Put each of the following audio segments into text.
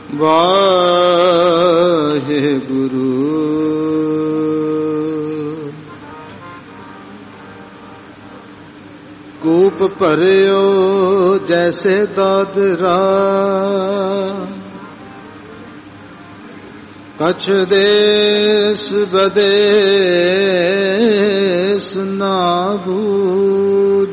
ਵਾਹਿਗੁਰੂ। ਕੂਪ ਭਰਿਓ ਜੈਸੇ ਦਾਦਰਾ, ਕਛ ਦੇਸ ਬਦੇਸ ਨਾ ਬੂਝ।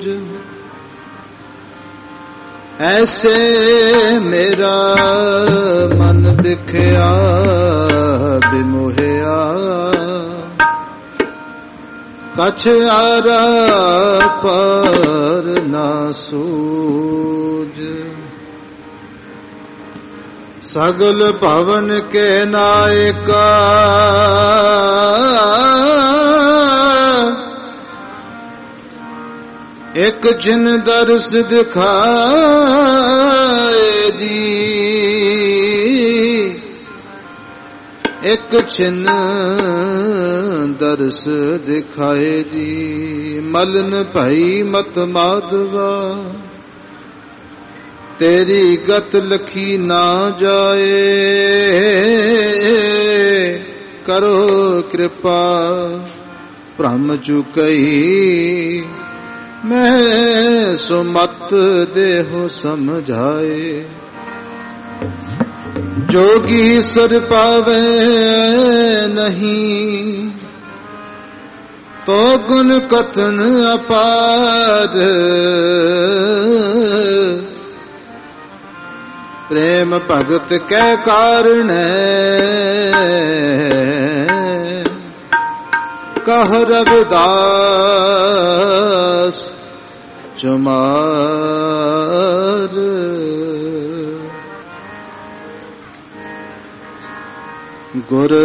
ਐਸੇ ਮੇਰਾ ਮਨ ਦਿਖਿਆ ਬਿਮੋਹਿਆ, ਕਛ ਆਰਾ ਪਰ ਨਾ ਸੂਝ। ਸਗਲ ਭਵਨ ਕੇ ਨਾਇਕਾ, ਇੱਕ ਜਿਨ ਦਰਸ ਦਿਖਾਏ ਜੀ, ਇੱਕ ਛਿਨ ਦਰਸ ਦਿਖਾਏ ਜੀ। ਮਲਨ ਭਈ ਮਤ ਮਾਧਵਾ, ਤੇਰੀ ਗਤ ਲਖੀ ਨਾ ਜਾਏ। ਕਰੋ ਕਿਰਪਾ ਭ੍ਰਮ ਚੁਕਈ, ਮੈਂ ਸੁਮਤ ਦੇਹੁ ਸਮਝਾਏ। जोगी सर पावे नहीं, तो गुण कथन अपार। प्रेम भगत कै कारण कह रविदास चुमार। गुरु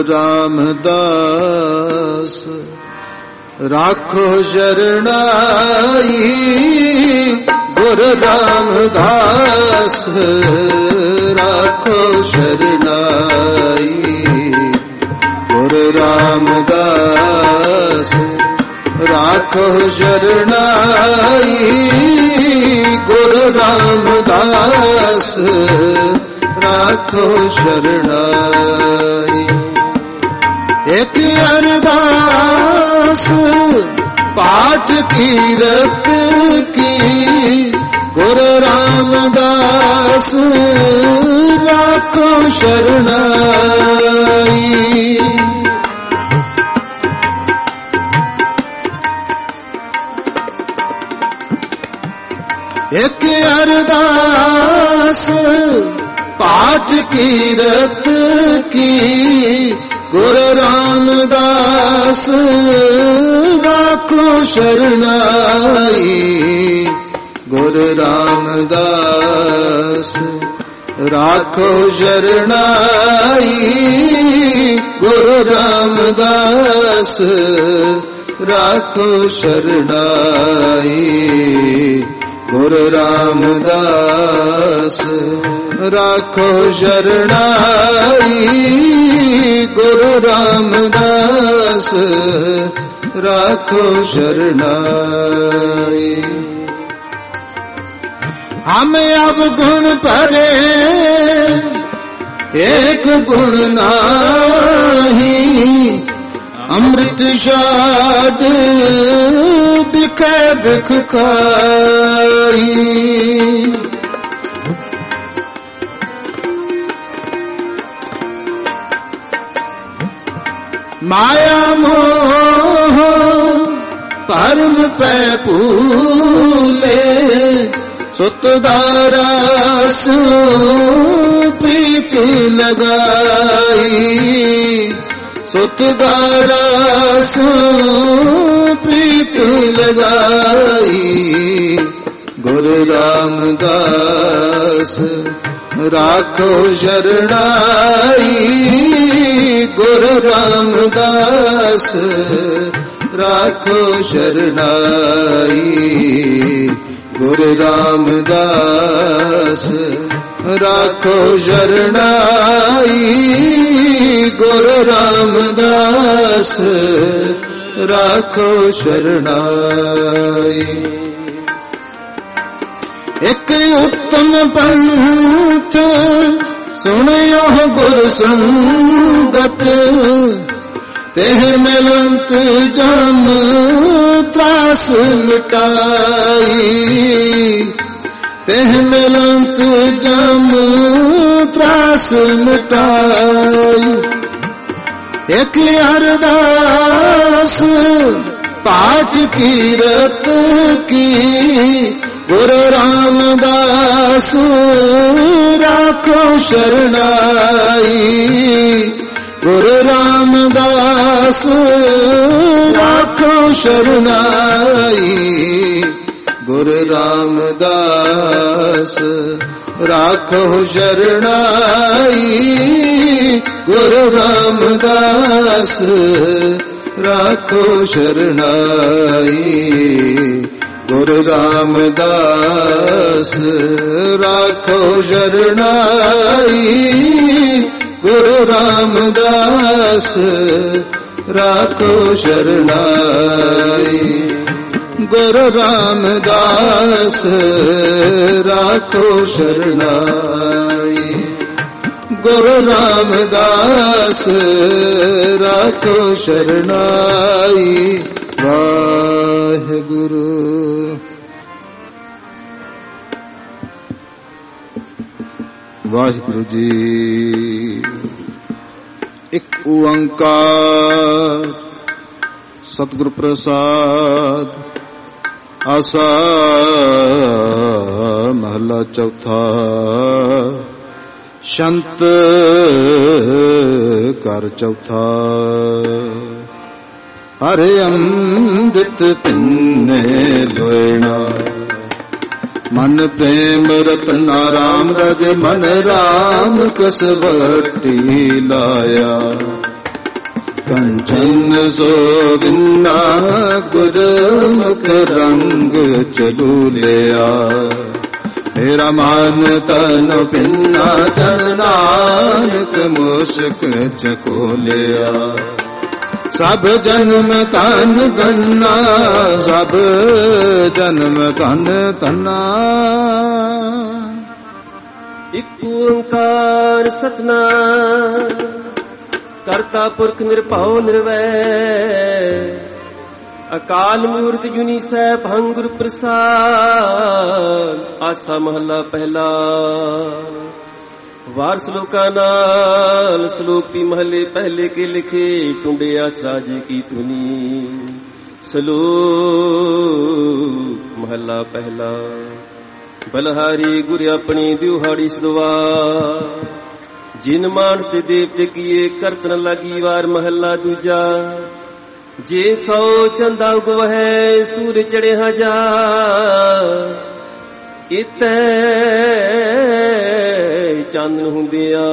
रामदास राखो शरणाई, गुरु रामदास राखो शरणाई। गुरु रामदास राखो शरणाई, गुरु रामदास राखो शरणाई। एक अरदास पाठ कीरत की, गुरु रामदास राखो शरणाई। एक अरदास पाठ कीरत की, गुरु रामदास राखो शरणाई। गुरु रामदास राखो शरणाई, गुरु रामदास राखो शरणाई। गुरु रामदास राखो शरणाई, गुरु रामदास राखो शरणाई। हम अब गुण भरे एक गुण नाही, अमृत शाद बिकै बिख खाई। माया मोह परम पै भूले, सुतदारा सु प्रीत लगाई। सुतदारा सु प्रीत लगाई। गुरु रामदास राखो शरणाई, गुरु रामदास राखो शरणाई। गुरु रामदास राखो शरणाई, गुरु रामदास राखो शरणाई। एक उत्तम पंथ ਸੁਣਿਓ ਗੁਰ ਸੰਗਤ तेह मिलंत जम त्रास मिटाई, तेह मिलंत जम त्रास मिटाई। एक अरदास पाठ कीरत की गुरु रामदास राखो शरणाई, गुरु रामदास राखो शरणाई, गुरु रामदास राखो शरणाई, गुरु रामदास राखो शरणाई, गुरु रामदास राखो शरणाई, गुरु रामदास राखो शरणाई, गुरु रामदास राखो शरणाई, गुरु रामदास राखो शरणाई। वाहिगुरु। वाहिगुरु जी। एक ओंकार सतगुरु प्रसाद। आसा महला चौथा। शंत कर चौथा। हरे अमृत पिन्ने लोयना, मन प्रेम रतना राम रज मन राम कसवटी लाया। कंचन सो बिन्ना गुरमुख रंग चलू लिया। मेरा मान तन पिन्ना तन नानक मुस्क चको लिया। सब जन्म तन धन्ना, सब जन्म तन धन्ना। इक ओंकार सतनाम करता पुरख निरभਉ निरवैर। अकाल मूर्त जुनी सैभं गुर प्रसाद। आसा महला पहला। वार श्लोका नाल श्लोकी महले पहले के लिखे। टुंडे आसरा जी की धुनी। श्लोक महला पहला। बलहारी गुर अपनी दिहाड़ी सदवा। जिन मानस ते देवते किए करत न लगी वार। महला दूजा। जे 100 चंदा उगवै सूर चढ़े हजार। इतै चांदन हुंदिया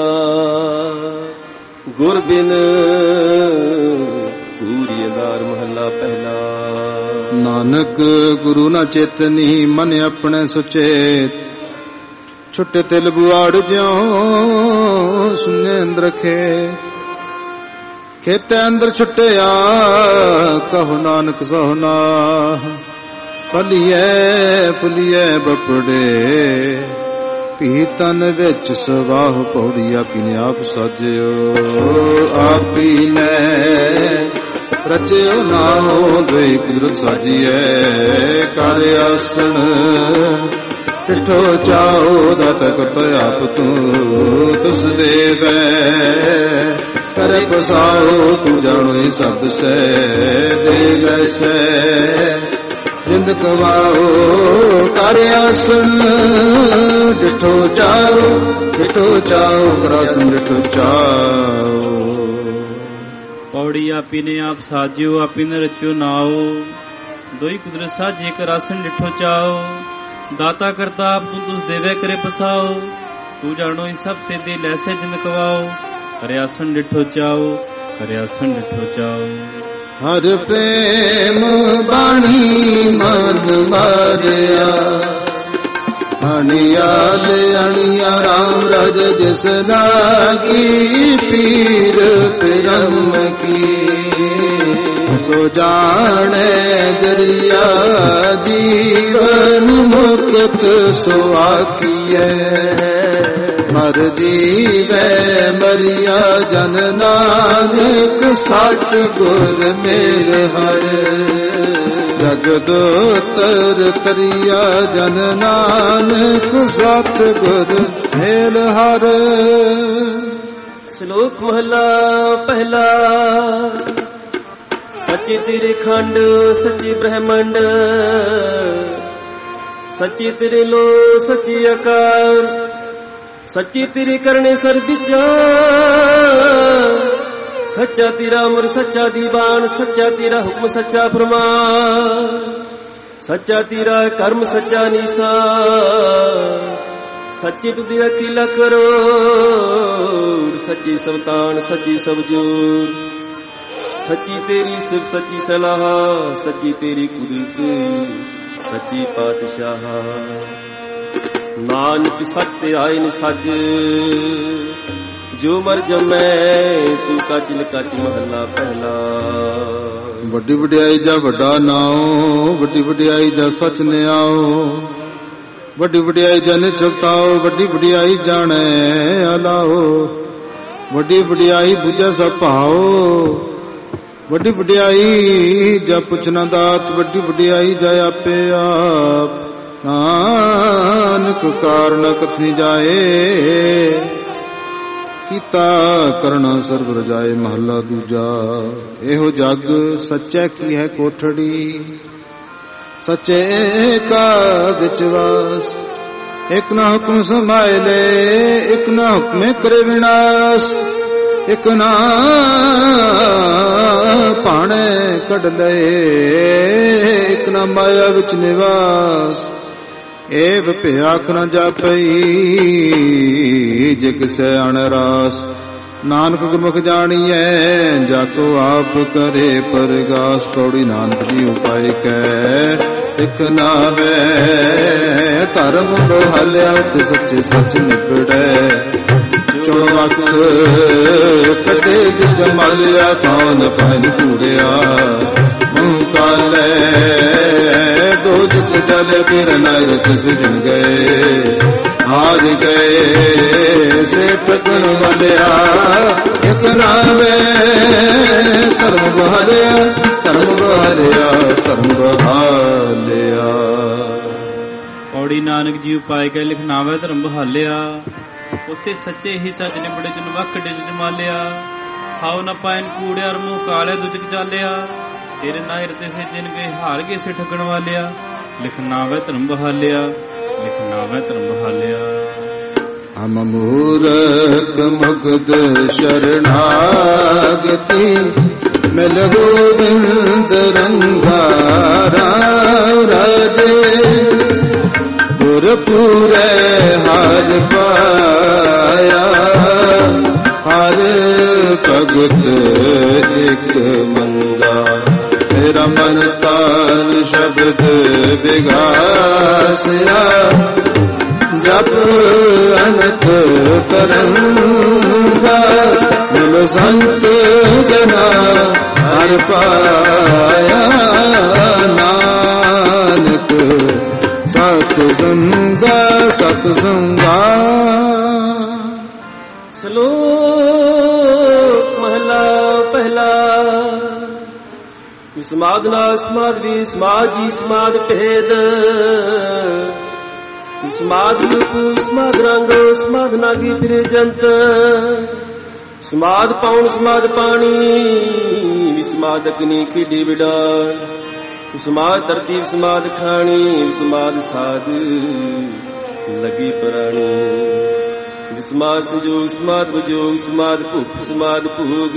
गुर बिन पूरी अंगार। महला पहला। नानक गुरु न चेतनी मन अपने सुचेत। छुट्टे तिल बुआड़ ज्यों सुने अंदर रखे। खेते अंदर छुट्टिया कहो नानक सोहना। पलिए पुलिए बपड़े पीतन विच सवाह पौड़ी। आपी ने आप साजियो आपी ने रचियो नाहो। दुई कुदरत साजिए कर आसन तिठो चाओ। दाता करता आप तू तुस देवे करे पसाओ। तू जानो ही शब्द से दे वैसे जिंद कमाओ। कर आसन डिठो चाओ, डिठो चाओ करासन डिठो चाओ। पौड़ी आपी ने आप साजियो आपी ने रचो नाओ। दोई कुदरत साजे करासन डिठो चाओ। दाता करता आप तू तुस देवे करे पसाओ। तू जानो ही सब से दे लैसे जिंद कवाओ। करे आसन डिठो चाओ, करे आसन डिठो चाओ। हर प्रेम बाणी मन मारिया। अणिया ले अणिया राम रज जिस लागी। पीर पिरम की तो जाने दरिया। जीवन मुक्त सो आखिए ਮਰ ਜੀਵੈ ਮਰਿਆ ਜਨ ਨਾਨਕ ਸਤ ਗੁਰ ਮੇਰੇ ਹਰ ਜਗਦੋਤਰ ਤਰਿਆ ਜਨ ਨਾਨਕ ਸਤ ਗੁਰ ਮੇਰੇ ਹਰ। ਸ਼ਲੋਕ ਮਹਲਾ ਪਹਿਲਾ। ਸੱਚੇ ਤੇਰੇ ਖੰਡ ਸੱਚੇ ਬ੍ਰਹਮੰਡ, ਸੱਚੇ ਤੇਰੇ ਲੋ ਸੱਚੀ ਆਕਾਰ, ਸੱਚੇ ਤੇਰੇ ਕਰਨੇ ਸਰ ਵਿਚਾਰ, ਸੱਚਾ ਤੇਰਾ ਅਮਰ ਸੱਚਾ ਦੀਵਾਨ, ਸੱਚਾ ਤੇਰਾ ਹੁਕਮ ਸੱਚਾ ਫਰਮਾਨ, ਸੱਚਾ ਤੇਰਾ ਕਰਮ ਸੱਚਾ ਨਿਸ਼ਾਨ, ਸੱਚੇ ਤੁਧ ਅਖਿਲ ਕਰੋ, ਸੱਚੀ ਸਵਤਾਨ ਸੱਚੀ ਸਬਜੋਰ, ਸੱਚੀ ਤੇਰੀ ਸਿਫਤ ਸੱਚੀ ਸਲਾਹ, ਸੱਚੀ ਤੇਰੀ ਕੁਦਰਤ ਸੱਚੀ ਪਾਤਸ਼ਾਹ। ਨਾਨਕ ਸੱਚ ਤੇ ਆਏ ਨੇ ਸੱਚ, ਜੋ ਮਰ ਜਮੈ ਸੂ ਕੱਚਲ ਕੱਚ ਮਹੱਲਾ ਪਹਿਲਾ। ਵੱਡੀ ਵਡਿਆਈ ਜਾ ਵੱਡਾ ਨਾਉ, ਵੱਡੀ ਵਡਿਆਈ ਜਾ ਸੱਚ ਨਿਆਓ, ਵੱਡੀ ਵਡਿਆਈ ਜਨ ਚੁਗਤਾਓ, ਵੱਡੀ ਵਡਿਆਈ ਜਾਣੈ ਅਲਾਓ, ਵੱਡੀ ਵਡਿਆਈ ਬੁਝੈ ਸਭ ਭਾਓ, ਵੱਡੀ ਵਡਿਆਈ ਜਾ ਪੁੱਛਣਾ ਦਾਤ, ਵੱਡੀ ਵਡਿਆਈ ਜਾ ਆਪੇ ਆਪ, ਨਾਨਕ ਕਾਰਨ ਕਥਨੀ ਜਾਏ, ਕੀਤਾ ਕਰਨਾ ਸਰਬ ਰਜਾਏ ਮਹੱਲਾ ਦੂਜਾ। ਇਹੋ ਜਗ ਸੱਚੈ ਕੀ ਹੈ ਕੋਠੜੀ, ਸੱਚੇ ਕਾ ਵਿਚਵਾਸ, ਇਕ ਨਾ ਹੁਕਮ ਸਮਾਇਲੇ, ਇਕ ਨਾ ਹੁਕਮੇ ਕਰੇ ਵਿਨਾਸ਼, ਇਕ ਨਾ ਭਾਣੇ ਕੱਢ ਲਏ, ਇਕ ਨਾ ਮਾਇਆ ਵਿੱਚ ਨਿਵਾਸ, ਏਵ ਭਿਆਖ ਨ ਜਾਪਈ ਜੇ ਕਿਸੇ ਅਣਰਾਸ, ਨਾਨਕ ਗੁਰਮੁਖ ਜਾਣੀਐ ਜਾ ਕੋ ਆਪ ਕਰੇ ਪਰਗਾਸ। ਪੌੜੀ ਨਾਨਕ ਜੀ ਉਪਾਇ ਕੈ ਇਕ ਨਾਵੇ, ਧਰਮ ਬਹਾਲਿਆ ਤੇ ਸੱਚੇ ਸੱਚ ਨਿਬੜੈ, ਚੋ ਅੱਖ ਕਦੇ ਜਮਾਲਿਆ ਕੌਣ ਪਾਇਨ ਕੂੜਿਆ, ਮੂੰਹ ਕਾਲੇ ਦੋ ਜੁਗ ਜਲ ਫਿਰ ਨਰਕ ਸਿਜਣ ਗਏ, ਆਜ ਗਏ ਸੇ ਤਕਣ ਵਾਲਿਆ, ਇਕ ਨਾਵੇ ਧਰਮ ਬਹਾਲਿਆ, ਧਰਮ ਬਹਾਲਿਆ, ਧਰਮ ਬਹਾਲਿਆ। ਪੌੜੀ ਨਾਨਕ ਜੀ ਉਪਾਇ ਕੈ ਲਿਖ ਨਾਵੇ ਧਰਮ ਬਹਾਲਿਆ, ਉੱਥੇ ਸੱਚੇ ਹੀ ਸੱਚ ਨਿਬੜੇ ਜਨ ਵਕੜੇ ਜਮਾਲਿਆ, ਹਾਉ ਨ ਪਾਇਨ ਕੂੜਿਆ ਮੂੰਹ ਕਾਲੇ ਦੁਜਕ ਚਾਲਿਆ, ਤੇਰੇ ਨਾ ਹਿਰਦੇ ਸੇ ਜਿਨ ਗਏ ਹਾਰ ਗਏ ਸੇ ਠਗਣ ਵਾਲਿਆ, ਲਿਖ ਨਾਵੇ ਧਰਮ ਬਹਾਲਿਆ, ਲਿਖ ਨਾਵੇ ਧਰਮ ਬਹਾਲਿਆ। ਹਮ ਮੂਰਖ ਮਗਧ ਸ਼ਰਨਾਗਤੀ, ਮਿਲ ਗੋਬਿੰਦ ਰੰਗਾ ਰਾਮ ਰਾਜੇ, ਗੁਰ ਪੂਰੇ ਹਰ ਪਾਇਆ, ਹਰ ਭਗਤ ਇਕ ਮੰਗਾ, ਮੇਰਾ ਮਨ ਤਾਨ ਸ਼ਬਦ ਵਿਗਾਸਿਆ, ਜਪ ਅਨੰਤ ਤਰੰਗਾ, ਮਿਲ ਸੰਤ ਜਨਾ ਹਰ ਪਾਇਆ, ਨਾਨਕ ਸਤ ਸੰਗਾ ਸਤ ਸੰਗਾ। ਸ਼ਲੋਕ ਮਹਲਾ ਪਹਿਲਾ। ਸਮਾਧ ਨਾਲ ਸਮਾਧ ਵੀ ਸਮਾਧ ਜੀ ਸਮਾਧ ਭੇਦ, ਸਮਾਧ ਰੂਪ ਸਮਾਧ ਰੰਗ ਸਮਾਧ ਨਾਗੀ ਫਿਰੇ ਜੰਤ, ਸਮਾਧ ਪਾਉਣ ਸਮਾਧ ਪਾਣੀ, ਸਮਾਧ ਅਗਨੀ ਖੇਡੀ ਵਿਡਾਰ, ਸਮਾਧ ਧਰਤੀ ਸਮਾਧ ਖਾਣੀ, ਸਮਾਧ ਸਾਧ ਲਗੀ ਪ੍ਰਾਣੀ, ਸਮਾਧ ਸੰਜੋਗ ਸਮਾਧ ਵਿਜੋਗ, ਸਮਾਧ ਭੁੱਖ ਸਮਾਧ ਭੋਗ,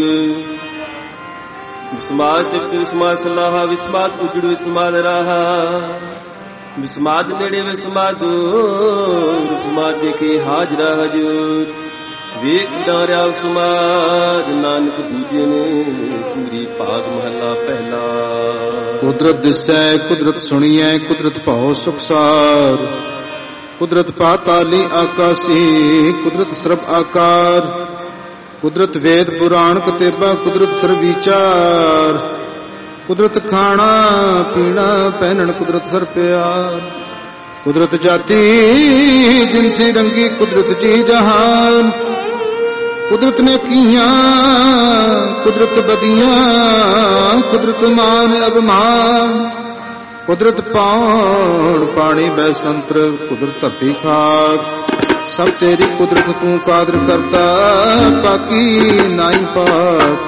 ਵਿਸਮਾਦ ਸਿਫਤ ਵਿਸਮਾਦ ਸਲਾਹਾ, ਵਿਸਮਾਦ ਉਜੜ ਵਿਸਮਾਦ ਰਾਹਾ, ਵਿਸਮਾਦ ਨੇੜੇ ਵਿਸਮਾਦ ਦੂਰ, ਵਿਸਮਾਦ ਦੇਖੇ ਹਾਜ਼ਰਾ ਹਜੂਰ, ਵੇਖ ਡਾਰਿਆ ਵਿਸਮਾਦ, ਨਾਨਕ ਬੂਝੇ ਨੇ ਪੂਰੀ ਭਾਗ ਮਹਲਾ ਪਹਿਲਾ। ਕੁਦਰਤ ਦਿਸੈ ਕੁਦਰਤ ਸੁਣੀਐ, ਕੁਦਰਤ ਭਾਉ ਸੁਖਸਾਰ, ਕੁਦਰਤ ਪਾਤਾਲੀ ਆਕਾਸੀ, ਕੁਦਰਤ ਸਰਬ ਆਕਾਰ, ਕੁਦਰਤ ਵੇਦ ਪੁਰਾਣ ਕਤੇਬਾ, ਕੁਦਰਤ ਸਰਬ ਵਿਚਾਰ, ਕੁਦਰਤ ਖਾਣਾ ਪੀਣਾ ਪਹਿਨਣ, ਕੁਦਰਤ ਸਰ ਪਿਆਰ, कुदरत जाती जिनसी रंगी कुदरत जी जहान, कुदरत ने किया कुदरत बदियां, कुदरत मान अभिमान, कुदरत पान पानी बैसंत्र, कुदरत धरती खाक, सब तेरी कुदरत तू कादर करता, बाकी नाई पाक।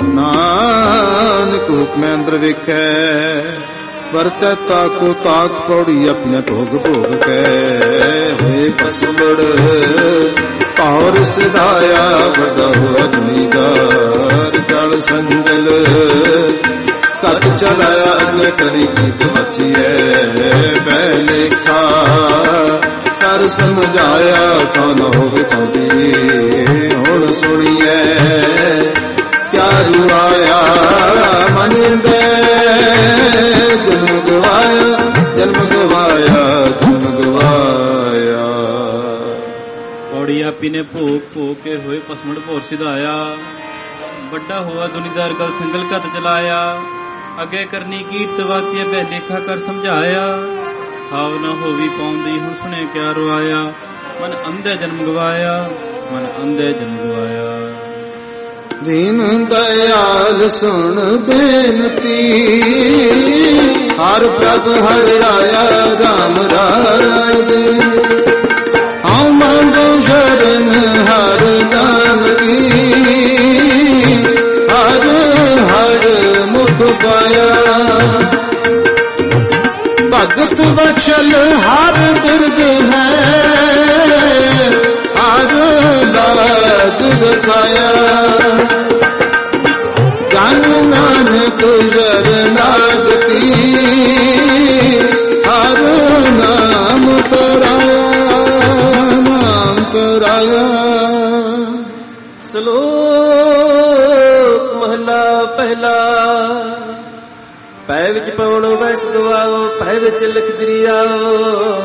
नानक हुक्म अंदर वेखै, वरतै ताको ताक, पौड़ी अपने भोग भोग कै। हे पसुबड़ और सिधाया, बड़ा हुआ दुनीदार, जल संजल कद चलाया, अगले करी की मची है पहले खा, कर समझाया कौन हो बितादी। हुण सुनिए क्या रुआया, मन दे जन्म गवाया, जन्म गवाया, जन्म गवाया। पौड़ी आपी ने भोग भोग के होए पसमड़ भोर सिधाया, बड़ा हुआ दुनीदार गल संगल कद चलाया, अगे करनी कीर्त वाचिए बह लेखा कर समझाया। हाव न होवी पाउंदी हुण सुने क्या रुआया, मन अंधे जन्म गवाया, मन अंधे जन्म गवाया। दीन दयाल सुन बेनती, हर प्रभ हर राया, राम राय दे। हाँ मांगो शरण हर नाम की, हर हर मुख पाया। भगत वचल हर बिरद है, हर लाज रखाया। जन नानक शरणागति, हर नाम तराया, नाम तराया। श्लोक महला पहला। पै विच पवनो वैस गवाओ, पै विच लिख दरियाओ,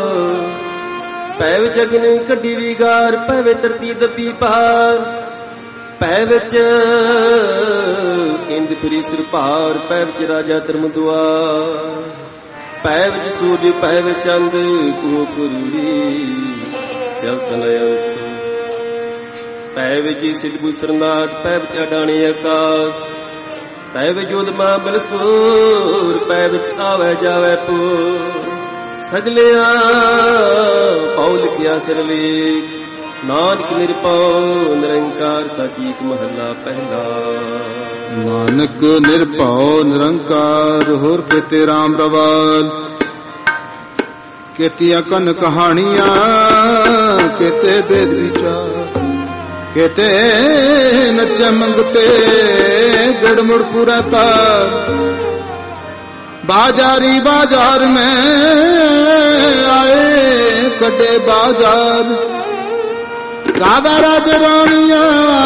पै विच अग्नि कड्डी विगार, पै विच धरती दबी पार, पै विच इंद फिरी सिर भार, पै विच राजा धर्म दुआर, पै विच सूरज, पै विच चंद कुकुरी चलत नयंत, पै विच सिद्धू सरनाथ, पै विच अडाणी आकाश, पै विच उदमा बलसूर, पै विच आवे जावे पूर। सगलिया पौ लिखिया सिर लेख, नानक निरभਉ निरंकार, साचीक महला पहला। नानक निरभਉ निरंकार, होर केते राम रवाल। केतिया कन कहानियां, केते वेद विचार, केते नचे मंगते गड़मुड़ पूरा तार। बाजारी बाजार में आए कटे बाजार, गावा राज रानिया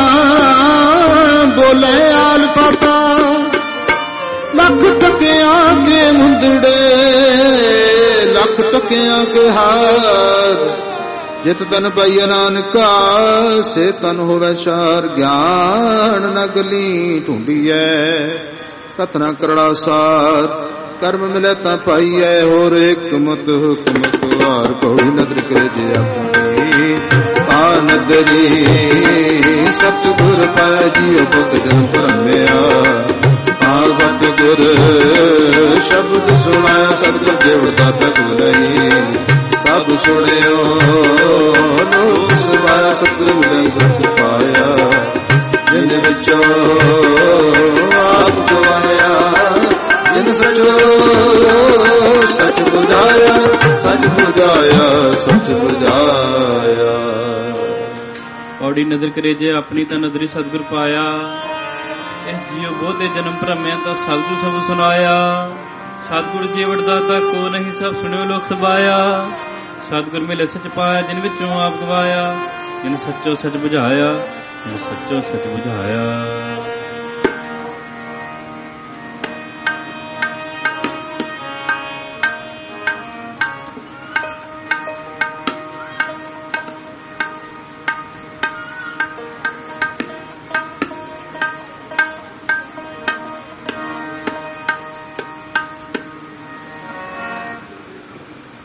बोले आल पाता। लख टकिया के मुंदड़े, लख टकिया के हार, जित तन पाई नानका से तन होवे चार। ज्ञान न गली ढूंढीए कतना करड़ा सार, कर्म मिले ता पाईए होर हिकमत हुकमत वार। पौड़ी नदर करे जे अपनी आ नदरी, सतगुर पाया जी बुद्ध जन्म भरमया। आ सतगुर शब्द सुनाया, सतगुर जेवड़ता तक नहीं, सब सुनियो लोक सभाया। सतगुर मिले सच पाया, जिन विचों आप गवाया। जिन सचो सच बुझाया, सच बुझाया, सच बुझाया। पौड़ी नजर करे जे अपनी ता नजरी सतगुर पाया। इस जियो बहुते जन्म भरमया, ता सतगुर सब सुनाया। सतगुर जीवड़ दाता को नहीं, सब सुनियो लोक सभाया। सतगुर मिले सच पाया, जिन विचों आप गवाया। जिन सच्चो सच बुझाया, जिन सच्चो सच बुझाया।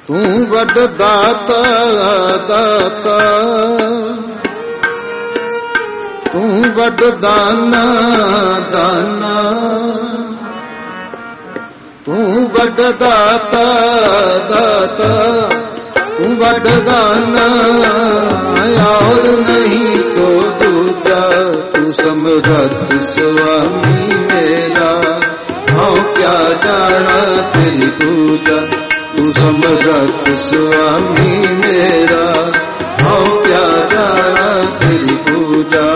तू वड दाता दाता, तू वड दाना दाना, तू वड दाता दाता, तू वड दाना, और नहीं को दूजा, तू समरथ स्वामी मेरा, हाँ क्या जाना तेरी पूजा, तू समरथ स्वामी मेरा, हाँ क्या जाना तेरी पूजा।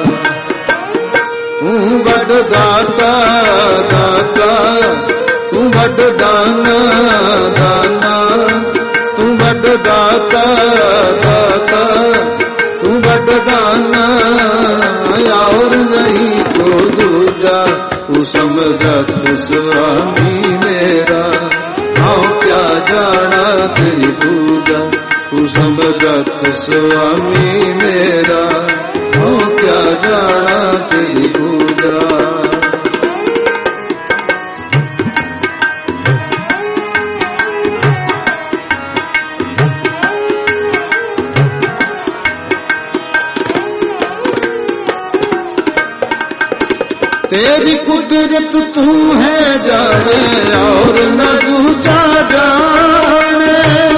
तू वड दाता दाता, तू वड दाना दाना, तू वड दाता दाता, तू वड दाना, और नहीं को दूजा, तू समरथ स्वामी मेरा, हाँ क्या जाना तेरी पूजा, तू समरथ स्वामी मेरा, हाँ क्या जाना तेरी पूजा। तेरी कुदरत तू है जाने, और न दूजा जाने,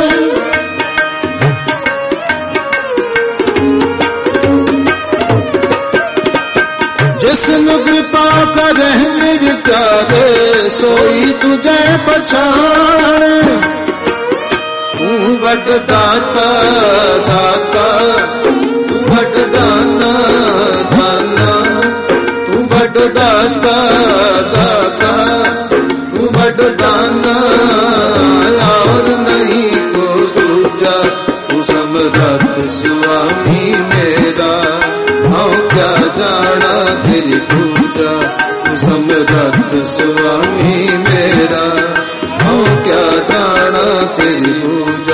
जिसने कृपा करे मेरे प्यारे, सोई तुझे पछाने। तू वड दाता दाता, तू वड दाना दाना, तू वड दाता दाता, तू वड दाना, और नहीं को दूजा, तू समरथ स्वामी मेरा, हाँ क्या जाना तेरी पूजा, तू समरथ स्वामी मेरा, हाँ क्या जाना तेरी पूजा।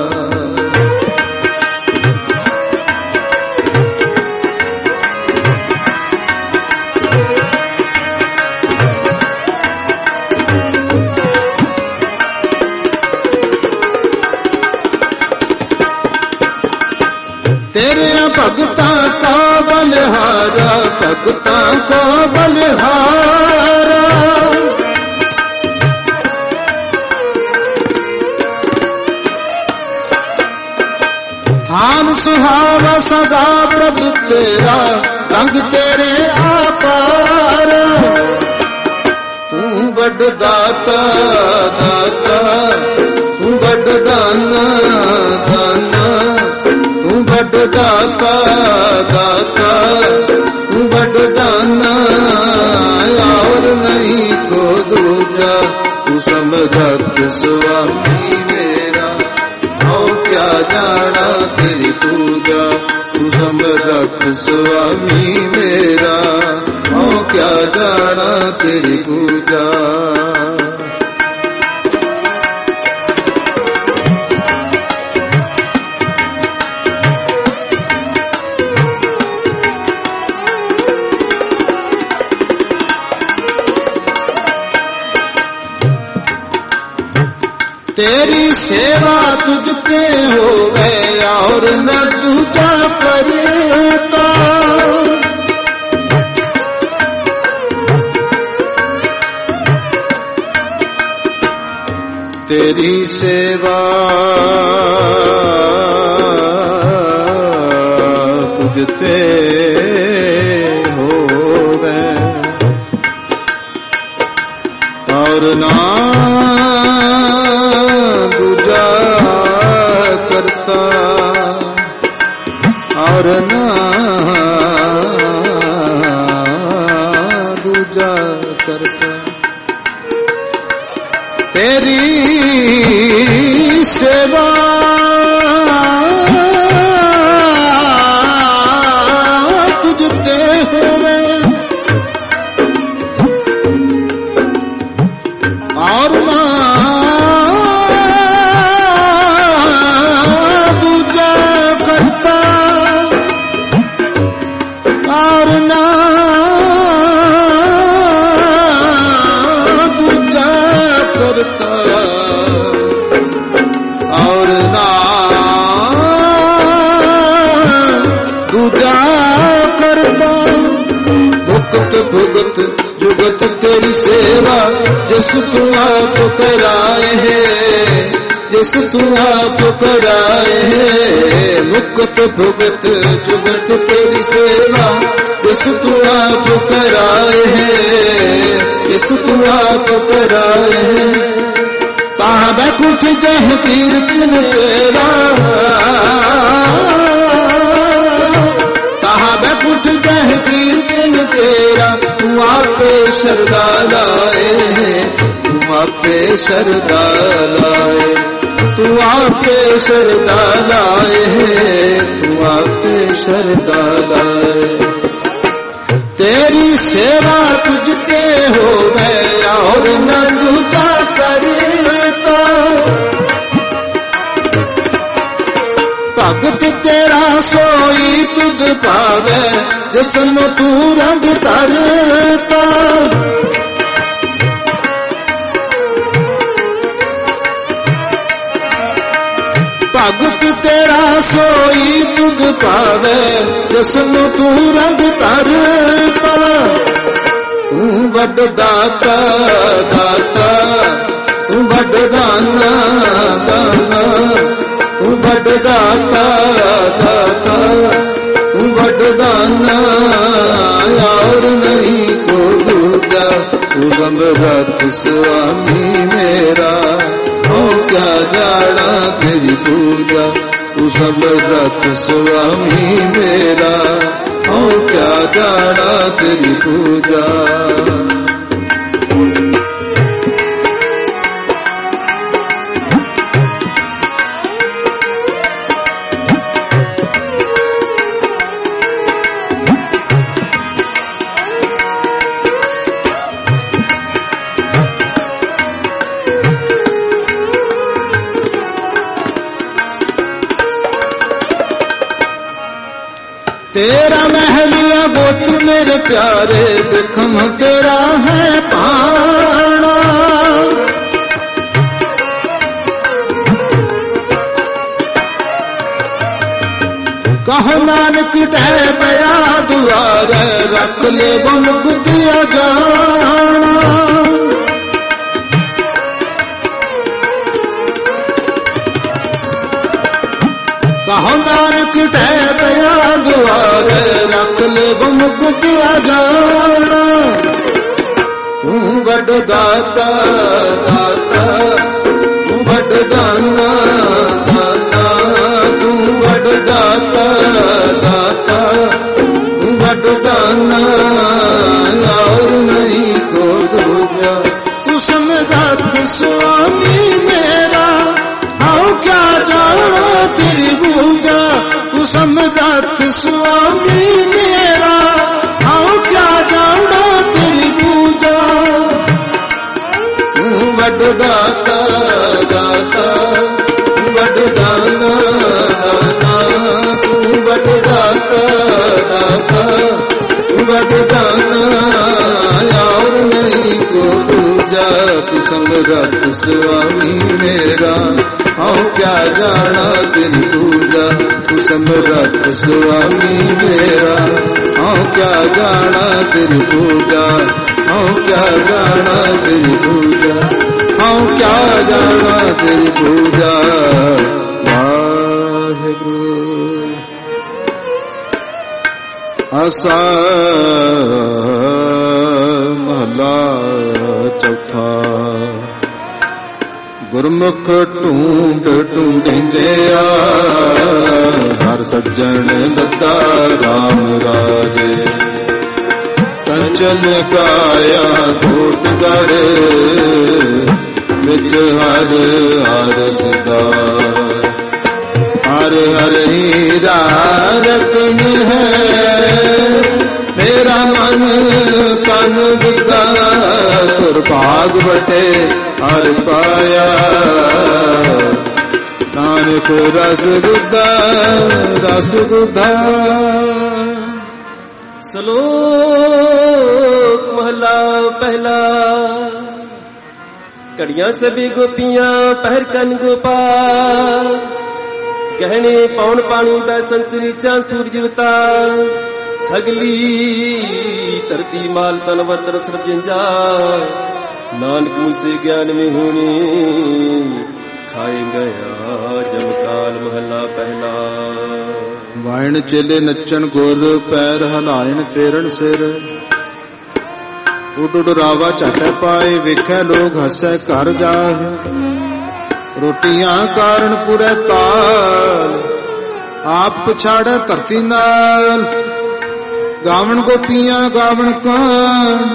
तेरे भगता का बलिहारा, भगता को बलिहारा, हान सुहावा सदा प्रभु तेरा, रंग तेरे आपार। तू वड दाता दाता, तू वड दाना दाना, तू वड दाता दाता, तू वड दाना, और नहीं को दूजा, तू समरथ स्वामी मेरा, हाँ क्या जाना तेरी पूजा, तू समरथ स्वामी मेरा, हाँ क्या जाना तेरी पूजा। तेरी सेवा तुझते हो गए, और न दूजा करता, तेरी सेवा तुझते हो गए, और ना करता, और ना दूजा करता। तेरी सेवा तुझते हुए, और ना जिस तू आप कराए है, जिस तू आप कराए है, मुक्त भुगत जुगत तेरी सेवा, जिस तू आप कराए है, जिस तू आप कराए है। कहाँ बैकुंठ जह कीर्तन तेरा, कहाँ बैकुंठ जह कीर्तन तेरा, तू आपे शरदा लाए, तू आपे शरदा लाए, तू आपे शरदा लाए, तू आपे शरदा लाए। तेरी सेवा तुझके हो गया और न दूजा करता, भगत तेरा सोई तुझ पावे, जिसम तू रंग तरता। भगत तेरा सोई तुझ पावे, जिसम तू रंग तरता। तू वड दाता दाता, तू वड दाना दाना, तू वड दाता दाता, तू वड दाना और नहीं को दूजा। तू समरथ स्वामी मेरा, हो क्या जाना तेरी पूजा। तू समरथ स्वामी मेरा, हो क्या जाना तेरी पूजा। तेरा महलिया गोत्र मेरे प्यारे, बिखम तेरा है पाना। कहो नानक टह पया दुआर, रख ले बन बुद्धिया जाना। कहो नानक टह पया दुआर, रख ले मुख दिया जाना। तू वड दाता दाता, तू वड दाना दाता, तू वड दाता दाता, तू वड दाना और नहीं को दूजा। तू समरथ स्वामी मेरा, आओ क्या जाना तेरी पूजा। तू समरथ स्वामी मेरा, आओ क्या जाना तेरी पूजा। तू वड दाता दाता, तू वड दाना दाता, तू वड दाता दाता, तू वड दाना और नहीं को दूजा। तू समरथ स्वामी मेरा, आओ क्या जाना तेरी पूजा। तू समरथ स्वामी मेरा, आओ क्या जाना तेरी पूजा। आओ क्या जाना तेरी पूजा, आओ क्या जाना तेरी पूजा। वाहिगुरू। आसा महला चौथा। गुरमुख ढूंढ ढूंढिंदिया, हर सज्जन दत्ता राम राजे। कंचन काया कोटगढ़, विच हर हर सदा। हर हर हीरा रतन है, मेरा मन तन बिका। तुर भाग बटे हर पाया, नानक रस दुधा रस दुधा। श्लोक महला पहला। घड़ियां सभी गोपियां पहर कन गोपाल, कहने पौन पानी बैसन रीचा सूरजवता। सगली धरती माल तन वतर सृजंजा, ਨਾਨਕ ਮੁਸੇ ਗਿਆਨ ਵਿਹੂਣੀ ਖਾਏ ਗਿਆ ਜਮਕਾਲ ਮਹੱਲਾ ਪਹਿਲਾ। ਵਾਇਣ ਚੇਲੇ ਨੱਚਣ ਗੁਰ ਪੈਰ ਹਲਾਇਣ ਫੇਰਨ ਸਿਰ ਉੱਡ ਉੱਡ ਰਾਵਾ ਝਾਟੇ ਪਾਏ ਵੇਖੈ ਲੋਕ ਹੱਸੈ ਘਰ ਜਾਹਿ ਰੋਟੀਆਂ ਕਾਰਨ ਪੁਰੇ ਤਾਲ ਆਪ ਪਛਾੜੈ ਧਰਤੀ ਨਾਲ ਗਾਵਣ ਗੋਪੀਆਂ ਗਾਵਣ ਕਾਨ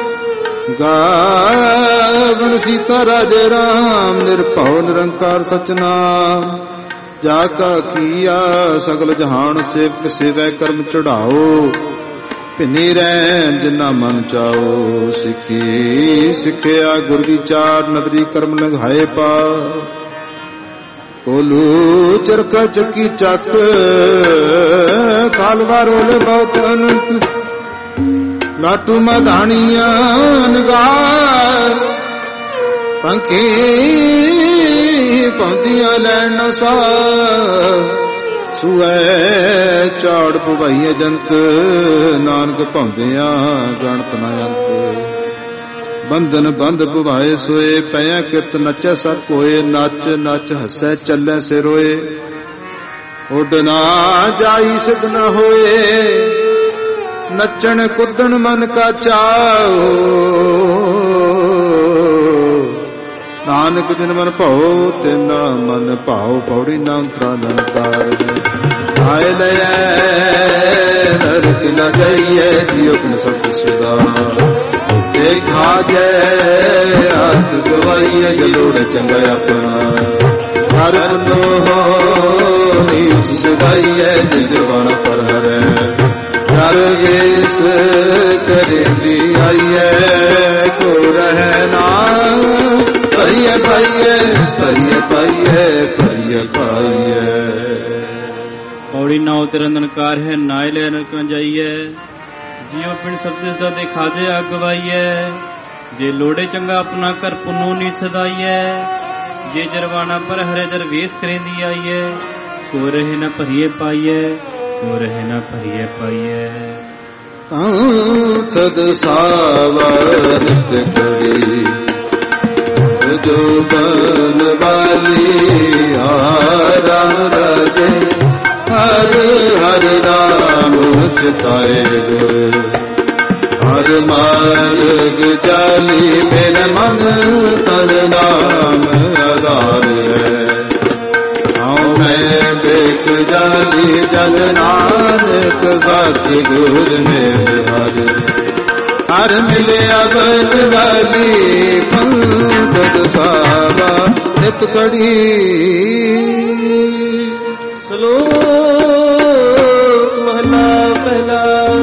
ਗਾਵਣ ਸੀਤਾ ਰਾਜੇ ਰਾਮ ਨਿਰਭਉ ਨਿਰੰਕਾਰ ਸਚਨਾਮ ਜਾ ਕਾ ਕੀਆ ਸਗਲ ਜਹਾਨ ਸੇਵਕ ਸੇਵੈ ਕਰਮ ਚੜਾਓ ਭਿੰਨੀ ਰਹਿਣ ਜਿਨਾ ਮਨ ਚਾਓ ਸਿੱਖੀ ਸਿੱਖਿਆ ਗੁਰ ਵਿਚਾਰ ਨਦਰੀ ਕਰਮ ਲੰਘਾਏ ਪਾ ਕੋਲੂ ਚਰਖਾ ਚੱਕੀ ਚੱਕ ਕਾਲਵਾ ਰੋਲ ਬਹੁਤ ਅਨੰਤ ਲਾਟੂ ਮਧਾਣੀਆਂ ਨਗਾਰ ਪੰਖੀ ਪੌਂਦੀਆਂ ਲੈਣ ਸਾ ਸੂਏ ਝਾੜ ਪਵਾਈਏ ਜੰਤ ਨਾਨਕ ਭੌਂਦਿਆਂ ਗਣਤ ਨ ਅੰਤ ਬੰਧਨ ਬੰਧ ਪਵਾਏ ਸੋਏ ਪਿਆ ਕਿਰਤ ਨੱਚੈ ਸਭ ਕੋਏ ਨੱਚ ਨੱਚ ਹੱਸੈ ਚੱਲੈ ਸੇ ਰੋਏ ਉੱਡ ਨਾ ਜਾਈ ਸਿਧ ਨ ਹੋਏ ਨੱਚਣ ਕੁੱਦਣ ਮਨ ਕਾ ਚਾਓ ਨਾਨਕ ਜਿਨ ਮਨ ਭਾਉ ਤਿਨਾ ਮਨ ਭਾਉ ਪੌੜੀ ਨਾ ਅੰਤਰਾ ਨੰਕਾਰ ਆਏ ਲਇਐ ਨਰਕ ਨ ਜਾਈਐ ਜਿਉ ਕਨ ਸਭ ਸੁਦਾ ਦੇਖਾ ਜੈ ਹੱਥ ਗਵਾਈਐ ਜਲੋੜ ਚੰਗਾ ਆਪਣਾ ਹਰ ਪੁਨੋ ਨੀਚ ਸਦਾਈਐ ਜਿੰਦ ਬਣ ਪਰ ਹਰੈ ਹਰ ਵੇਸ ਕਰੇਂਦੀ ਆਈਐ ਕੋ ਰਹਿ ਨਾ ਭਰੀਏ ਪਾਈਏ ਭਰੀਏ ਪਾਈਏ ਭਰੀਏ ਪਾਈਏ। ਪੌੜੀ ਨਾਉ ਤੇਰਾ ਨਨਕਾਰ ਹੈ ਨਾਇ ਲੈ ਨਰਕਾਂ ਜਾਈਐ ਜਿਉ ਪਿੰਡ ਸਬਦਿਸ ਦਾ ਦੇਖਾਜੇ ਅਗਵਾਈਐ ਜੇ ਲੋੜੇ ਚੰਗਾ ਆਪਣਾ ਕਰ ਪੁੰਨੂ ਨੀਚ ਸਦਾਈਐ ਜੇ ਜਰਵਾਣਾ ਪਰ ਹਰੇ ਦਰਵੇਸ ਕਰੇਂਦੀ ਆਈਐ ਕੋ ਰਹੇ ਨਾ ਭਰੀਏ ਪਾਈਐ ਕੋ ਰਹੇ ਨਾ ਭਰੀਏ ਪਾਈਐ। ਤਦ ਸਾਵਰਿਤ ਕਰੀ ਜੋ ਬਨ ਵਾਲੀ ਰਾਮ ਰਾਜੇ ਹਰ ਹਰ ਨਾਮ ਚਿਤਾਏ ਗੁਰ ਹਰ ਮਾਰਗ ਚਾਲੀ ਮੇਰੇ ਮਨ ਤਨ ਨਾਮ ਆਧਾਰ ਹੈ ਆਉ ਮੈਂ ਦੇਖ ਜਾਲੀ ਜਨ ਨਾਨਕ ਸਾਥੀ ਗੁਰ ਮੇਰੇ ਹਰ ਹਰ ਮਿਲਿਆ ਬਨ ਵਾਲੀ ਪੰਗਤ ਸਾਵਾ ਨਿਤ ਕੜੀ। ਸ਼ਲੋਕ ਮਹਲਾ ਪਹਿਲਾ।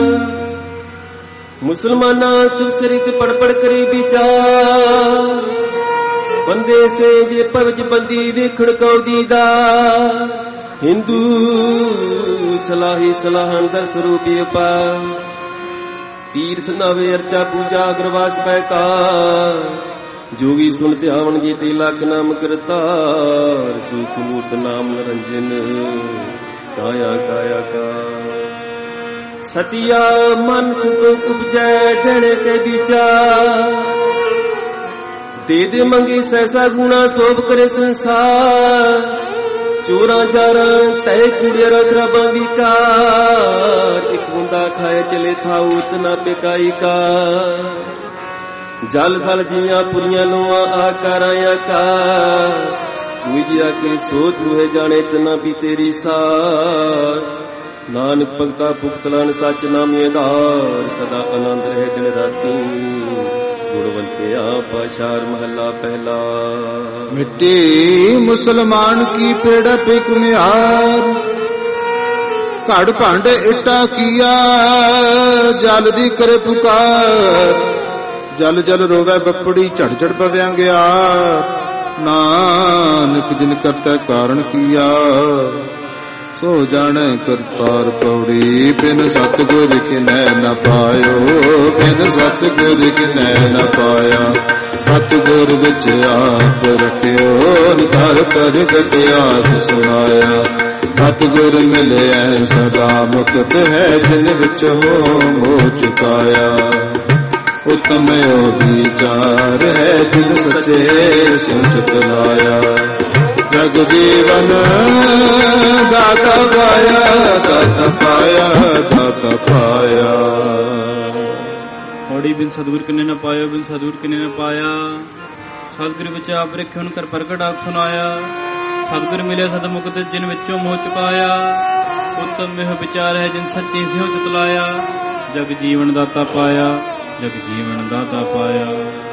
ਮੁਸਲਮਾਨਾ ਸੁਸਰਿਤ ਪੜ ਪੜ ਕਰੀ ਵਿਚਾਰ ਬੰਦੇ ਸੇ ਜੇ ਪਵਜ ਬੰਦੀ ਦੇਖਣ ਕਉ ਦੀਦਾ ਹਿੰਦੂ ਸਲਾਹੀ ਸਲਾਹਨ ਦਰ ਸਰੂਪੀ ਉਪਾ ਤੀਰਥ ਨਵੇ ਅਰਚਾ ਪੂਜਾ ਅਗਰਵਾਸ ਪੈਕਾ ਜੋਗੀ ਸੁਣ ਧਿਆਵਣ ਜੀਤੇ ਲੱਖ ਨਾਮ ਕਰਤਾਰ ਸੁਸਮੂਰਤ ਨਾਮ ਨਰੰਜਨ ਕਾਇਆ ਕਾਇਆ ਕਾ ਸਤਿਆ ਮਨ ਤੋਂ ਉਪਜੈ ਢਣੇ ਕੇ ਵਿਚਾਰ ਦੇ ਦੇ ਮੰਗੀ ਸੈਸਾ ਗੁਣਾ ਸੋਭ ਕਰੇ ਸੰਸਾਰ ਚੋਰਾਂ ਚਾਰਾਂ ਤੈ ਕੁੜਿਆ ਰਖਰਾ ਵਿਕਾਰ ਇੱਕ ਬੁੰਦਾ ਖਾਏ ਚਲੇ ਥਾਉ ਉਤਨਾ ਪਿਕਾਈ ਕਾ ਜਲ ਥਲ ਜੀਆਂ ਪੁਰੀਆਂ ਲੋਆਂ ਆਕਾਰਾਂ ਆਕਾਰ ਕੋਈ ਜਿਆ ਕੇ ਸੋਚ ਰੂਹੇ ਜਾਣੇ ਤਨਾ ਵੀ ਤੇਰੀ ਸਾਰ ਨਾਨਕ ਭਗਤਾ ਪੁਖਸਲਾਨ ਸੱਚ ਨਾਮੇ ਧਾਰ ਸਦਾ ਆਨੰਦ ਰਹੇ ਦਿਨ ਰਾਤੀ ਗੁਣਵੰਤਿਆ ਪਾਸ਼ਾਰ ਮਹੱਲਾ ਪਹਿਲਾ। ਮਿੱਟੀ ਮੁਸਲਮਾਨ ਕੀ ਪੇੜਾ ਪੇ ਕੁਮਿਆਰ ਘੜ ਭਾਂਡੇ ਇੱਟਾ ਕੀਆ ਜਲ ਦੀ ਕਰੇ ਪੁਕਾਰ ਜਲ ਜਲ ਰੋਵੇ ਬੱਪੜੀ ਝੜ ਝੜ ਪਵਿਆਂ ਗਿਆ ਨਾਨਕ ਜਿਨ ਕਰਤਾ ਕਾਰਨ ਕੀਆ ਸੋ ਜਾਣੈ ਕਰਤਾਰ ਪੌੜੀ ਬਿਨ ਸਤਿਗੁਰ ਕਿਨੈ ਨ ਪਾਇਓ ਬਿਨ ਸਤਿਗੁਰ ਕਿਨੈ ਨ ਪਾਇਆ ਸਤਿਗੁਰ ਵਿੱਚ ਆਪ ਰਖਿਓ ਨਿਧਾਰ ਪ੍ਰਗਟ ਆਪ ਸੁਣਾਇਆ ਸਤਿਗੁਰ ਮਿਲਿਆ ਸਦਾ ਮੁਕਤ ਹੈ ਜਿਨ ਵਿੱਚ ਹੋ ਮੋਹ ਚੁਕਾਇਆ उत्तम विचार है जिन सचे स्यों चित लाया। जग जीवन दाता पाया, दाता पाया, दाता पाया। पौड़ी बिन सतगुर किने न पायो, बिन सतगुर किने न पाया। सतगुर विच आप रखे उनकर प्रगट आख सुनाया। सतगुर मिले सतमुक्त जिन विचों मोह चुकाया। उत्तम यह विचार है जिन सच्ची स्यों चित लाया। जग जीवन दाता पाया, जग जीवन दाता पाया।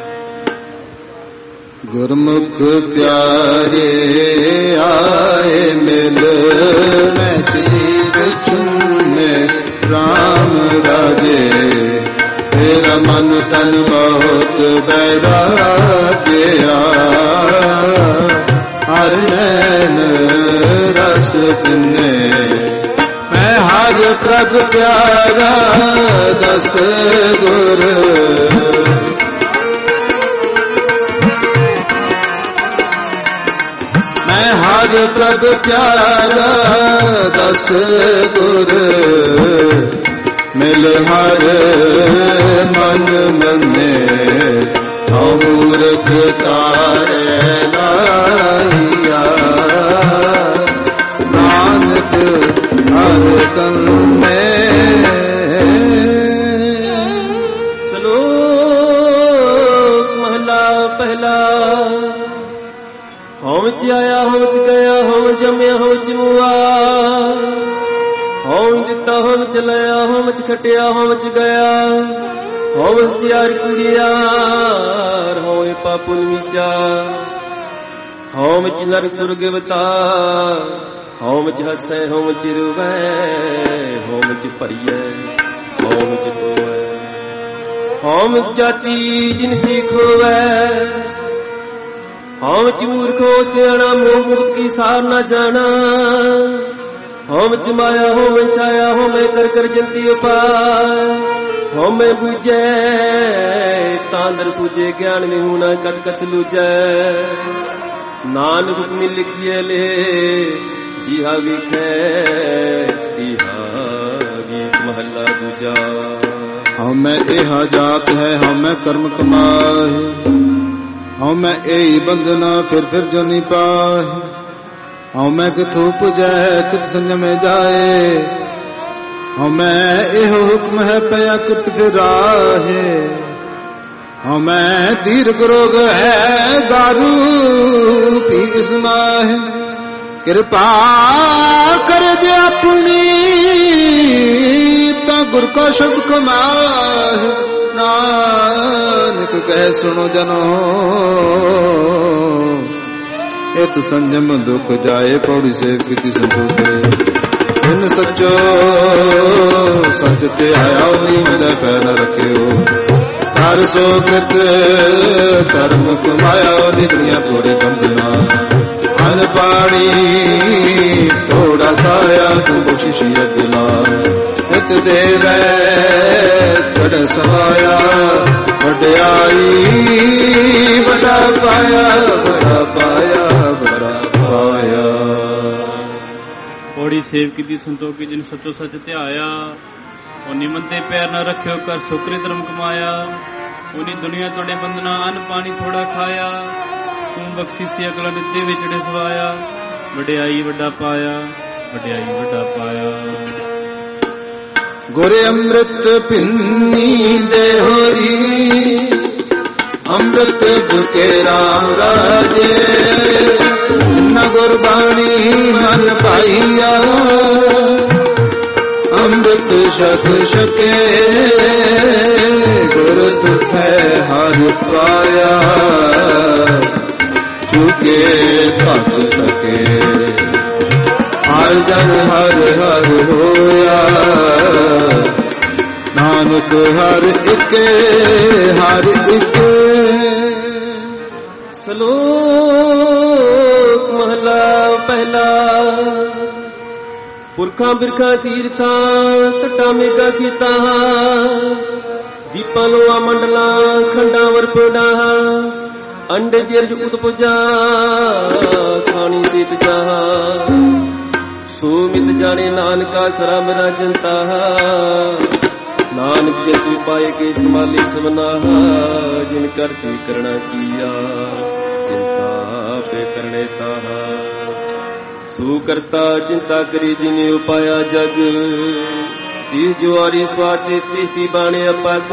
गुरमुख प्यारे आए मिल, मैं चली सुनने राम राजे। तेरा मन तन बहुत बैराग्या, हर नैन रस पिने। मैं हर प्रभ प्यारा दस गुर, मैं हर प्रभ प्यारा दस गुर। मिल हर मन मने, अमूर्ख तारे लाइया। नानक हर कल में। श्लोक महला पहला। होम च आया, होम च गया, होम जमया, होम च मुआ। होम दिता, होम च लया, होम च खटिया, होम च गया। होम च यार कुड़ियार, होम पापुन विचार। होम च नरक सुर्ग अवतार। होम च हसै, होम च रुवै, होम च भरियै, होम च धोवै। होम च जाति जिन सीखोवै। होम च मूर्खो सियाणा, मोह मुक्त की सार न जाना। होम च माया, होम छाया, होम कर कर जंती उपाय। होम बुझे तांदर सूझे, ज्ञान में होना कट कट लूझे। नानक हुक्म लिखिए ले, जीहा विखे तिहा गीत महला दूजा। हमें एहा जात है, हमें कर्म कमाए। हमें यही बंधना फिर जो नहीं पाए। हमें किथु पुजै कित संजमे जाए। हमें एहो हुक्म है पया कृत फिर राहे। हमें दीर्घ रोग है दारू पी इसमाह। कृपा कर दे अपनी ता गुर का शब्द कमाए। नानक कह सुनो जनो, इत संजम दुख जाए। पौड़ी से किति संतोखे, इन सचो सच ते आया। नींद पैर न रखे कर सो कृत धर्म कमाया। दुनिया थोड़े बंधना, अन पानी थोड़ा खाया। तुम कोशिश दिला हित देवे बड़ समाया। वड्याई बड़ा पाया, बड़ा पाया, बड़ा पाया। पौड़ी सेवकी दी संतोखी जिन सचो सच ध्याया। उन्नी मंदे पैर न रखियो कर सुकरे धर्म कमाया। उन्नी दुनिया तोड़े बंधना, अन्न पानी थोड़ा खाया। तू बख्शी सी अगला नित्य विचड़े सवाया। वड्याई वड्डा पाया, वड्याई वड्डा पाया। गोरे अमृत पिन्नी देहोरी, अमृत बुके राम राजे। न गुरबाणी मन पाइया, अमृत शक शके। गुर तुठै हर पाया, चुके थक थके। हर जन हर हर होया, नानक हर एक हर एक। श्लोक महला पहला। पुरखा बिरखा तीर्था तटा मेघा खीता। दीपा लोआ मंडला खंडा वरपोडा। अंडे जेरज उत्पुजा खानी सीत जहा। सुमित जाने नानका सरा मेरा जनता। ਨਾਨਕ ਜਿਨ ਤੂੰ ਪਾਏ ਕੇ ਸਮਾਲੀ ਸਵਨਾਹਾ ਜਿਨ ਕਰਤੇ ਕਰਣਾ ਕੀਆ ਚਿੰਤਾ ਪੇ ਕਰਨੇ ਤਾਹਾ ਸੂ ਕਰਤਾ ਚਿੰਤਾ ਕਰੀ ਜਿਨੇ ਉਪਾਇਆ ਜਗ ਤੀ ਜੁਆਰੀ ਸਵਾਟੇ ਤੀਤੀ ਬਾਣਿਆ ਪਦ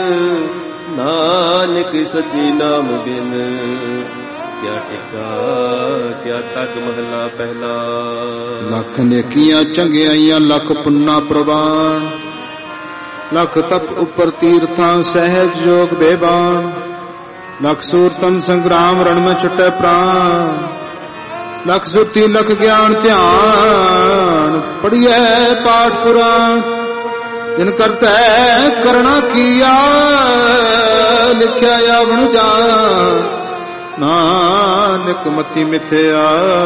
ਨਾਨਕ ਸੱਚੇ ਨਾਮ ਬਿਨ ਕਿਆ ਟਿਕਾ ਕਿਆ ਤੱਕ ਮਹਲਾ ਪਹਿਲਾ। ਲੱਖ ਨੇਕੀਆਂ ਚੰਗਿਆਈਆਂ ਲੱਖ ਪੁੰਨਾ ਪ੍ਰਵਾਨ ਲੱਖ ਤਪ ਉਪਰ ਤੀਰਥਾਂ ਸਹਿਜ ਜੋਗ ਬੇਬਾਨ ਲੱਖ ਸੂਰਤਨ ਸੰਗਰਾਮ ਰਣ ਮੈਂ ਛੁਟੇ ਪ੍ਰਾਨ ਲੱਖ ਸੁਰਤੀ ਲੱਖ ਗਿਆਨ ਧਿਆਨ ਪੜੀਐ ਪਾਠ ਪੁਰਾਣ ਜਿਨ ਕਰਤੈ ਕਰਣਾ ਕੀਆ ਲਿਖਿਆ ਆਵਣ ਜਾਨ ਨਾਨਕ ਮਤੀ ਮਿਥਿਆ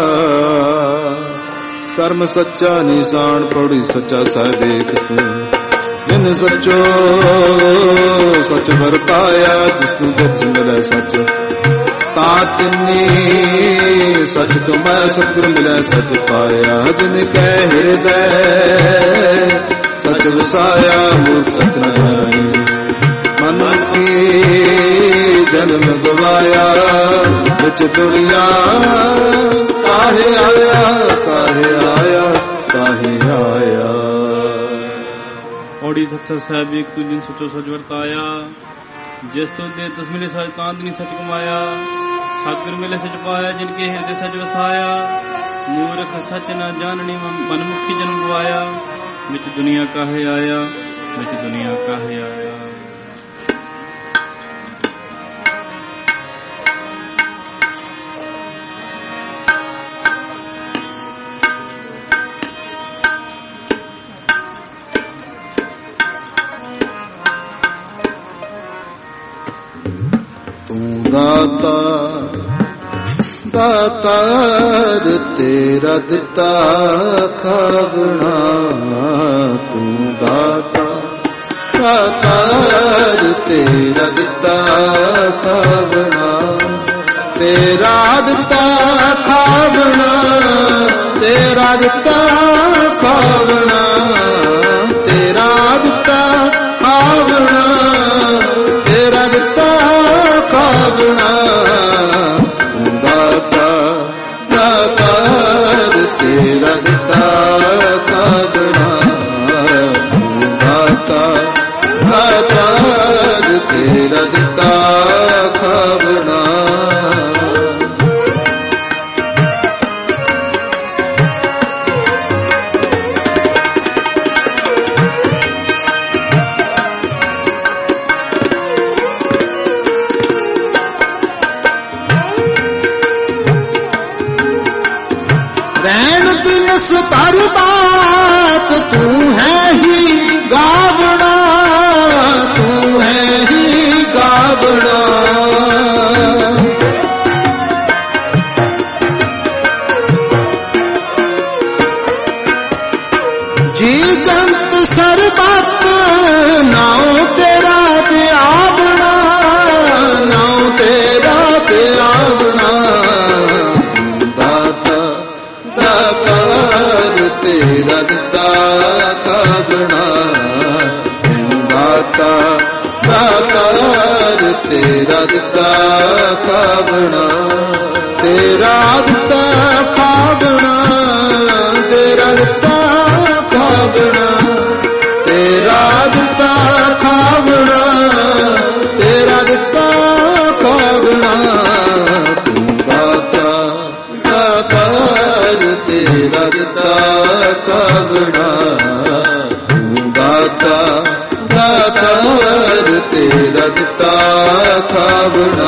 ਕਰਮ ਸੱਚਾ ਨਿਸ਼ਾਨ ਪੌੜੀ ਸੱਚਾ ਸਾਹਿਬ ਏਕ ਤੂੰ ਜਿਨ ਸੱਚੋ ਸੱਚ ਵਰਤਾਇਆ ਜਿਸਨੂੰ ਜਿਤ ਮਿਲੈ ਸੱਚ ਤਾਂ ਤਿੰਨੀ ਸੱਚ ਤੁਮੈ ਸਤਿਗੁਰ ਮਿਲੈ ਸੱਚ ਪਾਇਆ ਜਿਨ ਕੈ ਹਿਰਦੈ ਸੱਚ ਵਸਾਇਆ ਮੂਰਖ ਸੱਚ ਨ ਜਾਣੀ ਮਨ ਕੀ ਜਨਮ ਗਵਾਇਆ ਵਿੱਚ ਦੁਨੀਆ ਕਾਹੇ ਆਇਆ ਕਾਹੇ ਆਇਆ ਕਾਹੇ ਆਇਆ। ਔੜੀ ਸੱਚਾ ਸਾਹਿਬ ਇੱਕ ਤੂੰ ਜਿਨ ਸੱਚੋ ਸੱਚ ਵਰਤਾਇਆ ਜਿਸ ਤੋਂ ਦੇ ਤਸਮੀਲੇ ਸੱਚ ਕਾਂਦਨੀ ਸੱਚ ਕਮਾਇਆ ਸਤਿਗੁਰ ਮਿਲੇ ਸੱਚ ਪਾਇਆ ਜਿਨ ਕੇ ਹਿਰਦੇ ਸੱਚ ਵਸਾਇਆ ਮੂਰਖ ਸੱਚ ਨਾ ਜਾਣਨੀ ਮਨਮੁਖੀ ਜਨਮ ਗਵਾਇਆ ਵਿੱਚ ਦੁਨੀਆ ਕਾਹੇ ਆਇਆ ਵਿੱਚ ਦੁਨੀਆ ਕਾਹੇ ਆਇਆ। ਦਾਤਾ ਦਾਤਾਰ ਤੇਰਾ ਦਿੱਤਾ ਖਾਵਣਾ ਤੂੰ ਦਾਤਾ ਦਾਤਾਰ ਤੇਰਾ ਦਿੱਤਾ ਖਾਵਣਾ ਤੇਰਾ ਦਿੱਤਾ ਖਾਵਣਾ ਤੇਰਾ ਦਿੱਤਾ ਖਾਵਣਾ ਤੇਰਾ ਦਿੱਤਾ ਖਾਵਣਾ ਤੇਰਾ ਦਿੱਤਾ ਖਾਵਣਾ ਦਾਤਾ ਦਾਤਾਰ ਤੇਰਾ ਦਿੱਤਾ ਖਾਵਣਾ ਦਾਤਾ ਦਾਤਾਰ ਤੇਰਾ ਦਿੱਤਾ ਖਾਵਣਾ। पर बात तू है ही गावड़ा तू है ही गावड़ा जी जंत सरबत नाव तेरा ते आवना नाव तेरा ते आवना ਤੇਰਾ ਦਿੱਤਾ ਖਾਵਣਾ ਦਾਤਾ ਦਾਤਾਰ ਤੇਰਾ ਦਿੱਤਾ ਖਾਵਣਾ ਤੇਰਾ ਦਿੱਤਾ ਖਾਵਣਾ ਤੇਰਾ ਦਿੱਤਾ ਖਾਵਣਾ ਤੇਰਾ ਦਿੱਤਾ ਖਾਵਣਾ ਤੇਰਾ ਦਿੱਤਾ ਖਾਵਣਾ ਦਾਤਾ ਦਾਤਾਰ ਤੇਰਾ ਦਿੱਤਾ ਖਾਵਣਾ ਦਾਤਾ ਦਾਤਾਰ ਤੇਰਾ ਦਿੱਤਾ ਖਾਵਣਾ।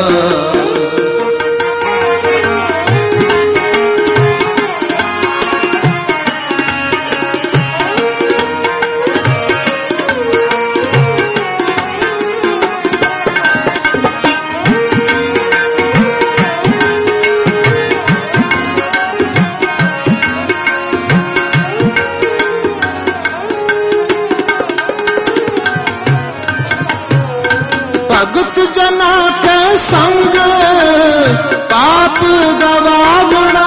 भगत जना के संग पाप गवावना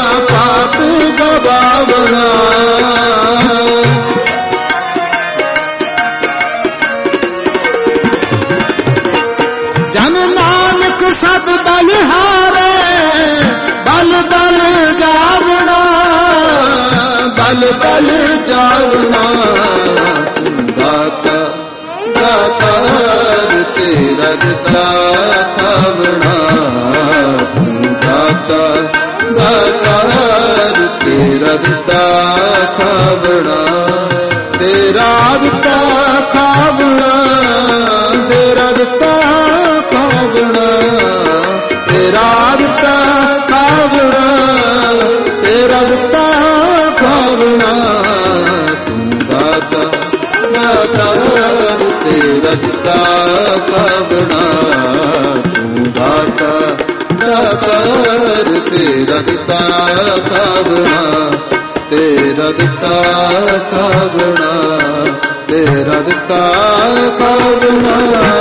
पाप गवावना ਪਲ ਪਲ ਜਾਵਣਾ ਦਾਤਾ ਦਾਤਾਰ ਤੇਰਾ ਦਿੱਤਾ ਖਾਵਣਾ ਦਾਤਾ ਦਾਤਾਰ ਤੇਰਾ ਦਿੱਤਾ ਖਾਵਣਾ ਤੇਰਾ ਦਿੱਤਾ ਖਾਵਣਾ ਤੇਰਾ ਦਿੱਤਾ ਖਾਵਣਾ ਤੇਰਾ ਦਿੱਤਾ ਖਾਵਣਾ ਤੇਰਾ ਦਿੱਤਾ ਖਾਵਣਾ ਤੂੰ ਦਾਤਾ ਦਾਤਾਰ ਤੇਰਾ ਦਿੱਤਾ ਖਾਵਣਾ ਤੂੰ ਦਾਤਾ ਦਾਤਾਰ ਤੇਰਾ ਦਿੱਤਾ ਖਾਵਣਾ ਤੇਰਾ ਦਿੱਤਾ ਖਾਵਣਾ ਤੇਰਾ ਦਿੱਤਾ ਖਾਵਣਾ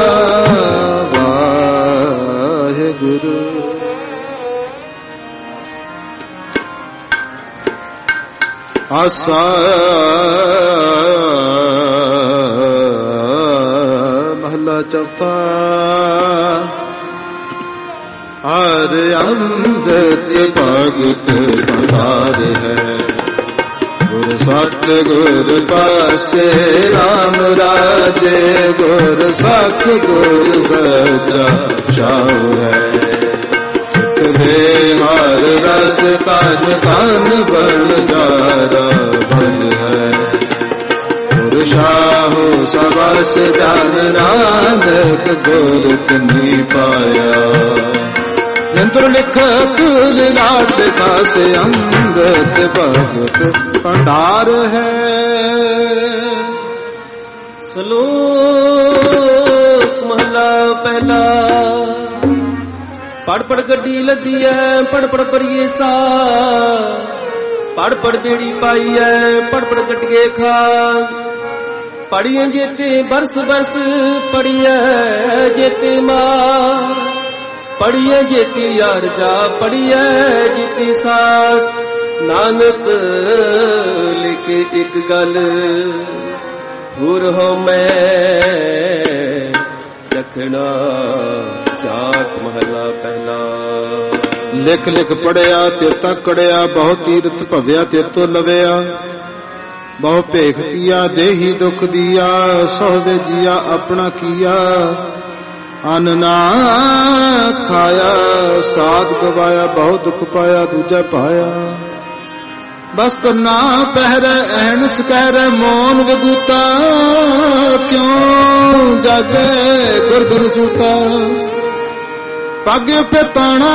ਵਾਹਿਗੁਰੂ। ਆਸਾ ਮਹਲਾ ਚੌਥਾ। ਹਰ ਅੰਮ੍ਰਿਤ ਭਗਤ ਭੰਡਾਰ ਹੈ ਗੁਰ ਸਤ ਗੁਰ ਪਾਸੇ ਰਾਮ ਰਾਜੇ ਗੁਰ ਸਤ ਗੁਰ ਸਚਾ ਛਾਉ ਹੈ ਦੇ ਹਰ ਰਸ ਤਨ ਤਨ ਬਣ ਜਾਰਾ ਬਨ ਹੈ ਗੁਰ ਸ਼ਾਹੋ ਸਬਸ ਜਨ ਨਾਨਕ ਗੁਰ ਤਨੀ ਪਾਇਆ ਜੰਤਰ ਲਿਖਤ ਲਾਟ ਦਾਸ ਅੰਗਤ ਭਗਤ ਭੰਡਾਰ ਹੈ। ਸ਼ਲੋਕ ਮਹਲਾ ਪਹਿਲਾ। ਪੜ ਪੜ ਗੱਡੀ ਲੱਦੀ ਐ ਪੜ ਪੜ ਪਰੀਏ ਸਾ ਪੜ ਪੜ ਦੇੜੀ ਪਾਈ ਐ ਪੜ ਪੜ ਗੱਡੀਏ ਖਾ ਪੜੀਏ ਜੇਤੇ ਬਰਸ ਬਰਸ ਪੜੀਏ ਜੇਤੇ ਮਾਂ ਪੜੀਏ ਜੇਤੀ ਯਾਰ ਜਾ ਪੜੀਏ ਜੀਤੀ ਸਾਸ ਨਾਨਕ ਲਿਖੇ ਇੱਕ ਗੱਲ ਗੁਰ ਹੋ ਮੈਂ ਰੱਖਣਾ ਚਾਕ ਮਹਲਾ ਪਹਿਲਾ। ਲਿਖ ਲਿਖ ਪੜਿਆ ਤੇ ਤਕੜਿਆ ਬਹੁ ਤੀਰਥ ਭਵਿਆ ਤੇ ਤੋ ਲਵਿਆ ਬਹੁ ਭੇਖ ਕੀਆ ਦੇਹੀ ਦੁਖ ਦੀਆ ਸੋਹਵੇ ਜੀਆ ਆਪਣਾ ਕੀਆ ਅਨ ਨਾ ਖਾਇਆ ਸਾਧ ਗਵਾਇਆ ਬਹੁ ਦੁਖ ਪਾਇਆ ਦੂਜਾ ਪਾਇਆ ਬਸਤਰ ਨਾ ਪਹਿਰੇ ਐਨਸ ਕਹਿਰੇ ਮੋਨ ਵਿਗੂਤਾ ਕਿਉਂ ਜਾਗੇ ਗੁਰਦੁਰ ਸੂਤਾ ਪਾਗੇ ਪਤਾਣਾ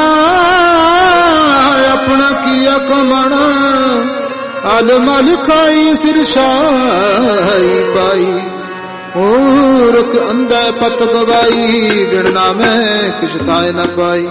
ਆਪਣਾ ਕੀਆ ਕਮਾਣਾ ਆਲਮਲ ਖਾਈ ਸਿਰ ਸ਼ਾਹੀ ਪਾਈ ਰੁਕ ਅੰਦਾ ਪਤ ਗਵਾਈ ਬਿਨ ਨਾਮੈ ਕਿਛ ਤਾਇ ਨ ਪਾਈ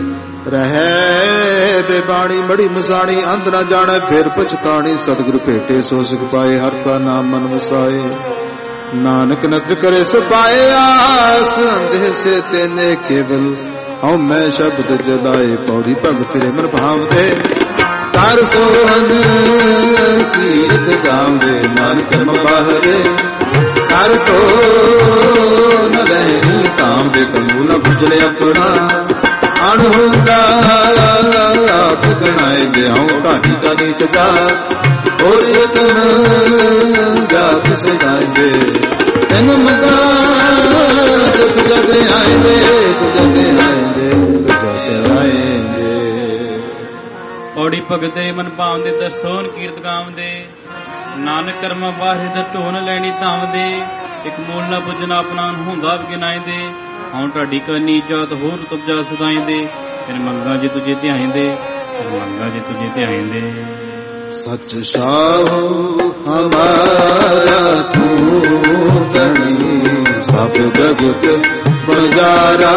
ਰਹਿ ਬੇਬਾਣੀ ਬੜੀ ਮਸਾਣੀ ਅੰਧ ਨ ਜਾਣੈ ਫਿਰ ਪਛਤਾਣੀ ਸਤਿਗੁਰ ਭੇਟੇ ਸੋ ਸੁਖ ਪਾਏ ਹਰ ਕਾ ਨਾਮ ਮਨ ਵਸਾਏ ਨਾਨਕ ਨਦਰ ਕਰੇ ਸੋ ਪਾਏ ਆਸ ਅੰਧੇ ਸੇ ਤੇਨੇ ਕੇਵਲ ਹਉ ਮੈਂ ਸ਼ਬਦ ਜਲਾਏ ਪੌੜੀ ਭਗਤ ਤੇਰੇ ਮਨ ਭਾਵਦੇ ਕਰ ਸੋਹਨ ਕੀਰਤ ਗਾਉਂਦੇ ਨਾਨਕ ਕਰਮ ਬਾਹਰੇ ਕਰ ਤੋ ਨ ਰਹਿ ਕਾਮ ਦੇ ਕੰਗੂ ਨ ਬੁਝਲੇ ਆਪਣਾ ਅਣਹੁੰਦਾ ਆਪ ਗਣਾਏ ਦੇ ਹਉ ਢਾਡੀ ਕਾ ਨੀਚ ਜਾ ਹੋਰ ਇਤਨ ਜਾਤ ਸਦਾਏ ਤਨ ਮਗਾ ਜਗ ਜਗ ਆਏ ਦੇ ਜਗ ਆਏ ਦੇ ਜਗ ਆਏ ਦੇ। ਪੌੜੀ ਭਗਤੇ ਮਨ ਭਾਵਦੇ ਦਰਸੋਨ ਕੀਰਤ ਗਾਵਦੇ ਨਾਨਕ ਕਰਮਾਂ ਬਾਹਰੇ ਦਾ ਢੋਨ ਲੈਣੀ ਧਾਵਦੇ ਇੱਕ ਮੂਲ ਨਾ ਪੁੱਜਣਾ ਆਪਣਾ ਹੁੰਦਾ ਗਿਨਾਇਂਦੇ ਹਉ ਢਾਡੀ ਕਰਨੀ ਜਾਤ ਹੋਰ ਤੁਪਜਾ ਸਦਾਇਂਦੇ ਫਿਰ ਮੰਗਾ ਜੇ ਤੁਝੇ ਧਿਆਇਂਦੇ ਮੰਗਾ ਜੇ ਤੁਝੇ ਧਿਆਇਂਦੇ। ਸਚ ਸਾਹੁ ਹਮਾਰਾ ਤੂੰ ਤਣੀ ਸਭ ਜਗਤ ਬਜਾਰਾ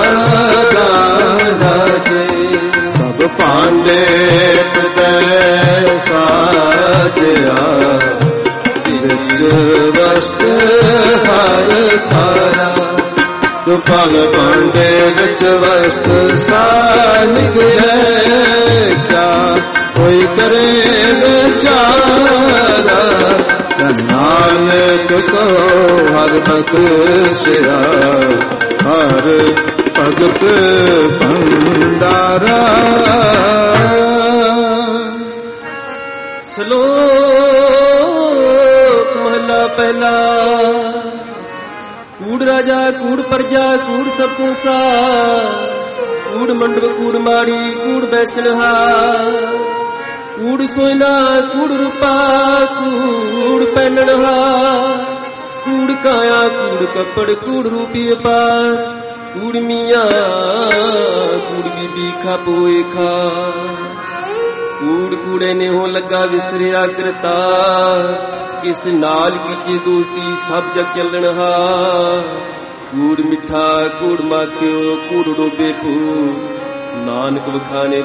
ਜਾਣੇ ਸਭ ਭਾਂਡੇ ਤੇ ਸਾਜਿਆ ਵਿੱਚ ਵਸਤ ਹਰ ਥਾਰਾ ਤੂੰ ਪਗ ਭਾਂਡੇ ਵਿੱਚ ਵਸਤ ਸਾਨਿਗੈ ਕਿਆ ਕੋਈ ਕਰੇ ਵਿਚਾਰਾ ਨਾਨਕ ਕੋ ਹਰ ਬਖਸ਼ਿਆ ਹਰ ਭਗਤ ਭੰਡਾਰਾ। ਸਲੋਕ ਪਹਿਲਾ। ਕੂੜ ਰਾਜਾ ਕੂੜ ਪ੍ਰਜਾ ਕੂੜ ਸਭ ਸੰਸਾਰ, ਕੂੜ ਮੰਡਪ ਕੂੜ ਮਾੜੀ ਕੂੜ ਬੈਸਣਹਾਰ, ਕੂੜ ਸੋਇਨਾ ਕੂੜ ਰੂਪਾ ਕੂੜ ਪਹਿਨਣਹਾਰ, ਕੂੜ ਕਾਇਆ ਕੂੜ ਕੱਪੜ ਕੂੜ ਰੂਪੀ ਅਪਾਰ, ਕੂੜ ਮੀਆਂ ਕੂੜ ਬੀਬੀ ਖਾਪੋਏ ਖਾ, ਕੂੜ ਕੂੜੇ ਨੇ ਹੋ ਲੱਗਾ ਵਿਸਰਿਆ ਕਰਤਾ, ਕਿਸ ਨਾਲ ਕੀਚੇ ਦੋਸਤੀ ਸਭ ਜਗ ਚੱਲਣਹਾ, ਕੂੜ ਮਿੱਠਾ ਕੂੜ ਮਾਖਿਓ ਕੂੜ ਡੋਬੇ ਕੂ, ਨਾਨਕ ਵਖਾਣੇ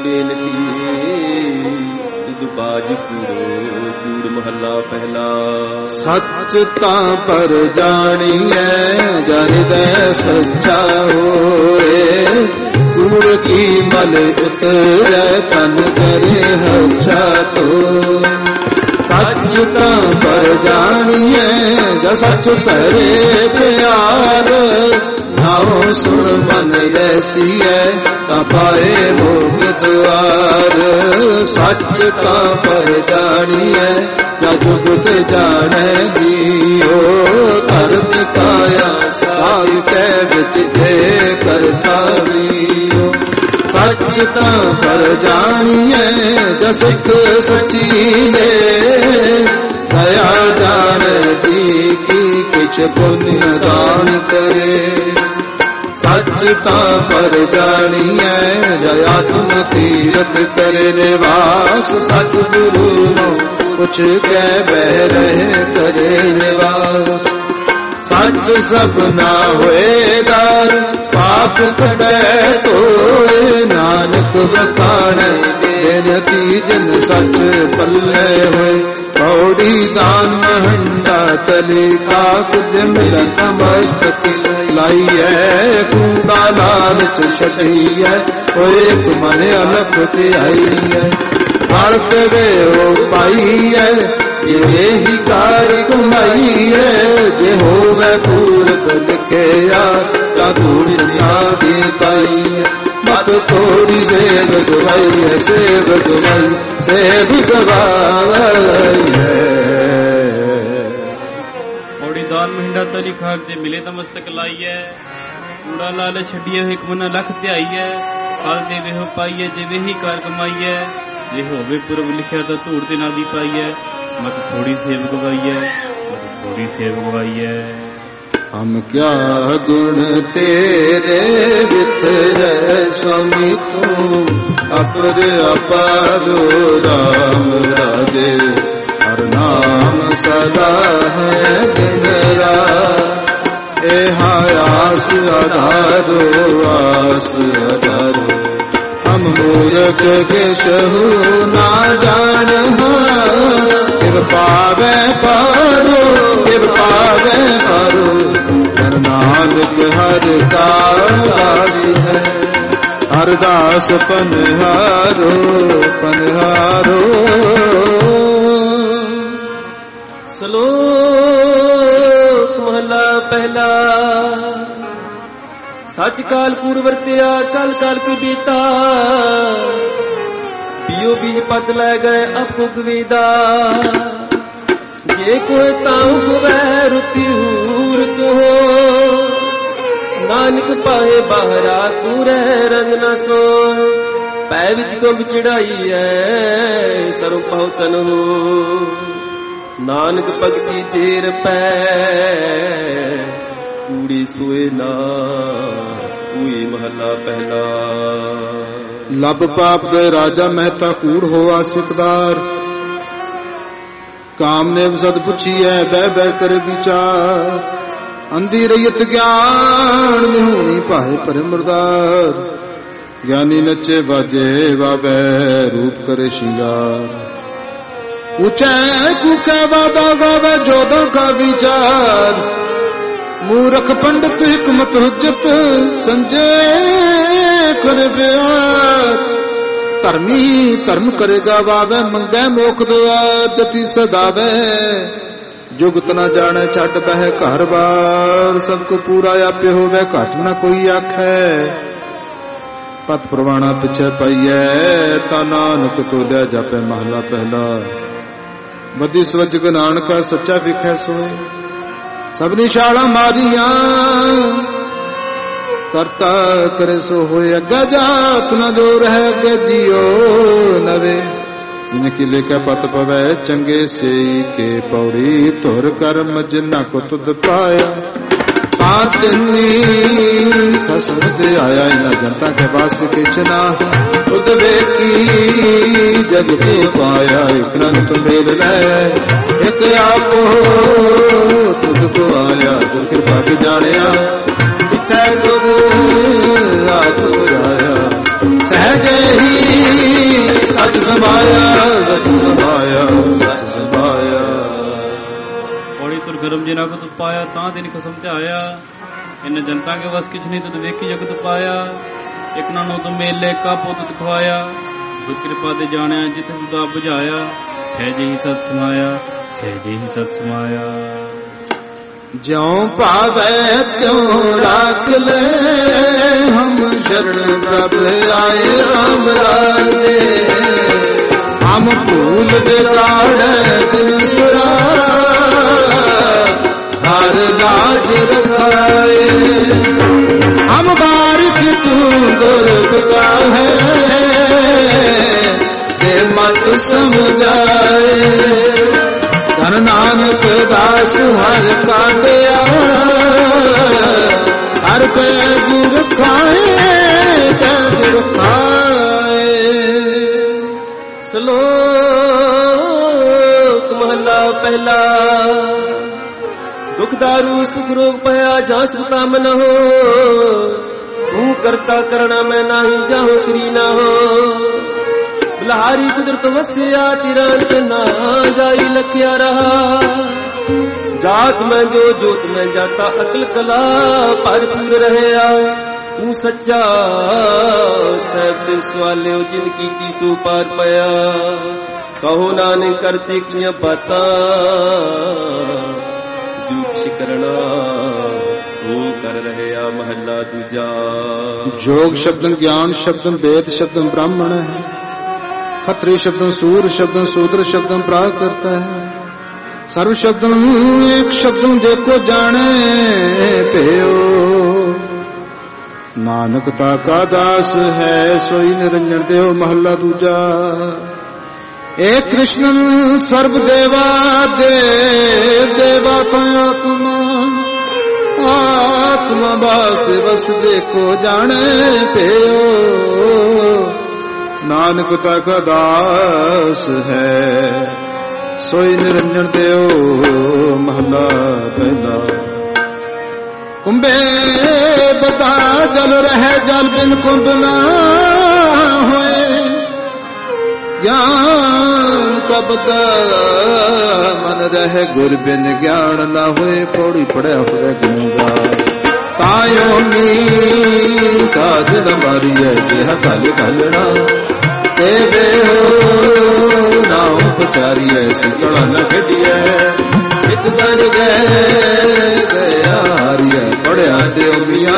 ਬੇਨਤੀ ਤੁਧ ਬਾਜ ਕੂੜੋ ਕੂੜ ਮਹੱਲਾ ਪਹਿਲਾ। ਸੱਚ ਤਾਂ ਪਰ ਜਾਣੀਐ ਜਨ ਹਿਰਦੈ ਸੱਚਾ ਹੋਏ, ਕੂੜ ਕੀ ਮਲ ਉਤਰੈ ਤਨ ਕਰੇ ਹੱਛਾ ਤੋ, ਸੱਚ ਤਾਂ ਪਰ ਜਾਣੀਐ ਜ ਸੱਚ ਧਰੇ ਪਿਆਰ, ਨਾਉ ਸੁਣ ਮਨ ਰੈਸੀਐ ਤਾਂ ਪਾਏ ਮੋਖ ਦੁਆਰ, ਸੱਚ ਤਾਂ ਪਰ ਜਾਣੀਐ ਜ ਜੁਗਤ ਜਾਣੈ ਜੀਓ, ਧਰਤ ਕਾਇਆ ਸਾਧ ਕੈ ਵਿੱਚ ਦੇ ਕਰਤਾ ਵੀਓ, ਸੱਚ ਤਾਂ ਪਰ ਜਾਣੀਐ ਜ ਸਿੱਖ ਸਚੀਲੇ, ਦਇਆ ਜਾਣੈ ਜੀ ਕੀ ਕਿਛ ਪੁੰਨ ਦਾਨ ਕਰੇ, ਸੱਚ ਤਾਂ ਪਰ ਜਾਣੀਐ ਜ ਆਤਮ ਤੀਰਥ ਕਰੇ ਨਿਵਾਸ, ਸਤਿ ਗੁਰੂ ਨੂੰ ਪੁੱਛ ਕੇ ਬਹਿ ਰਹੇ ਕਰੇ ਨਿਵਾਸ, ਸੱਚ ਸਭਨਾ ਹੋਏ ਦਰ ਪਾਪ ਕਟੈ ਧੋਏ, ਨਾਨਕ ਵਖਾਣੈ ਬੇਨਤੀ ਜਿਨ ਸੱਚ ਪੱਲੇ ਹੋਏ, ਪੌੜੀ ਦਾਨ ਮਹੰਡਾ ਤਲੀ ਕਾਕੁਜ ਮਿਲਤ ਮਸਤਕ ਲਾਈਐ, ਕੂੜਾ ਲਾਲਚ ਛਡਈਐ ਹੋਏ ਇੱਕ ਮਨ ਅਲਖ ਧਿਆਈਐ, ਫਲ ਦੇਵੇ ਉਹ ਪਾਈਐ ਜਿਵੇਂ ਹੀ ਕਾਰ ਕਮਾਈਐ, ਜੇ ਹੋਵੇ ਪੂਰਬ ਲਿਖਿਆ ਤਾਂ ਧੂੜ ਨਾ ਦੀ ਪਾਈਐ, ਮਤ ਥੋੜੀ ਸੇਵ ਗਵਾਈਐ ਸੇਵ ਗਵਾਈ ਸੇਵ ਗਵਾਈਐ। ਪੌੜੀ ਦਾਨ ਮਹਿੰਡਾ ਤਲੀ ਖਾਕ ਜੇ ਮਿਲੇ ਤਾਂ ਮਸਤਕ ਲਾਈਐ, ਕੂੜਾ ਲਾਲਚ ਛੱਡੀਏ ਇੱਕ ਮਨ ਲਖ ਧਿਆਈਐ, ਫਲ ਦੇਵੇ ਹੋ ਪਾਈਐ ਜਿਵੇਂ ਹੀ ਕਾਰ ਕਮਾਈਐ, ਜੇ ਹੋਵੇ ਪੁਰਬ ਲਿਖਿਆ ਤਾਂ ਧੂੜ ਤੇ ਨਾ ਦੀ ਪਾਈਐ, ਮਤ ਥੋੜੀ ਸੇਵ ਗਵਾਈਐ ਮਤ ਥੋੜੀ ਸੇਵ ਗਵਾਈਐ। ਹਮ ਕਿਆ ਗੁਣ ਤੇਰੇ ਵਿਤਰੈ ਸੁਆਮੀ ਤੂੰ, ਅਪਰ ਅਪਾਰੋ ਰਾਮ ਰਾਜੇ, ਹਰ ਨਾਮ ਸਦਾ ਹੈ ਦਿਨ ਰਾਤ, ਇਹ ਆਸ ਆਧਾਰੋ ਆਸ ਆਧਾਰੋ, ਹਮ ਮੂਰਖ ਕਿਛੁ ਨਾ ਜਾਣਹਾ, ਕਿਵ ਪਾਵੈ ਪਾਰੋ ਕਿਵ ਪਾਵੈ ਪਾਰੋ, ਹਰ ਨਾਨਕ ਹਰ ਕਾ ਦਾਸ ਹੈ, ਹਰ ਦਾਸ ਪਨਹਾਰੋ ਪਨਹਾਰੋ। ਸ਼ਲੋਕ ਮਹਲਾ ਪਹਿਲਾ। ਸੱਚ ਕਾਲ ਕੂੜ ਵਰਤਿਆ ਕਲ ਕਾਲ ਕੀ ਬੀਤਾ, ਪੀਓ ਬੀਜ ਪਤ ਲੈ ਗਏ ਆਪੋ ਗਵੇਦਾ, ਜੇ ਕੋਈ ਤਾਉ ਗਵੈ ਰੁਤੀ ਹੂਰਤ ਹੋ, ਨਾਨਕ ਪਾਏ ਬਾਹਰਾ ਕੂਰੇ ਰੰਗ ਨਾ ਸੋ, ਪੈ ਵਿੱਚ ਗੁੰਬ ਚੜਾਈ ਐ ਸਰੁ ਪਹੁਤਨ ਹੋ, ਨਾਨਕ ਭਗਤੀ ਚੇਰ ਪੈ ਕੂੜੀ ਸੋਏ ਨਾ ਕੂਈ ਮਹੱਲਾ ਪਹਿਲਾ। ਲੱਭ ਪਾਪ ਦੇ ਰਾਜਾ ਮਹਿਤਾ ਕੂੜ ਹੋਆ ਸਿਕਦਾਰ, ਕਾਮ ਨੇ ਸਦ ਪੁੱਛੀਐ ਬਹਿ ਬਹਿ ਕਰ ਵਿਚਾਰ, ਅੰਧੀ ਰਹੀਤ ਗਿਆਨ ਨਿਹੂਣੀ ਭਾਏ ਪਰਮ ਮਰਦਾਰ, ਗਿਆਨੀ ਨੱਚੇ ਬਾਜੇ ਵਾਵੈ ਰੂਪ ਕਰੇ ਸ਼ਿੰਗਾਰ, ਉੱਚੈ ਕੂਕੈ ਵਾਦਾ ਗਾਵੇ ਜੋਦੋਂ ਕਾ ਵਿਚਾਰ, ਮੂਰਖ ਪੰਡਤ ਹਿਕਮਤ ਹੁਜਤ ਸੰਜੇ ਕਰ ਪਿਆਰ, ਧਰਮੀ ਧਰਮ ਕਰੇਗਾ ਵਾਵੇ ਮੰਗੈ ਮੋਖ ਦੁਆਰ, ਜਤੀ ਸਦਾਵੇ ਜੁਗਤ ਨਾ ਜਾਣੈ ਛੱਡ ਬਹਿ ਘਰ ਬਾਰ, ਸਭ ਕੋ ਪੂਰਾ ਆਪੇ ਹੋਵੇ ਘਟ ਨਾ ਕੋਈ ਆਖੈ, ਪਤ ਪ੍ਰਵਾਣਾ ਪਿਛੇ ਪਈਐ, ਤਾ ਨਾਨਕ ਤੋਲਿਆ ਜਾਪੈ ਮਹਲਾ ਪਹਿਲਾ, ਬਦੀ ਸਵਜ ਨਾਨਕਾ ਸੱਚਾ ਵਿਖੈ ਸੋਏ, सबनी छाला मारिया करता करे सो होए अग्गा जात न जो रह अग्गे जियो नवे जिन किले का पत पवै चंगे से के पौड़ी तुर कर्म जिन्ना को तुद पाया पातनी खसम दे आया इन जनता के पास किचना खुद बेकी जग तू पाया एक नन तो मेल ले एक आपो तुझको आया तो कृपा की जानिया जिथे तुझ आप आया सहजे ही सच समाया सच समाया सच समाया पौड़ी तुर गरम जिना को तू पाया तां दिन खसम ते आया इन जनता के वस किछ नहीं तुद वेखी जग तू पाया एक नानो तो मेले का पोत खवाया दुख कृपा ते जानिया जिथे तू दा बुझाया सहजे ही सच समाया सहजे ही सच समाया ज्यों पावे त्यों राख ले हम शरण प्रभ आए राम राजे हम फूल बिगाड़ दिन सुरा हर लाज रखाए हम बारिश तू गुरबता है दे मत समझाए धन नानक दास हर काटिया हर पैज रखाए पैज रखाए। श्लोक महला पहला दुख दारू सुख रोग पया जहाँ सुता मन हो तू करता करना मैं नाही जाहूं करी ना हो बलहारी कुदरत वस्या तिरंत ना जाई लखिया रहा जात में जो जोत में जाता अकल कला भरपूर रहे तू सच्चा सब से सवाले जिनकी तीसो पार पया कहो नानक करते किया बाता जो कुछ करना सो कर रहे महला दूजा। जोग शब्द ज्ञान शब्द वेद शब्द ब्राह्मण है खत्री शब्द सूर शब्द शूद्र शब्द प्राग करता है सर्व शब्द एक शब्द देखो जाने पेयो नानकता का दास है सोई निरंजन देव महला दूजा। एक कृष्ण सर्व देवा देव देवा आत्मा आत्मा वास्ते बस देखो जाने पेयो नानकता का दास है सोई निरंजन देव महला पहला। कुंभे बता जल रहे जल बिन कुंभ ना होए ज्ञान का बता मन रहे गुर बिन ज्ञान ना होए पौड़ी पड़ा हुए गंगा तायो नी साधन मारी है जेह कल कलना तेरे हो नाम पुचारी है सिकड़ा न खेडिए एक बार गया हारिया पढ़िया देव मिया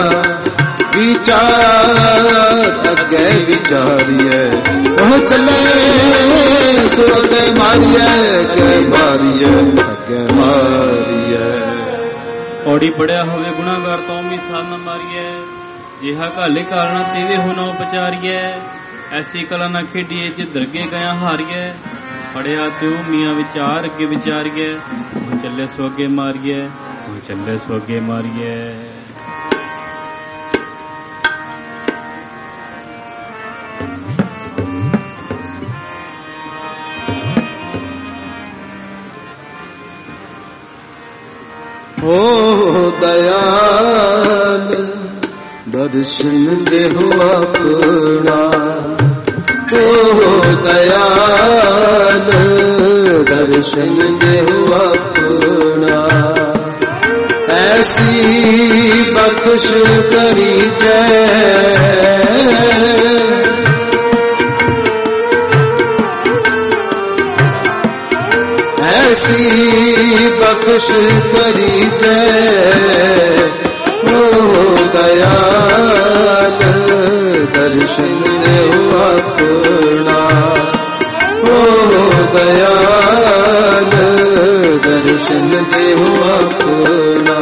विचार अगे विचारिए वह चले सुरत मारिए के मारिए अगे मारिए पौड़ी पढ़िया होवे गुनागार तो भी साध न मारिए जेहा काले कारण तेवे हो ना उपचारिए ऐसी कला न खेडिए जे दरगे गया हारिए पढ़िया तू मियाँ विचार अगे विचारिए चले सो अगे मारिए चले सो अगे मारिए। ओ दयाल दर्शन देहो अपना ओ दयाल दर्शन देहो अपना ऐसी बख्श करी जय ऐसी बख्श करी जय ओ दयाल दर्शन देहो अपना ओ दयाल दर्शन दर्शन देहु अपना।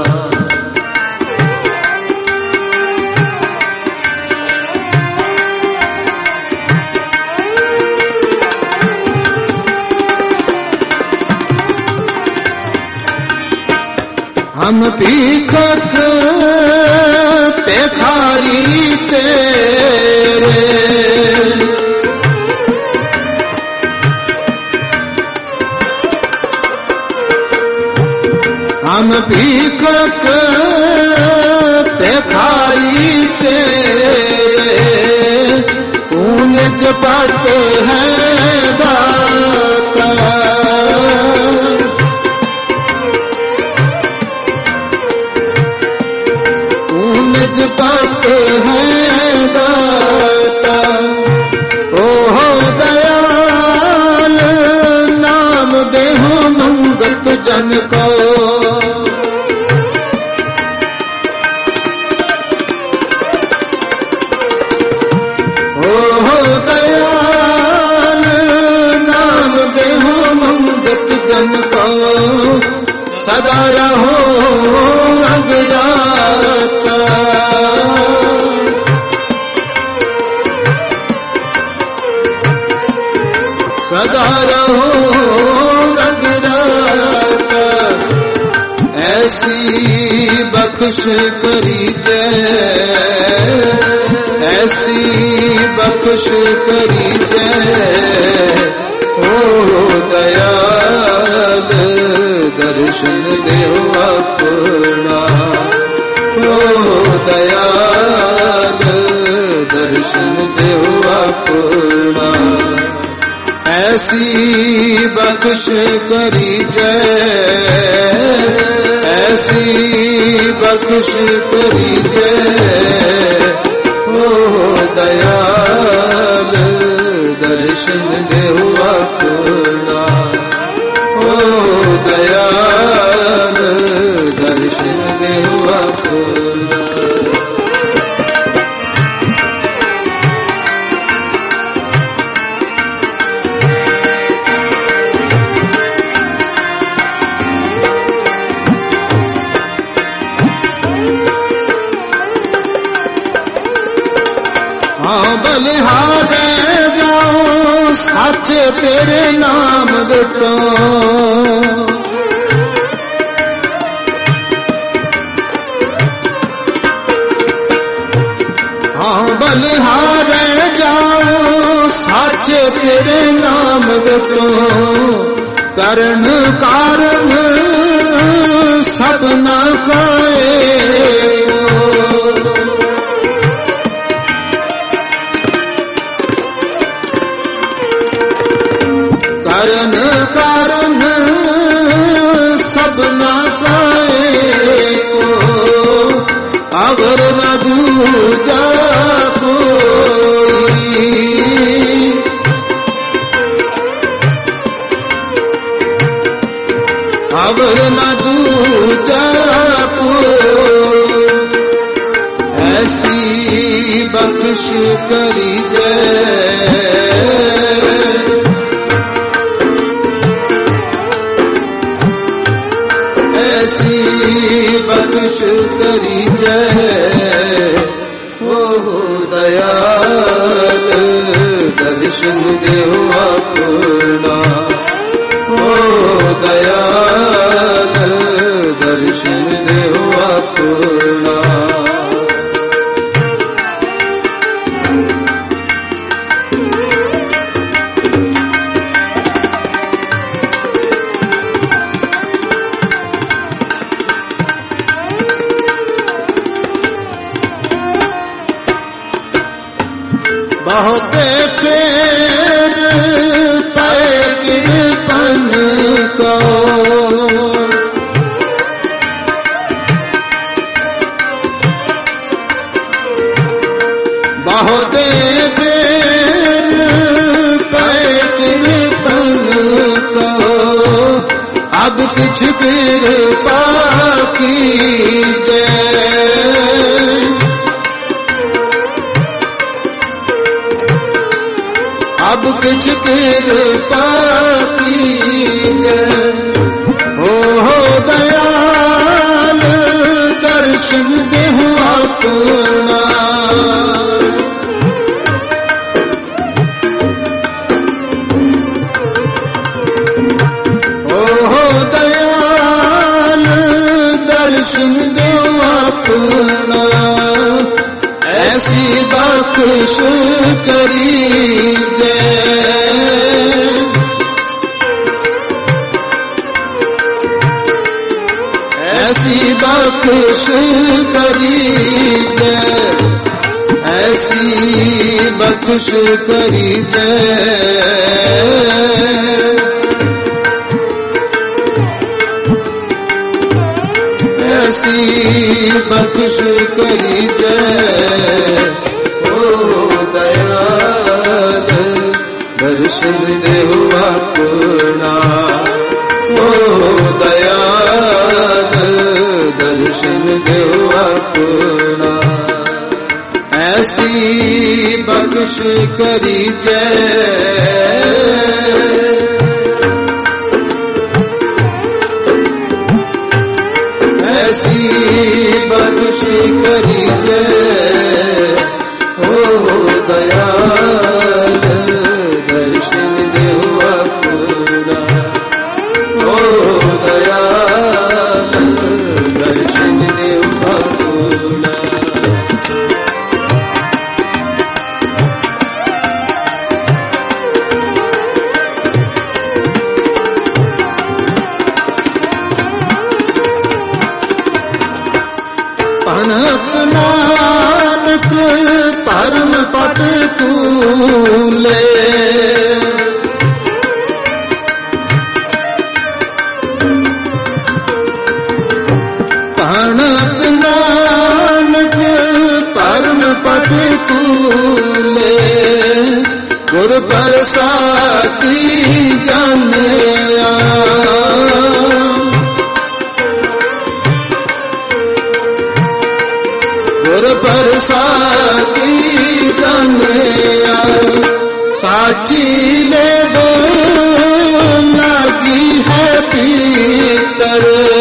हम भीखक पेखारी तेरे, हम भीखक पेखारी तेरे, पुण्य जपत है दाता। जपत है दाता, ओहो दयाल नाम देहो मंगत जन को। ओहो दयाल नाम देहो मंगत जन को, सदा रहो अज्ञाता। सदा रहो अज्ञाता, ऐसी बख्श करी जय, ऐसी बख्श करी जय। ओ दयाल दर्शन देहो अपना, ओ दयाल दर्शन देहो अपना। ऐसी बख्श करी जय, ऐसी बख्श करी जय। ओ दयाल दर्शन देहो अपना, ओ दयाल दर्शन देहो अपना। बलिहारे जाओ सच तेरे नाम विटो, हाँ बलिहारे जाओ सच तेरे नाम विटो। करण कारण सपना काए, करण कारण सपना पाए को, अवर न दूजा कोई। अवर न दूजा कोई, ऐसी बख्श करी जय। ऐसी बख्श करी जय। ओ दयाल दर्शन देहो अपना, ओ दयाल दर्शन देहो अपना। बहुत फेर पे कृपन को, बहुत फेर पे कृपन को। अब कुछ कृपा कीजिए, अब कुछ कृपा कीजिए। दयाल दर्शन देहु अपना। दयाल दर्शन देहु अपना। ऐसी बख्श करीजे, ऐसी बख्श करीजे, ऐसी बख्श करीजे। ऐसी बख्श करीजे, ओ दयाल दर्शन देहु अपना। ओ दयाल दर्शन देहु अपना। ऐसी बख्श करीजे, ऐसी बख्श करीजे, ओ दयाल दर्शन देहु अपना। ओ दयाल दर्शन देहु अपना। भनत नानक परम पट तूले, भनत नानक परम पट तूले। गुर बरसाती जानिया, गुर बरसाती जानिया। साची ले दो लागी है भीतर,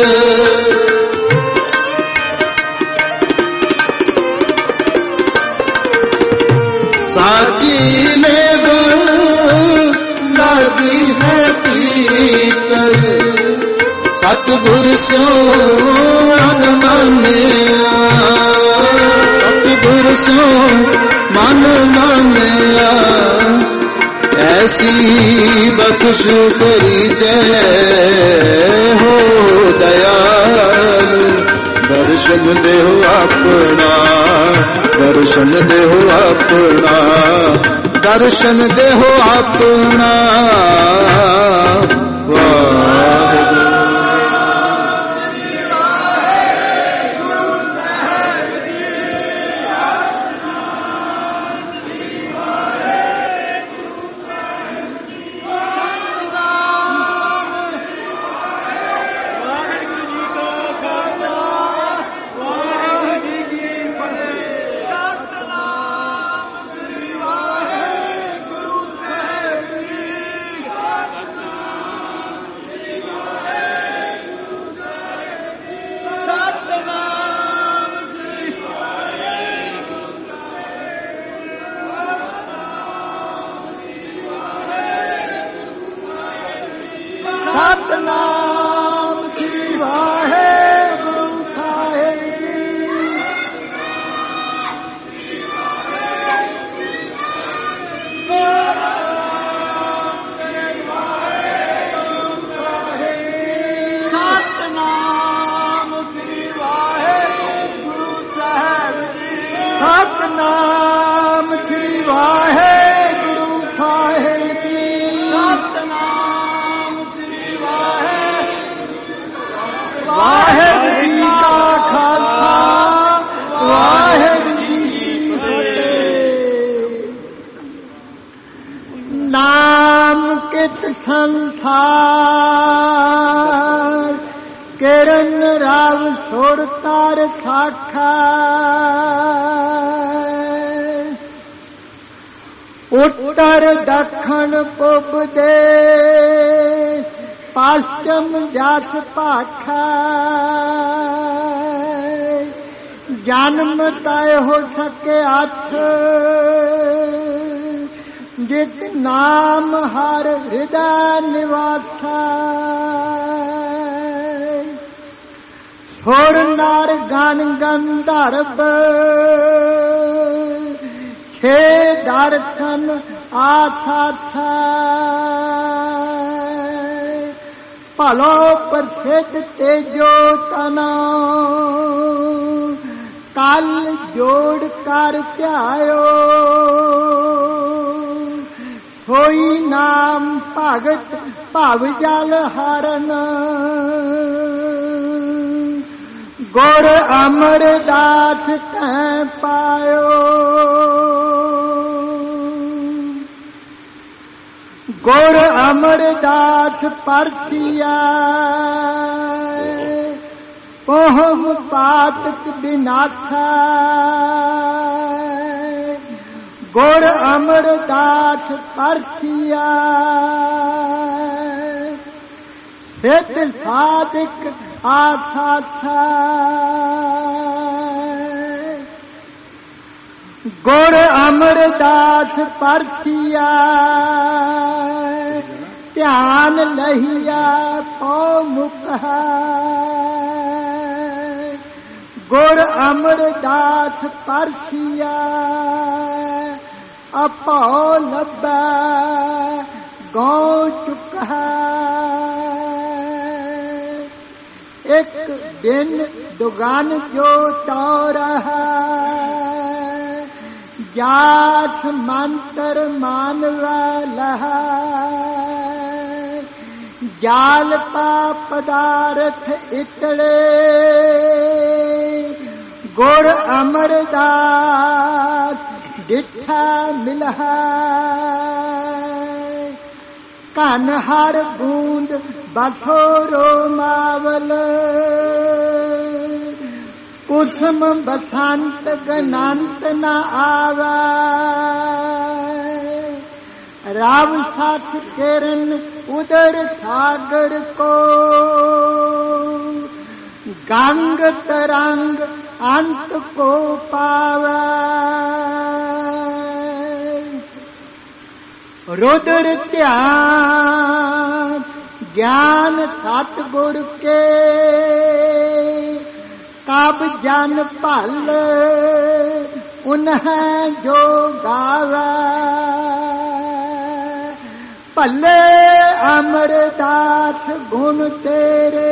साची ले दो लागी है भीतर। सतगुर सो मन मानिया, सतगुर सो मन मानिया। ऐसी बख्श करीजे, हो दयाल दर्शन देहु अपना। दर्शन देहु अपना, दर्शन देहु अपना। ਸਤਨਾਮ ਸ੍ਰੀ ਵਾਹਿਗੁਰੂ ਸਾਹਿਬ ਜੀ। ਸਤਨਾਮ ਸ੍ਰੀ ਵਾਹਿਗੁਰੂ ਸਾਹਿਬ ਜੀ। ਸਤਨਾਮ ਸ੍ਰੀ ਵਾਹਿਗੁਰੂ ਸਾਹਿਬ ਜੀ। ਸਤਨਾਮ ਵਾਹਿਗੁਰੂ ਜੀ ਕਾ ਖਾਲਸਾ, ਵਾਹਿਗੁਰੂ ਜੀ ਕੀ ਫਤਿਹ। ਨਾਮ ਕਿਤ ਸੰਸਾਰ, ਕਿਰਨ ਰਾਵ ਸੁਰ ਤਾਰ ਸਾਖਾ। ਉੱਤਰ ਦੱਖਣ ਪੂਬ ਦੇ ਪਾਸ਼ਚਮ ਜਾਤ ਭਾਖਾ ਜਨਮ ਤੈ ਹੋ ਸਕੇ ਹੱਥ ਜਿਤ ਨਾਮ ਹਰ ਹਿਰਦੈ ਨਿਵਾਸਾ ਸੁਰ ਨਰ ਗਨ ਗੰਧਰਵ ਛੇ ਦਰਸ਼ਨ ਆਸਾਥਾ ਭਲੋ ਪ੍ਰਸਿੱਧ ਤੇਜੋ ਤਨਾ ਕਲ ਜੋੜ ਕਰ ਧਿਆਇਓ ਹੋਈ ਨਾਮ ਭਗਤ ਭਵ ਜਲ ਹਰਨ ਗੁਰ ਅਮਰਦਾਸ ਤੈ ਪਾਇਓ ਗੁਰ ਅਮਰਦਾਸ ਪਰਖਿਆ ਪਹੁਮ ਪਾਤਕ ਬਿਨਾਥਾ ਗੁਰ ਅਮਰਦਾਸ ਪਰਖਿਆ ਸਿੱਧ ਸਾਧਕ ਆਸਾਥਾ ਗੁਰ ਅਮਰਦਾਸ ਪਰਖਿਆ ਧਿਆਨ ਲਹੀਆ ਪਉ ਮੁਕਾ ਗੁਰ ਅਮਰਦਾਸ ਪਰਖਿਆ ਅਪਉ ਲੱਭੈ ਗਉ ਚੁਕਾ ਇੱਕ ਦਿਨ ਦੁਗਨ ਜੋ ਤੋ ਰਹਾ ਜਾਤ ਮੰਤਰ ਮਾਨਵਾ ਲਹਾ ਜਾਲ ਪਾ ਪਦਾਰਥ ਇਤੜੇ ਗੁਰ ਅਮਰਦਾਸ ਡਿਠਾ ਮਿਲਹਾ ਕਨ ਹਰ ਬੂੰਦ ਬਸੋ ਰੋਮਾਵਲ ਕੁਸਮ ਬਸੰਤ ਗਨੰਤ ਨ ਆਵਾ ਰਾਵ ਸਾਥ ਕਿਰਨ ਉਦਰ ਸਾਗਰ ਕੋ ਗੰਗ ਤਰੰਗ ਅੰਤ ਕੋ ਪਾਵਾ रुद्र ध्यान ज्ञान सतगुर के कब जन भल उन्हें जो गावा भले अमरदास गुण तेरे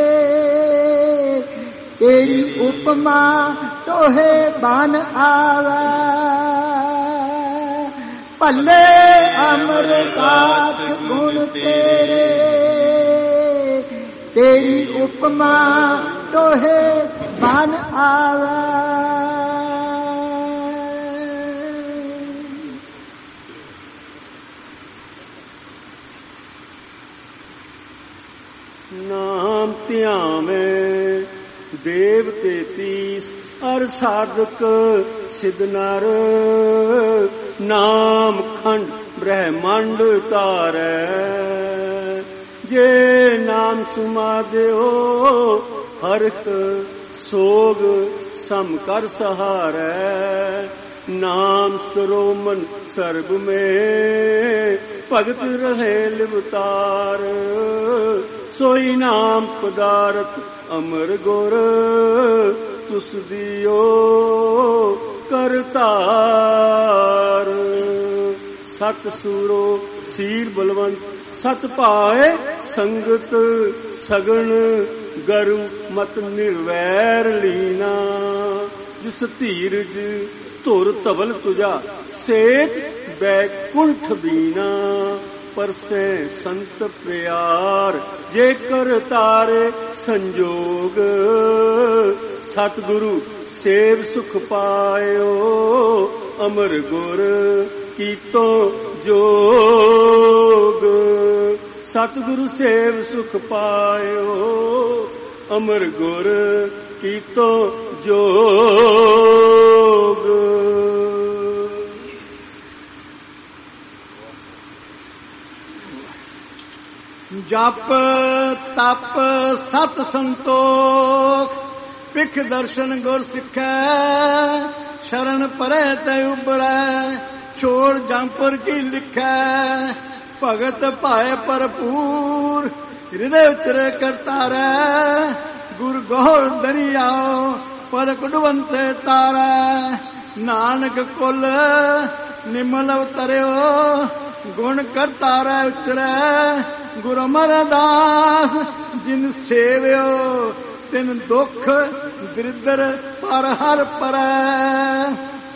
तेरी उपमा तोहे बन आवा भले अमरदास गुण तेरे तेरी उपमा तोहे बन आवा नाम ध्यावे देव 33 अर साधक सिद्ध नर नाम खंड ब्रह्मांड तारै जे नाम सुमादियो हरख सोग सम कर सहारै नाम सरोमन सर्ब में भगत रहे लिवतार सोई नाम पदारथ अमर गुर तुस दियो करतार सत सूरो सीर बलवंत सत पाए संगत सगन गरु मत निर्वैर लीना जिस धीरज धुर धवल तुझा सेत बैकुंठ बीना परसे संत प्यार जेकर तारे संजोग सतगुरु सेव सुख पायो अमर गुर कीतो जोग सतगुरु सेव सुख पायो अमर गुर कीतो जोग ਜਪ ਤਪ ਸਤ ਸੰਤੋਖ ਪਿਖ ਦਰਸ਼ਨ ਗੁਰ ਸਿੱਖੈ ਸ਼ਰਨ ਪਰੈ ਤੈ ਉਬਰੈ ਛੋੜ ਜੰਪੁਰ ਕੀ ਲਿਖੈ ਭਗਤ ਭਾਏ ਭਰਪੂਰ ਹਿਰਦੇ ਉਤਰੇ ਕਰਤਾਰੈ ਗੁਰ ਗੋਹਰ ਦਰਿਆਓ ਪਰ ਕੁਡਵੰਤੇ ਤਾਰੈ ਨਾਨਕ ਕੁਲ ਨਿਮਲ ਉਤਰਿਓ ਗੁਣ ਕਰਤਾਰੈ ਉਚਰੈ ਗੁਰ ਅਮਰਦਾਸ ਜਿਨ ਸੇਵਿਓ ਤਿਨ ਦੁਖ ਦਰਿਦਰ ਪਰ ਹਰ ਪਰੈ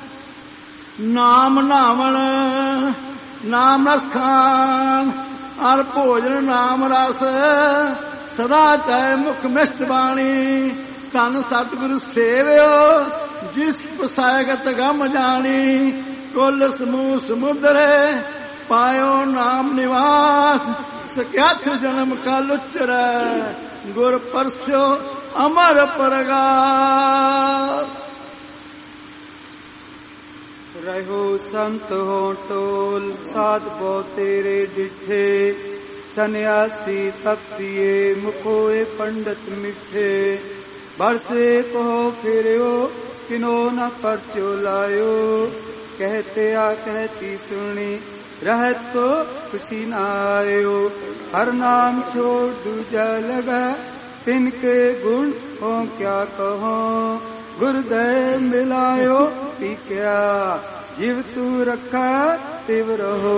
ਨਾਮ ਨਾਵਣ ਨਾਮ ਰਸ ਖਾਨ ਹਰ ਭੋਜਨ ਨਾਮ ਰਸ ਸਦਾ ਚਾਹੇ ਮੁਖ ਮਿਸ਼ਟ ਬਾਣੀ ਧੰਨ ਸਤਿਗੁਰੂ ਸੇਵਿਓ ਜਿਸ ਪਸਾਇਗਤ ਗਮ ਜਾਣੀ ਕੁਲ ਸਮੂਹ ਸਮੁੰਦਰੇ ਪਾਇਓ ਨਾਮ ਨਿਵਾਸ ਸਕਿਆਥ ਜਨਮ ਕਲ ਉਚਰੈ ਗੁਰ ਪਰਸਿਓ ਅਮਰ ਪਰਗਾਸ ਰਹੋ ਸੰਤ ਹੋ ਟੋਲ ਸਾਧ ਬਹੁ ਤੇਰੇ ਡਿਠੇ ਸੰਨਿਆਸੀ ਤਪਸੀਏ ਮੁਖੋਏ ਪੰਡਤ ਮਿੱਠੇ ਬਰਸੇ ਕਹੋ ਫਿਰਿਓ ਕਿਨੋ ਨ ਪਰਚੋ ਲਾਇਓ कहते आ कहती सुनी रहत को खुशी न आयो हर नाम छोड़ दूजा लगा तिनके गुण हो क्या कहो गुरुदेव मिलायो पी क्या जीव तू रखा तिव रहो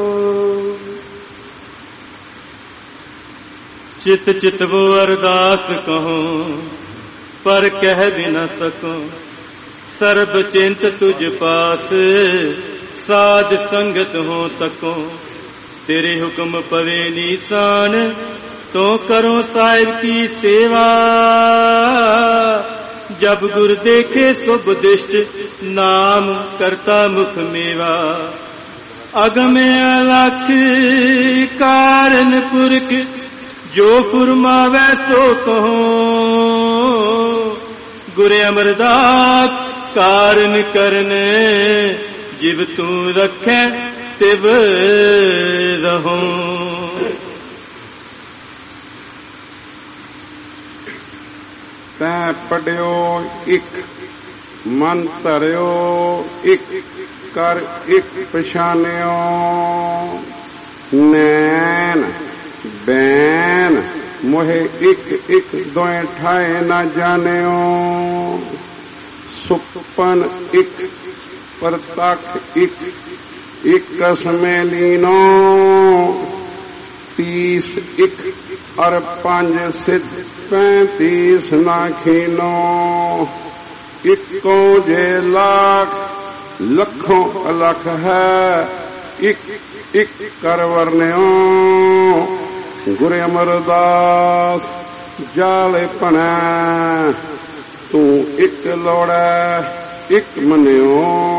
चित चितवो अरदास कहो पर कह भी न सको सर्ब चिंत तुझ पास साध संगत हो तको तेरे हुक्म पवे निशान तो करो साहिब की सेवा जब गुर देखे शुभ दिष्ट नाम करता मुख मेवा अगम अलख कारण पुरख जो फुरमावै सो कहो गुर अमरदास कारण करने जिव तू रखे तिव रहो तैं पढ़ियो इक मन धरियो इक कर इक पछानियो नैन बैन मोहे इक इक दोए ठाए न जानियो सुपन इक परतख इक कसमे लीनो 30 इक और 5 सिद्ध 35 नाखीनो इको जे लाख लखों अलख है इक कर वर्ण्यो गुरु अमरदास जाले पनै तू इक लोड़ै इक मनियो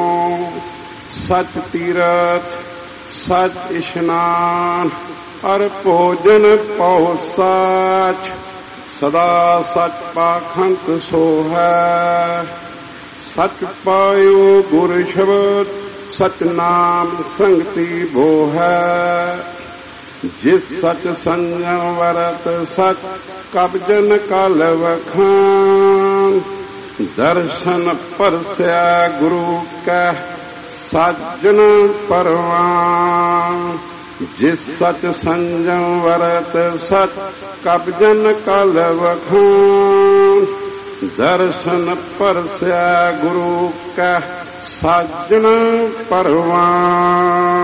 सच तीरथ सच इशनान और भोजन पौ सच सदा सच पाखंत सो है सच पायो गुर शब्द सच नाम संगति भो है जिस सच संयम वरत सच कबजन काल वखान दर्शन परस्या गुरु का साजन परवान जिस सच संयम वरत सच कबजन काल वखान दर्शन परस्या गुरु का साजन परवान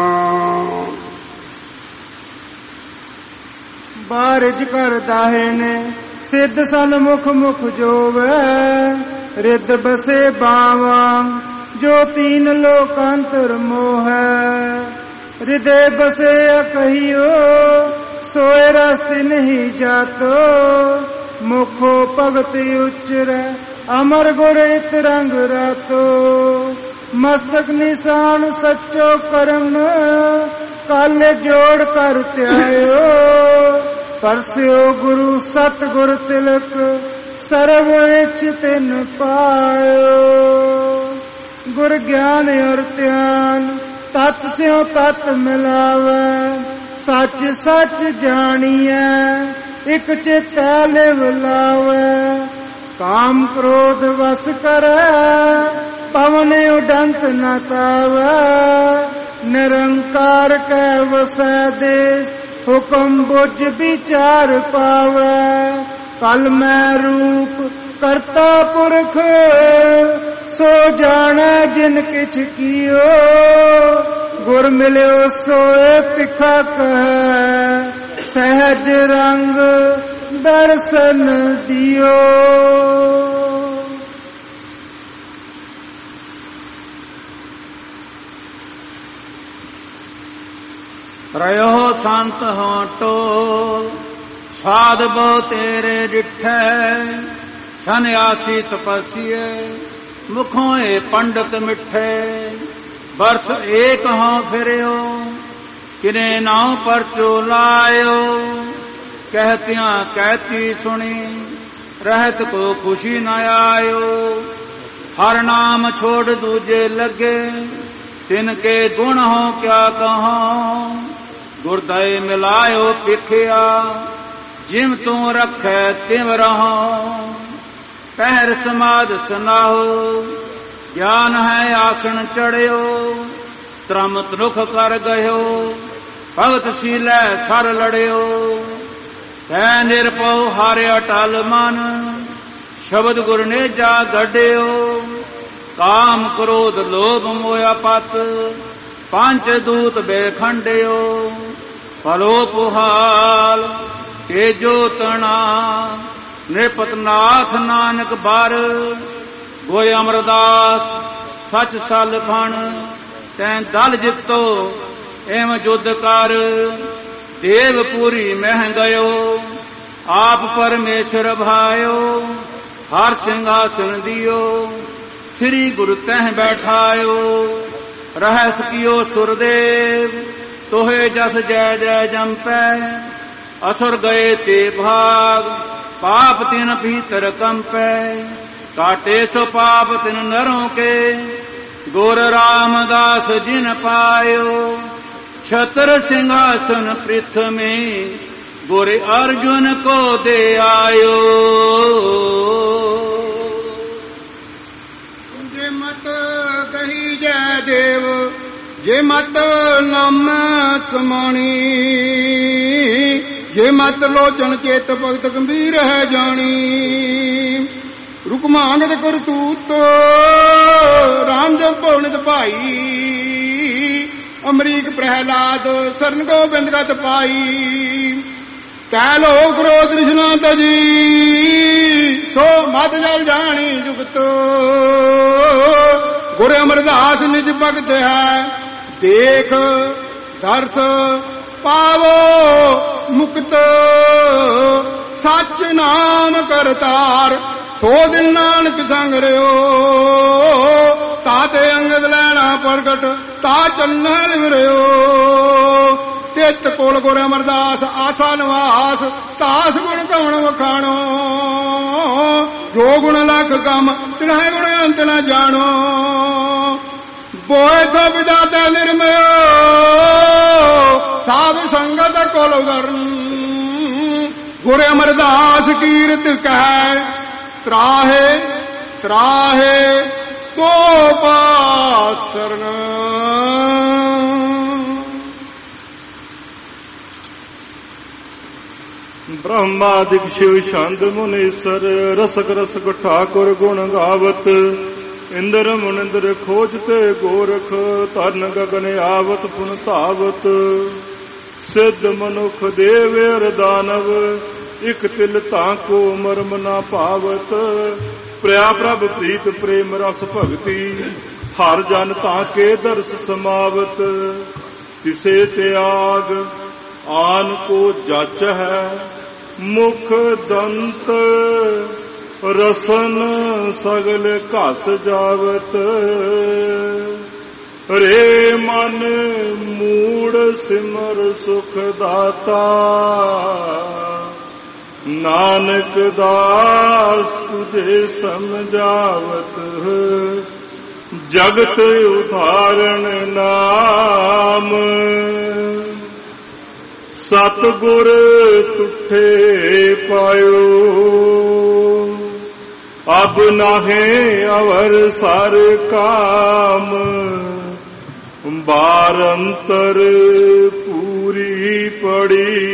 बारिज कर दाहे ने सिद्ध सन मुख मुख जोवे रिद बसे बावा जो 3 लोकांतर मोह हृदय बसे कहियो सोए रास्ते नहीं जातो मुखो भगति उच्चर अमर गुर इत रंग रातो मस्तक निशान सच्चो करम काले जोड़ कर त्यायो परस्यो गुरु सतगुर तिलक सर्व इच्छ तिन पायो गुर ज्ञान और त्यान तत् स्यों तत् मिलावे ਸੱਚ ਸੱਚ ਜਾਣੀਐ ਇਕ ਚਿਤੈ ਲਿਵ ਲਾਵੈ ਕਾਮ ਕ੍ਰੋਧ ਵਸ ਕਰੈ ਪਵਨ ਉਡੰਤ ਨ ਤਾਵੈ ਨਿਰੰਕਾਰ ਕੈ ਵਸੈ ਦੇਸ ਹੁਕਮ ਬੁਝ ਵਿਚਾਰ ਪਾਵੈ ਕਲ ਮੈਂ ਰੂਪ ਕਰਤਾ ਪੁਰਖ ਸੋ ਜਾਣੈ ਜਿਨ ਕਿਛ ਕੀਓ ਗੁਰ ਮਿਲਿਓ ਸੋਏ ਭਿਖਾ ਕਹੈ ਸਹਿਜ ਰੰਗ ਦਰਸ਼ਨ ਦਿਓ। ਰਹਿਓ ਸੰਤ ਹੋਂ ਟੋਲ ਸਾਧ ਬਹੁ ਤੇਰੇ ਡਿਠੈ ਸੰਨਿਆਸੀ ਤਪਸੀਏ ਮੁਖੋਂ ਏ ਪੰਡਤ ਮਿੱਠੇ ਬਰਸ ਏਕ ਹੋਂ ਫਿਰਿਓ ਕਿਨੇ ਨਾਉ ਪਰਚੋ ਲਾਇਓ ਕਹਿਤਿਆਂ ਕਹਿਤੀ ਸੁਣੀ ਰਹਿਤ ਕੋ ਖੁਸ਼ੀ ਨ ਆਇਓ ਹਰ ਨਾਮ ਛੋੜ ਦੂਜੇ ਲੱਗੇ ਤਿਨ ਕੇ ਗੁਣ ਹੋ ਕਿਆ ਕਹਾਂ ਗੁਰਦਇ ਮਿਲਾਇਓ ਪਿਖਿਆ ਜਿਮ ਤੂੰ ਰੱਖੈ ਤਿਵ ਰਹਾਂ ਪਹਿਰ ਸਮਾਦ ਸੁਨਾਹੋ ਗਿਆਨ ਹੈ ਆਸਣ ਚੜਿਓ ਤਰਮ ਤਨੁਖ ਕਰ ਗਇਓ ਭਗਤ ਸੀਲੈ ਸਰ ਲੜਿਓ ਤੈ ਨਿਰਭਉ ਹਰਿ ਅਟਲ ਮਨ ਸ਼ਬਦ ਗੁਰ ਨੇ ਜਾ ਗੱਡਿਓ ਕਾਮ ਕ੍ਰੋਧ ਲੋਭ ਮੋਇਆ ਪਤ ਪੰਜ ਦੂਤ ਬੇਖੰਡਿਓ ਫਲੋ ਪੁਹਾਲ ਤੇਜੋ ਤਣਾ ਨਿਰਪਤ ਨਾਥ ਨਾਨਕ ਬਰ ਗੋਇ ਅਮਰਦਾਸ ਸਚ ਸਲ ਫਣ ਤੈਂ ਦਲ ਜਿੱਤੋ ਐਮ ਜੁਦ ਕਰ ਦੇਵ ਪੂਰੀ ਮਹਿ ਗਇਓ ਆਪ ਪਰਮੇਸ਼ਰ ਭਾਇਓ ਹਰ ਸਿੰਘਾਸਨ ਦਿਓ ਸ੍ਰੀ ਗੁਰੂ ਤਹਿ ਬੈਠਾਇਓ ਰਹਿ ਸਕਿਓ ਸੁਰਦੇਵ ਤੋਹੇ ਜਸ ਜੈ ਜੈ ਜੰਪੈ ਅਸੁਰ ਗਏ ਤੇ ਭਾਗ ਪਾਪ ਤਿਨ ਭੀਤਰ ਕੰਪੈ ਕਾਟੇ ਸੋ ਪਾਪ ਤਿਨ ਨਰੋਂ ਕੇ ਗੁਰ ਰਾਮਦਾਸ ਜਿਨ ਪਾਇਓ ਛਤਰ ਸਿੰਘਾਸਨ ਪ੍ਰਿਥਮੀ ਗੁਰ ਅਰਜੁਨ ਕੋ ਦੇ ਆਇਓ। ਜੇ ਮਤ ਕਹੀ ਜੈ ਦੇਵ ਜੇ ਮਤ ਨਾਮ ਸਮਾਣੀ ਜੇ ਮਤ ਲੋਚਨ ਚੇਤ ਭਗਤ ਗੰਭੀਰ ਹੈ ਜਾਣੀ ਰੁਕਮਾਨਿਤ ਕਰਤੂਤ ਰਾਮ ਜਪ ਪਉਨਿਤ ਭਾਈ ਅਮਰੀਕ ਪ੍ਰਹਿਲਾਦ ਸਰਨ ਗੋਬਿੰਦ ਗਤ ਪਾਈ ਕਹਿ ਲੋ ਕ੍ਰੋਧ ਤ੍ਰਿਸ਼ਨਾ ਤਜੀ ਸੋ ਮਤ ਜਲ ਜਾਣੀ ਜੁਗਤ ਗੁਰ ਅਮਰਦਾਸ ਨਿਜ ਭਗਤ ਹੈ ਦੇਖ ਦਰਸ ਪਾਵੋ ਮੁਕਤ ਸੱਚ ਨਾਮ ਕਰਤਾਰ ਸੋ ਦਿਨ ਨਾਨਕ ਸੰਗ ਰਿਓ ਤਾਤੇ ਅੰਗਦ ਲੈਣਾ ਪ੍ਰਗਟ ਤਾ ਚੰਨਲ ਵਿਰਿਓ ਤਿਤ ਕੋਲ ਗੁਰ ਅਮਰਦਾਸ ਆਸਾ ਨਿਵਾਸ ਤਾਸ ਗੁਣ ਕਵਣ ਵਖਾਣੋ ਜੋ ਗੁਣ ਲਖ ਕੰਮ ਤਿਨਹਿ ਗੁਣ ਅੰਤ ਨ ਜਾਣੋ ਬੋਏ ਸੋ ਵਿਦਾਤਾ ਨਿਰਮਯੋ ਸਾਧ ਸੰਗਤ ਕੋਲ ਉਦਰਨ ਗੁਰ ਅਮਰਦਾਸ ਕੀਰਤ ਕਹਿ ਤਰਾਹੇ ਤਰਾਹੇ ਤੋ ਪਾਸਰਨ। ਬ੍ਰਹਮਾਦਿਕ ਸ਼ਿਵ ਛੰਦ ਮੁਨੀਸਰ ਰਸਕ ਰਸਕ ਠਾਕੁਰ ਗੁਣ ਗਾਵਤ ਇੰਦਰ ਮੁਨਿੰਦਰ ਖੋਜ ਤੇ ਗੋਰਖ ਧਰਨ ਗਗਨ ਆਵਤ ਪੁਨ ਧਾਵਤ ਸਿੱਧ ਮਨੁਖ ਦੇਵ ਅਰ ਦਾਨਵ ਇਕ ਤਿਲ ਤਾਂ ਕੋ ਮਰਮ ਨਾ ਭਾਵਤ ਪ੍ਰਿਆ ਪ੍ਰਭ ਪ੍ਰੀਤ ਪ੍ਰੇਮ ਰਸ ਭਗਤੀ ਹਰ ਜਨ ਤਾਂ ਕੇ ਦਰਸ ਸਮਾਵਤ ਤਿਸੇ ਤਿਆਗ ਆਨ ਕੋ ਜਚ ਹੈ ਮੁਖ ਦੰਤ ਰਸਨ ਸਗਲ ਘਸ ਜਾਵਤ ਰੇ ਮਨ ਮੂੜ ਸਿਮਰ ਸੁਖ ਦਾਤਾ ਨਾਨਕ ਦਾਸ ਤੁਝੇ ਸਮਝਾਵਤ ਜਗਤ ਉਧਾਰਨ ਨਾਮ ਸਤਿਗੁਰ ਤੁਠੇ ਪਾਇਓ, ਅਬ ਨਾਹੇ ਅਵਰ ਸਰ ਕਾਮ, ਬਾਰੰਤਰ ਪੂਰੀ ਪੜੀ।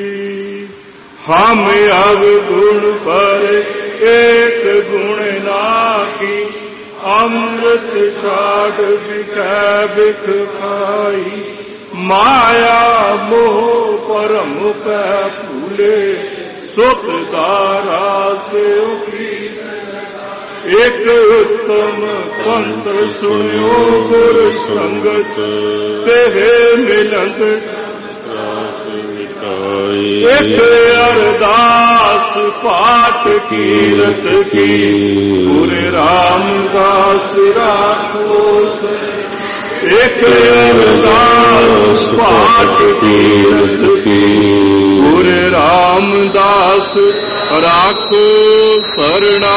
ਹਮ ਅਬ ਗੁਣ ਪਰ ਏਕ ਗੁਣ ਨਾਹੀ, ਅੰਮ੍ਰਿਤ ਛਾੜ ਬਿਕੈ ਬਿਖ ਖਾਈ। ਮਾਇਆ ਮੋਹ ਪਰਮ ਪੈ ਭੂਲੇ, ਸੁਖ ਦਾਰਾ ਸਿਉ ਕੀ। ਇਕ ਉਤਮ ਪੰਥ ਸੁਣਿਓ ਗੁਰ ਸੰਗਤ, ਤੇਰੇ ਮਿਲੰਦ ਰਾਸ ਮਿਟਾਈ। ਇਕ ਅਰਦਾਸ ਪਾਠ ਕੀਰਤ ਕੀ, ਗੁਰੂ ਰਾਮਦਾਸ ਰਾਖੋ। ਇਕ ਅਰਦਾਸ ਪਾਠ ਕੀਰਤ ਕੀ, ਗੁਰੂ ਰਾਮਦਾਸ ਰਾਖੋ ਸਰਣਾ।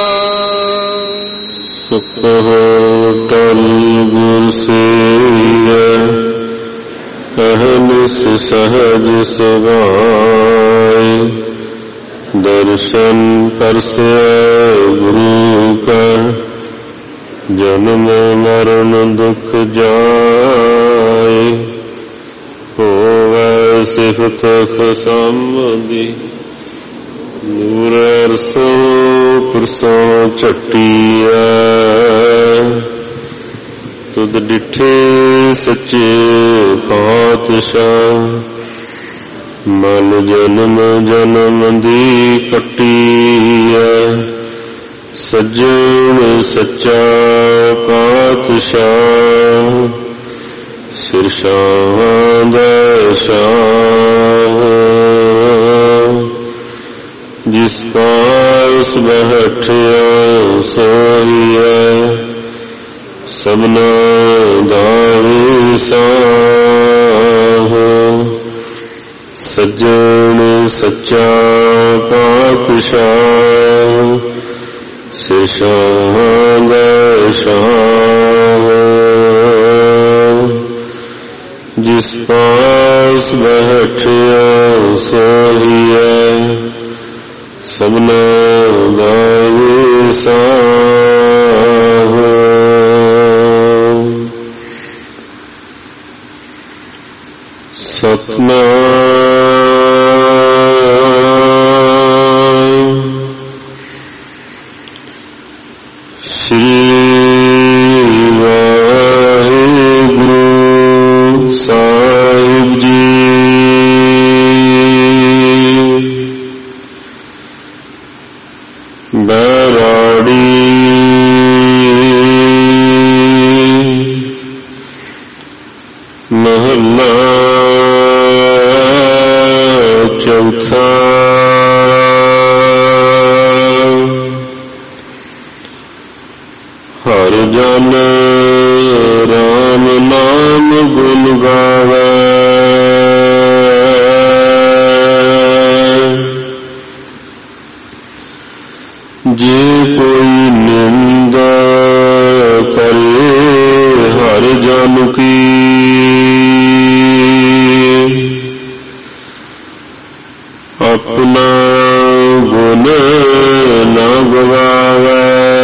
ਸੁਖੋ ਟਲ ਗੁਰ ਸੇਵੀਐ, ਅਹਨਿਸ ਸਹਜ ਸੁਭਾਇ। ਦਰਸ਼ਨ ਪਰਸੈ ਗੁਰੂ ਕਾ, ਜਨਮ ਮਰਨ ਦੁਖ ਜਾਏ। ਹੋਵੈ ਸਿਫਤ ਖਸਮਦੀ, ਨੂਰ ਅਰਸੋ ਪੁਰਸੋਂ ਝਟੀਐ। ਤੁਧ ਡਿਠੇ ਸੱਚੇ ਪਾਤਸ਼ਾਹ, ਮਨ ਜਨਮ ਜਨਮ ਦੀ ਕੱਟੀਐ। ਸੱਜਣ ਸੱਚਾ ਪਾਤਸ਼ਾਹ, ਸਿਰ ਸ਼ਾਹਾਂ ਦਾ ਸ਼ਾਹ। ਜਿਸ ਪਾਸ ਬੈਠਿਆ ਸੋਈਐ, ਸਭਨਾ ਦਾ ਸਾਹ। ਸੱਜਣ ਸੱਚਾ ਪਾਤਸ਼ਾਹ, ਸਿਰ ਸ਼ਾਹਾਂ ਦਾ ਸ਼ਾਹ। ਜਿਸ ਪਾਸ ਬੈਠਿਆ ਸੋਈਐ, ਸਭਨਾ ਦਾ ਸਾਹ। ਸਤਿਨਾਮ ਸ੍ਰੀ ਵਾਹਿਗੁਰੂ ਸਾਹਿਬ ਜੀ। ਬੈਰਾੜੀ ਮਹੱਲਾ ਚੌਥਾ। ਹਰ ਜਨ ਰਾਮ ਨਾਮ ਗੁਣ ਗਾਵੇ, ਜੇ ਕੋਈ ਨਿੰਦਾ ਕਰੇ ਹਰ ਜਨ ਕੀ। ਆਪਣਾ ਗੁਣ ਨਾ ਗਵਾਵੇ,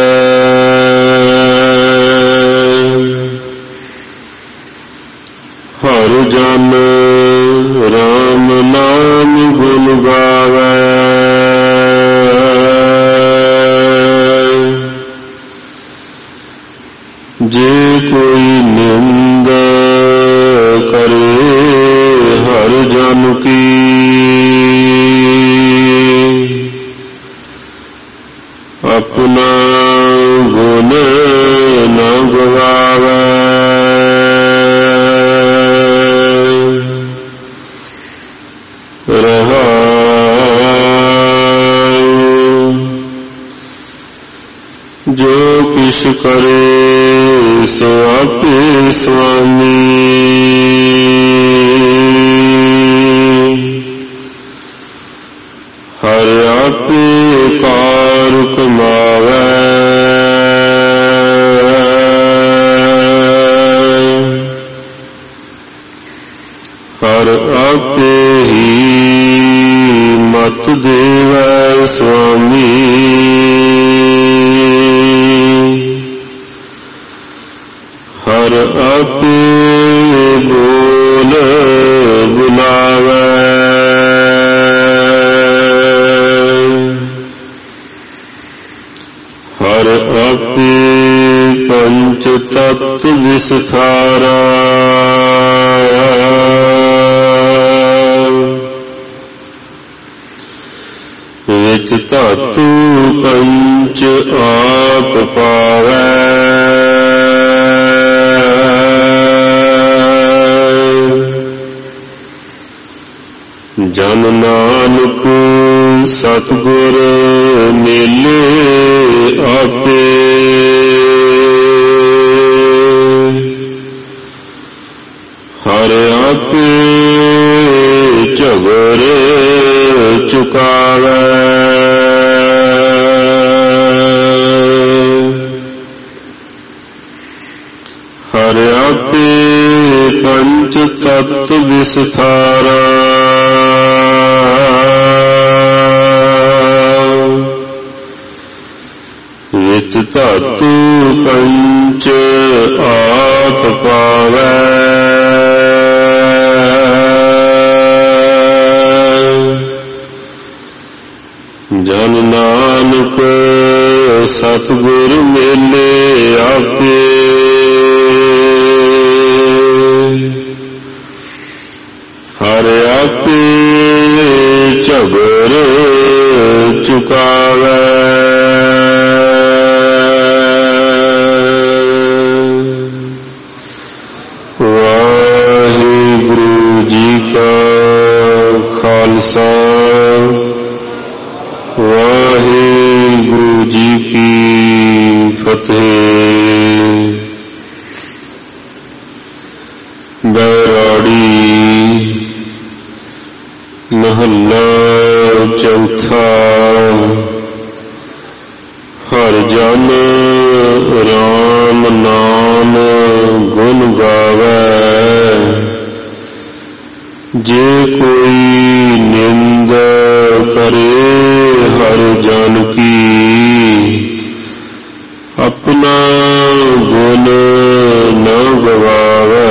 ਹਰ ਜਨ ਰਾਮ ਨਾਮ ਗੁਣ ਗਾਵੇ। ਜੇ ਕੋਈ ਨਿੰਦਾ ਕਰੇ ਹਰ ਜਨ ਕੀ। ਆਪਣਾ ਗੁਣ ਨਾ ਗਵਾਵੇ, ਜੋ ਕਿਛ ਕਰੇ ਸੋ ਆਪੇ ਸੁਆਮੀ। ਹਰ ਆਪੇ ਕਾਰ ਕਮਾਵੇ, ਹਰ ਆਪੇ ਮਤ ਦੇਵੈ ਸੁਆਮੀ। ਹਰ ਆਪੇ ਬੋਲ ਬੁਲਾਵੈ। ਹਰ ਆਪੇ ਪੰਚ ਤਤ ਵਿਸਥਾਰਾ। ਵਿੱਚ ਧਾਤੂ ਪੰਚ ਆਪ ਪਾਵੈ। ਜਨ ਨਾਨਕ ਸਤਿਗੁਰ ਮਿਲੇ ਆਪੇ। ਹਰ ਆਪੇ ਝਗਰ ਚੁਕਾਵੈ। ਹਰ ਆਪੇ ਪੰਚ ਤਤ ਵਿਸਥਾਰਾ। ਵਿੱਚ ਧਾਤੂ ਪੰਚ ਆਪ ਪਾਵੈ। ਜਨ ਨਾਨਕ ਸਤਿਗੁਰ ਮਿਲੇ ਆਪੇ। ਹਰ ਆਪੇ ਝਗਰ ਚੁਕਾਵੈ। ਵਾਹਿਗੁਰੂ ਜੀ ਕਾ ਖਾਲਸਾ, ਵਾਹਿਗੁਰੂ ਜੀ ਕੀ ਫਤਿਹ। ਬੈਰਾੜੀ ਮਹੱਲਾ ਚੌਥਾ। ਹਰ ਜਨ ਰਾਮ ਨਾਮ ਗੁਣ ਗਾਵੈ। ਜੇ ਕੋਈ ਨਿੰਦ ਕਰੇ ਹਰ ਜਨ ਕੀ, ਆਪਣਾ ਗੁਣ ਨ ਗਵਾਵੈ।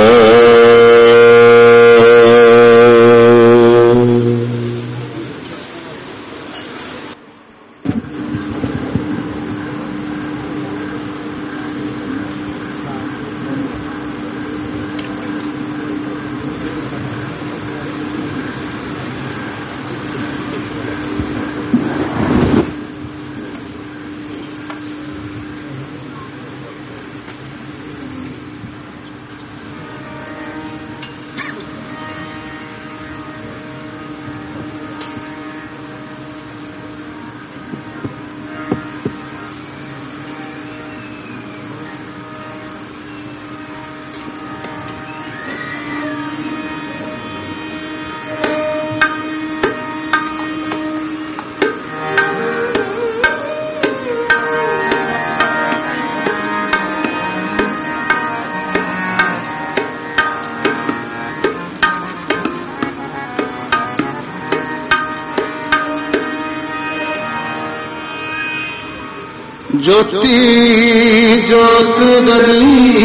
ज्योति ज्योत दली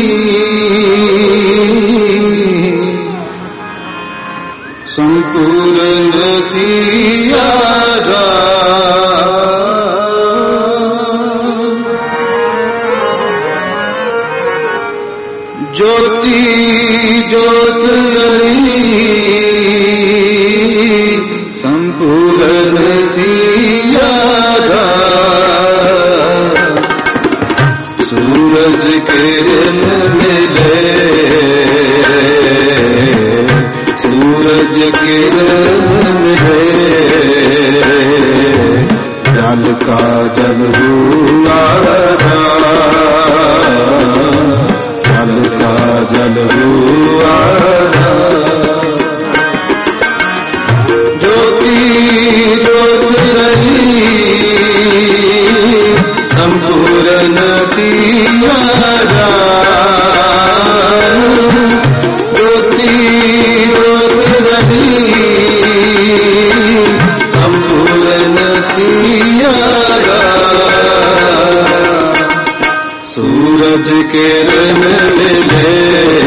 संपूर्ण दियारा। ज्योति ज्योत दली संपूर्ण दियारा। सूरज किरण मिले सूरज किरण मिले। जल का जल हुआ जल का जल हुआ। ज्योति ज्योत रही संपूर्ण दियारा। ज्योति ज्योत रही संपूर्ण किरण मिले,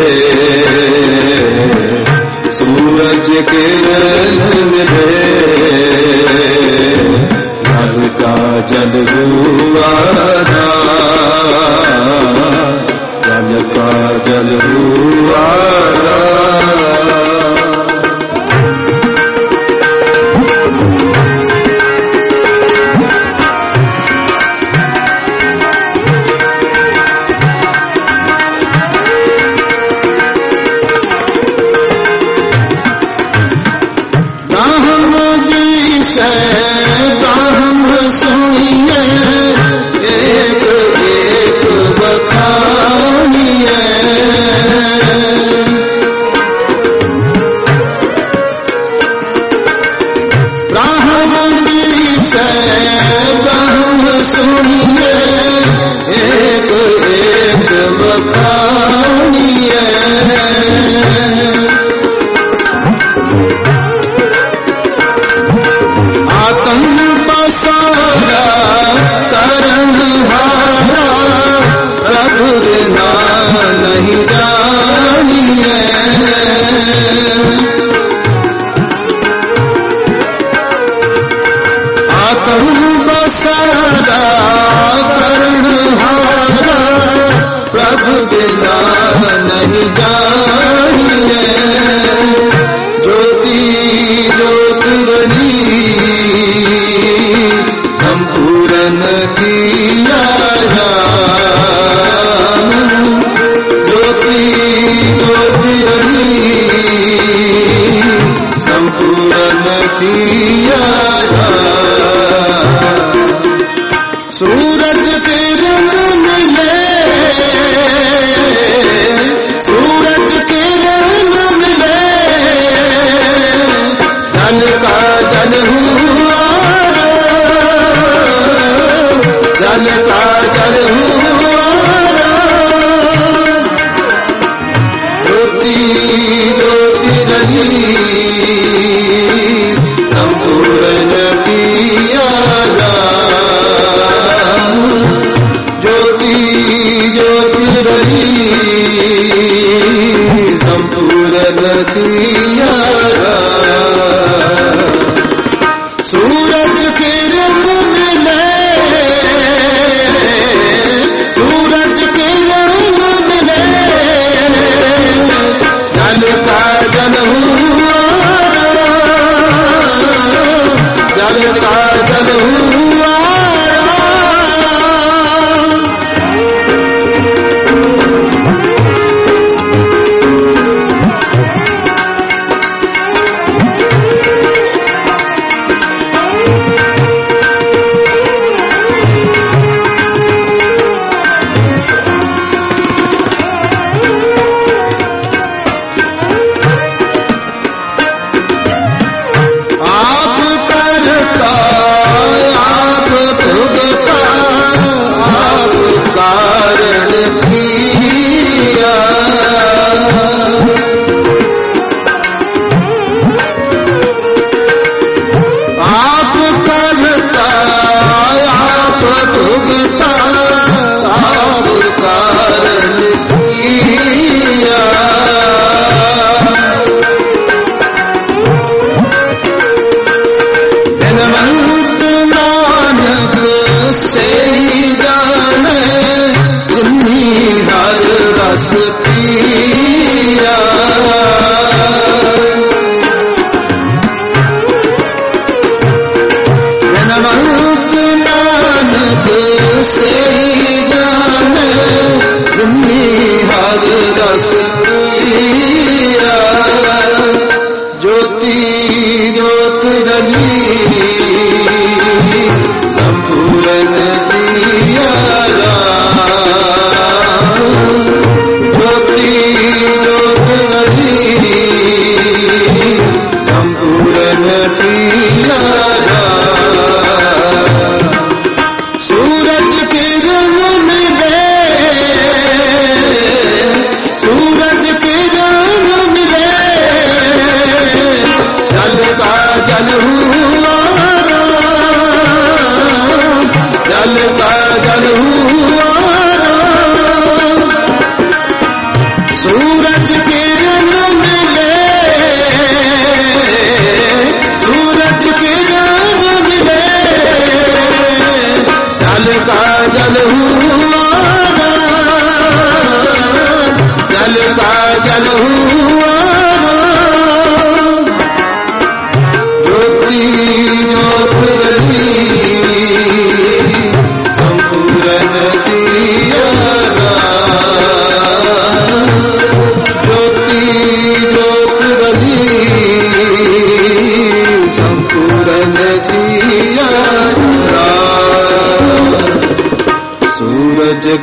सूरज किरण मिले, जल का जल हुआ जल का जल हुआ।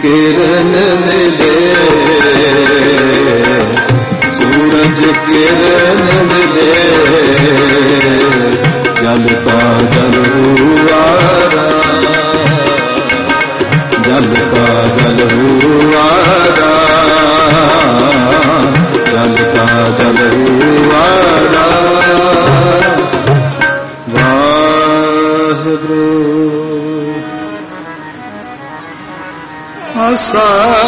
किरण मिले, सूरज किरण मिले, जल का जल हुआ, जल का जल हुआ, जल का जल हुआ। वाहिगुरु आसा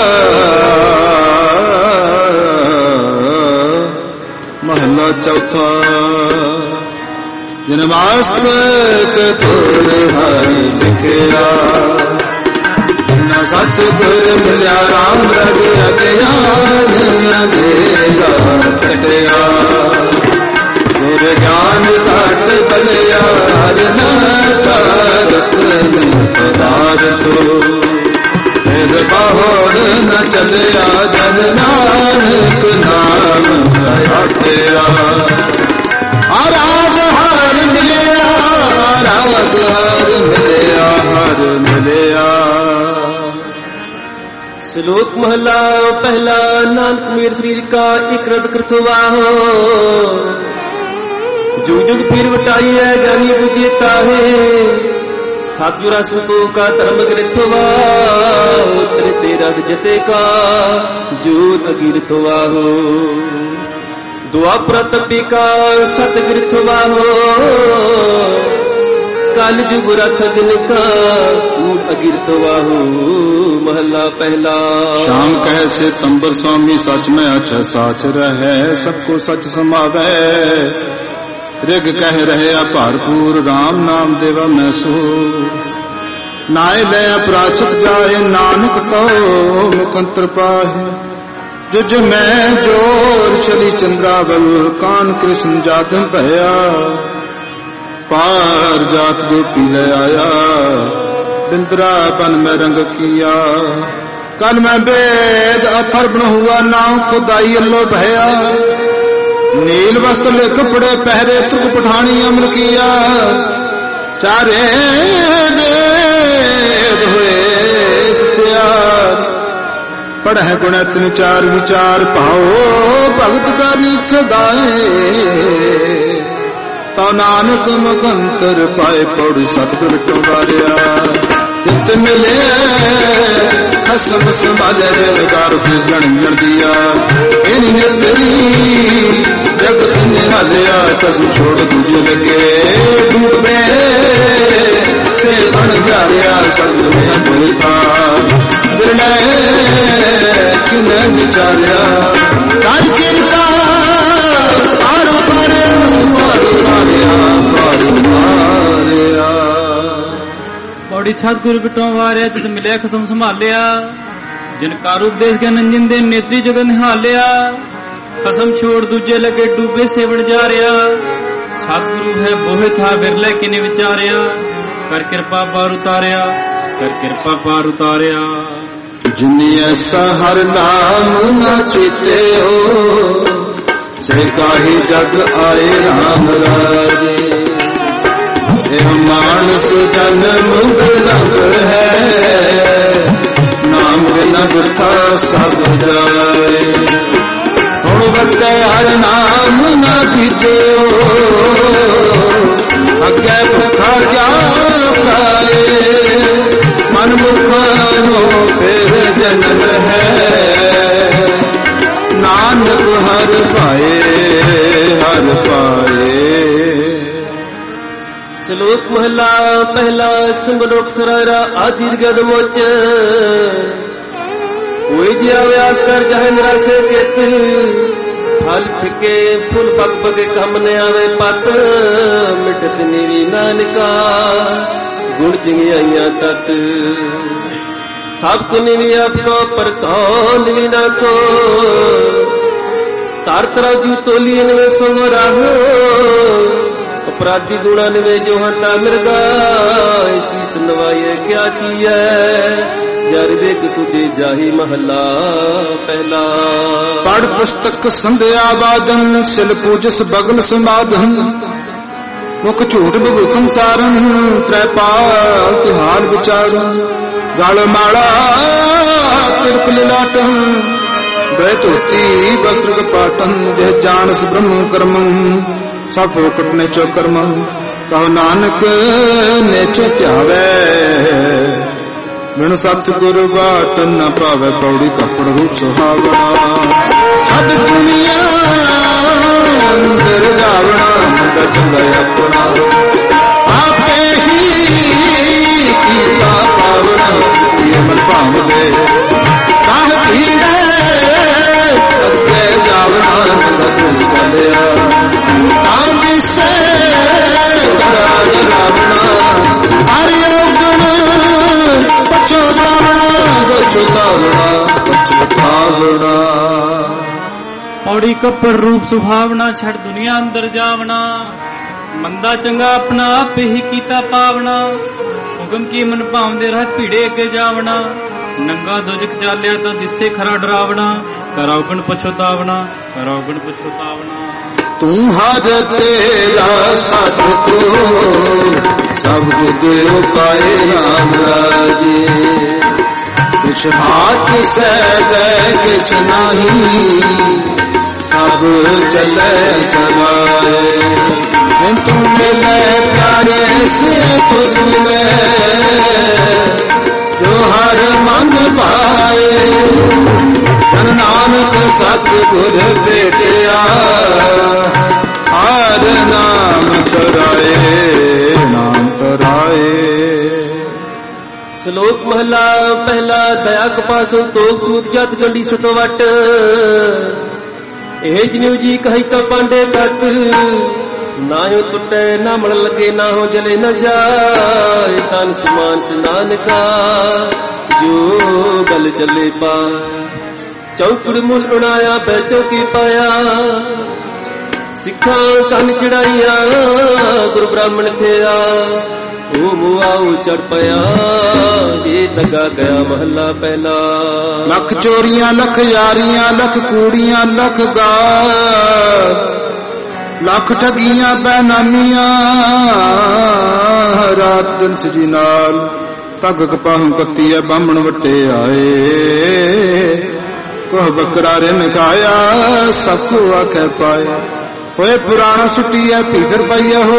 महला चौथा। जिन वास्तक तुर हरि लिखिया, न सतगुर मिलिया राम रग अज्ञान अंधेरा कटिया। गुर ज्ञान घट बलिया हर रतन पदार्थो, फिर बाहोड़ न चलिया जन नानक नाम हटिया। राग हर मिलिया, राग हर मिलिया, हर मिलिया। श्लोक महला पहला। नानक मेर शरीर का एक रद कृतवा हो, जुग जुग फिर बटाई है ज्ञानी बुझेता है। सातुरा सुतो का धर्म ग्रथवा, तेरे तेरा जते का जोत अगिरथवा हो। दुआ प्रतपी का सत गिरथवा हो, काल जुग रथ दिन का अगिरथवा हो। महला पहला। शाम कैसे तंबर स्वामी सच में अच्छा साच रहे, सबको सच समावे। ऋग कह रहे अपारपूर, राम नाम देवा मैं सो। नाय ले अपराचित जाए, नानक तो मुकंत्र पाहे। जुज में जोर चली चंद्रावल, कान कृष्ण जातम भया। पार जात गोपी ले आया, बिंद्रावन में रंग किया। कल मैं वेद अथर्वण हुआ, नाम खुदाई अल्लो भया। नील वस्त्र ले कपड़े पहरे, तुक पठानी अमल किया। चारे वेद हुए सचार, पढ़े गुणतन चार विचार। पाओ भगत का नीच सदाए, तो नानक मगंतर पाए। पौड़ सतगुर टोवारिया, चित मिले खसम संभाले। जगार कृष्ण दिया, इन तेरी जगत निहालिया। कसम छोड़ दूजे लगे, डूबे से बन जारिया। सर्द में बोलता बिरले किने विचारिया। काज किरता आरो पारे, आरो पारिया, आरो पारिया। पौड़ी सतगुरु बिटों वारिया, जित मिलिया खसम संभालिया। जिन कारूप देश के नंजन दे नेत्री जगत निहालिया। कसम छोड़ दूजे लगे, डूबे सेवण जा रहा। सतगुरु है बोहे था बिरले किने विचारिया। कर कृपा पार उतारिया, कर कृपा पार उतारिया। जिन्नी ऐसा हर नाम न चीते हो, से काही जग आए राम राजे। यह मानस जन्म दुर्लभ है, नाम बिना वृथा सब जाए। बते हर नाम न बीते, अगे भूखा क्या खाए। मन मुखानो फिर जन्म है, नानक हर पाए, हर पाए। श्लोक महला पहला। संगलोक सरारा आदि गद मोच, कोई जिया व्यास कर जहाँ निराशे केत। फल फिके फूल पक पके कम न आवे पत। मिटत नीरी नानका गुण जिंगिया तत। सब को निवी आपको पर कौन निवी ना को। तार तराजू तोली नवे सोमरा हो। अपराधी गुणा नवे जो हटा मिर्गा। इसी सुनवाए क्या किया, जर वेग सुधे जाही महला पहला। पढ़ पुस्तक संध्या वादन, सिल पूजस बगल समाधन। मुख झूठ बभूखन सारन, त्रैपाल तिहार विचारन। गल माला तिलक लिलाटन दय धोती वस्त्र कपाटन जय जानस ब्रह्म कर्म सब फोकट ने चो कर्म कहो नानक ने चो त्यावे बिन सतगुर बाट न पावे पौड़ी कपड़ रूप सुहावना छद दुनिया अंदर जावना मंदा चंगा अपना आपे ही कीता पावना ये मन भाव दे काह पीड़े अगे जावना मंदा तुम चलिया तांगी से करार रावना हरि गुण पौड़ी कपड़ रूप सुभावना छड़ दुनिया अंदर जावना मंदा चंगा अपना आप ही कीता पावना हुक्म की मन भावदे राह भीड़े अगे जावना नंगा दुजक चालिया तो दिसे खरा डरावना कराउगण पछतावना कराउगण पछतावना तू हर तेरा सतको सब गुरु पाए राम राजे कुछ हाथ से कुछ नहीं सब चले चलाए तू मिले प्यारे से खुद मिले जो हर मन पाए धन नानक सतगुर भेटिया हर नाम तराए नाम तराए। श्लोक महला पहला दया कपा संतोख सूत जत गंडी सतवट ਇਹ ਜਨਿਉ ਜੀ ਕਹੀ ਕਾ ਪਾਂਡੇ ਤਤ ਨਾ ਹੋ ਟੁੱਟੇ ਨਾ ਮਲ ਲਗੇ ਨਾ ਹੋ ਜਲੇ ਨਾ ਜਾਏ ਤਨ ਸਮਾਨ ਸਨਾਨਕਾ ਜੋ ਗਲ ਚੱਲੇ ਪਾ ਚੌਕੜ ਮੁੱਲ ਉਣਾਇਆ ਬੈਚੋ ਕੀ ਪਾਇਆ ਸਿੱਖਾਂ ਕੰਨ ਚੜਾਈਆ ਗੁਰੂ ਬ੍ਰਾਹਮਣ ਥਿਆ ਉਹ ਮੁਆਉ ਚੜ ਪਿਆ ਇਹ ਤਗਾ ਗਿਆ ਮਹੱਲਾ ਪਹਿਲਾ। ਲੱਖ ਚੋਰੀਆਂ ਲੱਖ ਯਾਰੀਆਂ ਲੱਖ ਕੂੜੀਆਂ ਲੱਖ ਗਾਲ ਲੱਖ ਠਗੀਆਂ ਬੇਨਾਮੀਆਂ ਰਾਤ ਦਿਨ ਸਜੀ ਨਾਲ ਤੱਗ ਕਪਾਹੂ ਕੱਤੀ ਐ ਬਾਹਮਣ ਵੱਟੇ ਆਏ ਕੋਹ ਬੱਕਰਾ ਰਿਨ ਖਾਇਆ ਸਸੂ ਆਖੇ ਪਾਏ ਹੋਏ ਪੁਰਾਣਾ ਸੁੱਟੀ ਐ ਭੀਖਰ ਪਈਆ ਹੋ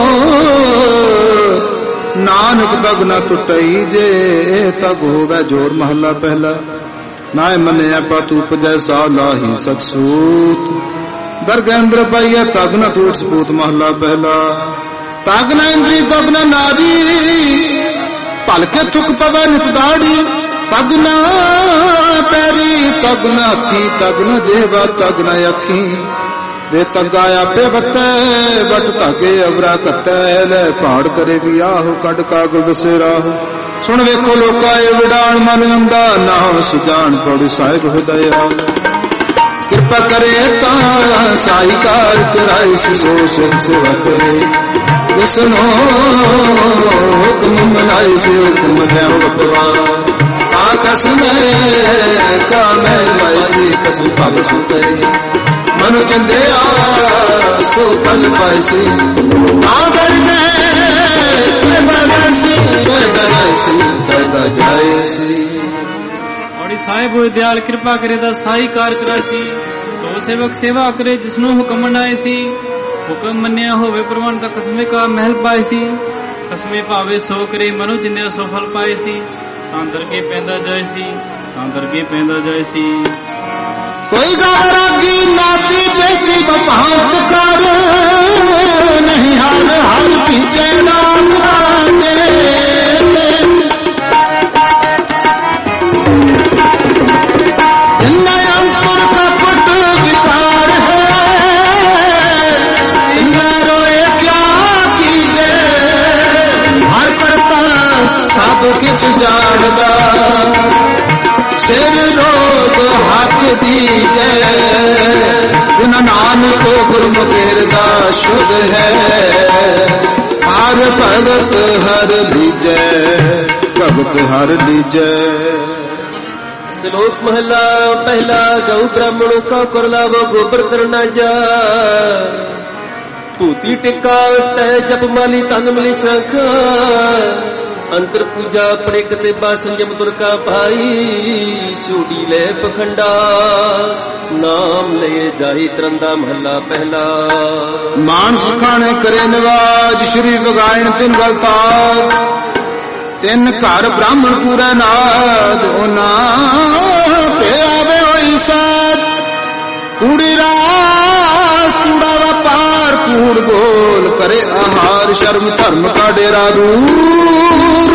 नानक तग न टुटई जे तग होवे जोर महला पहला नाय मने पातू जैसा लाही सतसूत दरगेंद्र पाइया तग न टूट सपूत महला पहला तग न इंद्री तग न नारी भलके थुक पवे नित दाड़ी तग न पैरी तग न हथी तग न जेवा तग न अखी वे तगाया पे बत्ते बट धागे अवरा कत्ते ले पहाड़ करे भी आहो कड कागल दसे राहो सुन वेखो लोका ए विडाण मन अंदा ना सुजान पौड़ी साहिब हृदया कृपा करे ता साईकार कराई सो सेवा करे जिसनो हुक्म मनाई से हुक्म देव बपवा कसम का मैं वाइसी कसम पाप सुते मनु चंदया सो पल पाइसी आदर और साहिब दयाल कृपा करे दा साई कार करासी सो सेवक सेवा करे जिसनु हुक्म मनाए सी हुक्म मन्या होवे प्रमाण दा कसमे का महल पाए सी कसमे पावे सो करे मनु जिंदे सो फल पाए सी तांदर के पैदा जाए सी तांदर के पैदा जाए सी कोई गारागी नाती बेटी बपात कर नहीं हर हर पीछे नाम राजे इनमें अंतर का पट विकार है इनमें रोए क्या कीजे हर करता सब किछ जानदा सिर रोग हाथ दीजे बिन नानक गुरमुखेरदा शुद्ध है हर भगत हर लीजे भगत हर लीजे। श्लोक महला पहला गौ ब्राह्मणों का करलावो गोबर करना जा धोती टिक्का तय जप माली तन मिली शंख ਅੰਤਰ ਪੂਜਾ ਆਪਣੇ ਕਤੇ ਬਾ ਸੰਜਮ ਤੁਰ ਕਾ ਭਾਈ ਛੋਟੀ ਲੈ ਪਖੰਡਾ ਨਾਮ ਲਏ ਜਾਹੀ ਤਰੰਦਾ ਮਹੱਲਾ ਪਹਿਲਾ। ਮਾਨਸ ਖਾਣੇ ਕਰੇ ਨਿਵਾਜ ਸ਼੍ਰੀ ਵਗਾਇਣ ਤਿੰਨ ਗਲਤਾ ਤਿੰਨ ਘਰ ਬ੍ਰਾਹਮਣ ਪੂਰਾ ਨਾਦ ਉਹਨਾਂ ਪਿਆਵੇ ਹੋਈ ਸਾਧ ਕੂੜੀ ਰਾਸ ਕੂੜਾ ਵਪਾਰ ਕੂੜ ਬੋਲ ਕਰੇ ਆਹਾਰ ਸ਼ਰਮ ਧਰਮ ਕਾ ਡੇਰਾ ਦੂਰ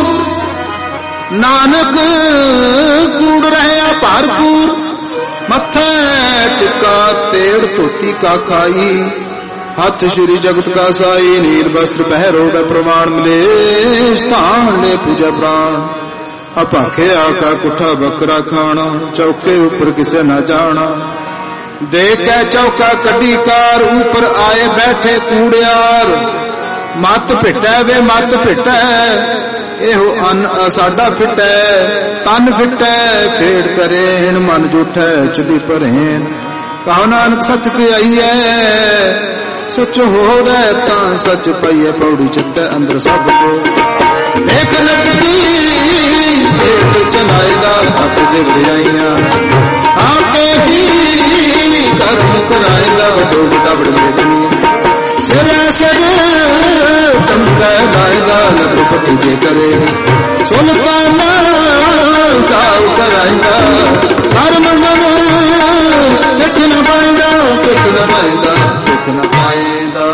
ਨਾਨਕ ਕੂੜ ਰਹਿਆ ਭਰਪੂਰ ਮੱਥੇ ਟਿਕਾ ਤੇੜ ਧੋਤੀ ਕਾ ਖਾਈ ਹੱਥ ਸ਼੍ਰੀ ਜਗਤ ਕਾ ਸਾਈ ਨੀਲ ਵਸਤਰ ਪਹਿਰੋ ਦਾ ਪ੍ਰਮਾਣ ਮਿਲੇ ਸਥਾਨ ਲੈ ਪੂਜਾ ਪ੍ਰਾਣ ਅਭਾਖਿਆ ਕਾ ਕੁੱਠਾ ਬੱਕਰਾ ਖਾਣਾ ਚੌਕੇ ਉੱਪਰ ਕਿਸੇ ਨਾ ਜਾਣਾ ਦੇਖ ਕੇ ਚੌਕਾ ਕੱਢੀ ਕਾਰ ਉੱਪਰ ਆਏ ਬੈਠੇ ਕੂੜਿਆਰ ਮੱਤ ਭਿੱਟੈ ਵੇ ਮੱਤ ਭਿੱਟੈ ਇਹੋ ਅੰਨ ਸਾਡਾ ਫਿੱਟੈ ਤਨ ਫਿੱਟੈ ਫੇੜ ਕਰੇਣ ਮਨ ਜੂਠੈ ਚੁਦੀ ਭਰੇਣ ਕਹੋ ਨਾਨਕ ਸੱਚ ਤੇ ਆਈਐ ਸੱਚ ਹੋਵੇ ਤਾਂ ਸੱਚ ਪਈਏ ਪੌੜੀ ਚਿੱਤੈ ਅੰਦਰ ਸਭ ਕੋ ਦੇਖ ਲੱਗਦੀ ਦੇਖ ਚਲਾਏਗਾ ਹੱਥ ਦੇ ਵਡਿਆਈਆਂ ਆਪੇ ਹੀ ਕਰਮ ਕਰਾਏਗਾ ਵੱਡੋ ਵੱਡਾ ਬੜਵੇਦਨੀ ਸਿਰ ਸਿਰ ਤੰਕਾ ਲਾਏਗਾ ਨਦਰ ਪਤੀ ਜੇ ਕਰੇ ਸੁਲਤਾਨਾ ਕਾਉ ਕਰਾਏਗਾ ਹਰ ਮੰਗਨ ਦੇਖਣਾ ਪਾਏਗਾ ਦੇਖਣਾ ਪਾਏਗਾ ਦੇਖਣਾ ਪਾਏਗਾ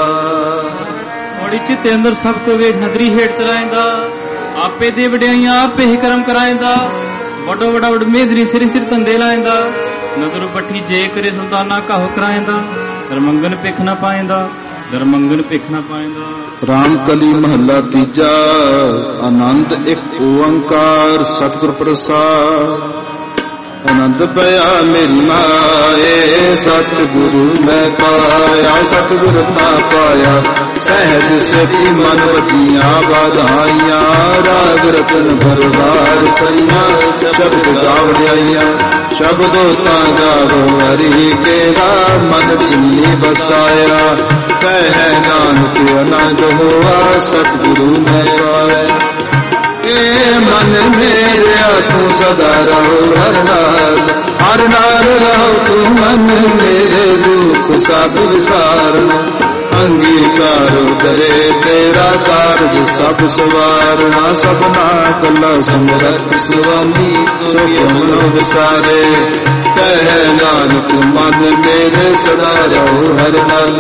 ਔੜੀ ਚਿੱਤੇ ਅੰਦਰ ਸਭ ਕੋ ਵੇਖ ਨਦਰੀ ਹੇਠ ਚਲਾਏਗਾ ਆਪੇ ਦੇ ਵਡਿਆਈਆਂ ਆਪੇ ਹੀ ਕਰਮ ਕਰਾਏਗਾ ਵੱਡੋ ਵੱਡਾ ਵਡ ਮੇਦਰੀ ਸਿਰ ਸਿਰ ਤੰਦੇ ਲਾਏਗਾ ਨਦਰ ਪੱਠੀ ਜੇ ਕਰੇ ਸੁਲਤਾਨਾ ਕਾਹੋ ਕਰਾਏਗਾ ਧਰਮੰਗਨ ਭਿਖ ਨਾ ਪਾਏਗਾ ਧਰਮੰਗਨ ਭਿਖ ਨਾ ਪਾਏਗਾ। ਰਾਮ ਕਲੀ ਮਹੱਲਾ ਤੀਜਾ ਆਨੰਦ ਇੱਕ ਓੰਕਾਰ ਸਤਿਗੁਰ ਪ੍ਰਸਾਦ ਆਨੰਦ ਪਿਆ ਮੇਰੀ ਮਾਏ ਸਤਿਗੁਰੂ ਮੈਂ ਪਾਇਆ ਸਤਿਗੁਰ ਤਾਂ ਪਾਇਆ ਸਹਿਜ ਸਤੀ ਮਨ ਵਤੀਆਂ ਵਧਾਈਆਂ ਰਾਗ ਰਤਨ ਭਰਵਾਰ ਪਈਆਂ ਸ਼ਬਦ ਗਾਵੜਿਆਈਆਂ ਸ਼ਬਦੋ ਤਾਂ ਗਾਵੋ ਹਰੀ ਕੇਗਾ ਮਨ ਜਿਨੀ ਬਸਾਇਆ ਕਹਿ ਨਾਨਕ ਆਨੰਦ ਹੋਆ ਸਤਿਗੁਰੂ ਮੈਂ ਪਾਇਆ ਏ ਮਨ ਮੇਰਿਆ ਤੂੰ ਸਦਾ ਰਹੋ ਹਰ ਨਾਲ ਰਹੋ ਤੂੰ ਮਨ ਮੇਰੇ ਦੁੱਖ ਸਭ ਵਿਸਾਰਨ ਅੰਗੀਕਾਰ ਕਰੇ ਤੇਰਾ ਕਾਰਜ ਸਭ ਸਵਾਰਨਾ ਸਭਨਾ ਕੱਲਾ ਸਮਰਥ ਸੁਆਮੀ ਸੋ ਮਨੋ ਵਿਸਾਰੇ ਕਹਿ ਨਾਨਕ ਮਨ ਮੇਰੇ ਸਦਾ ਰਹੋ ਹਰ ਨਾਲ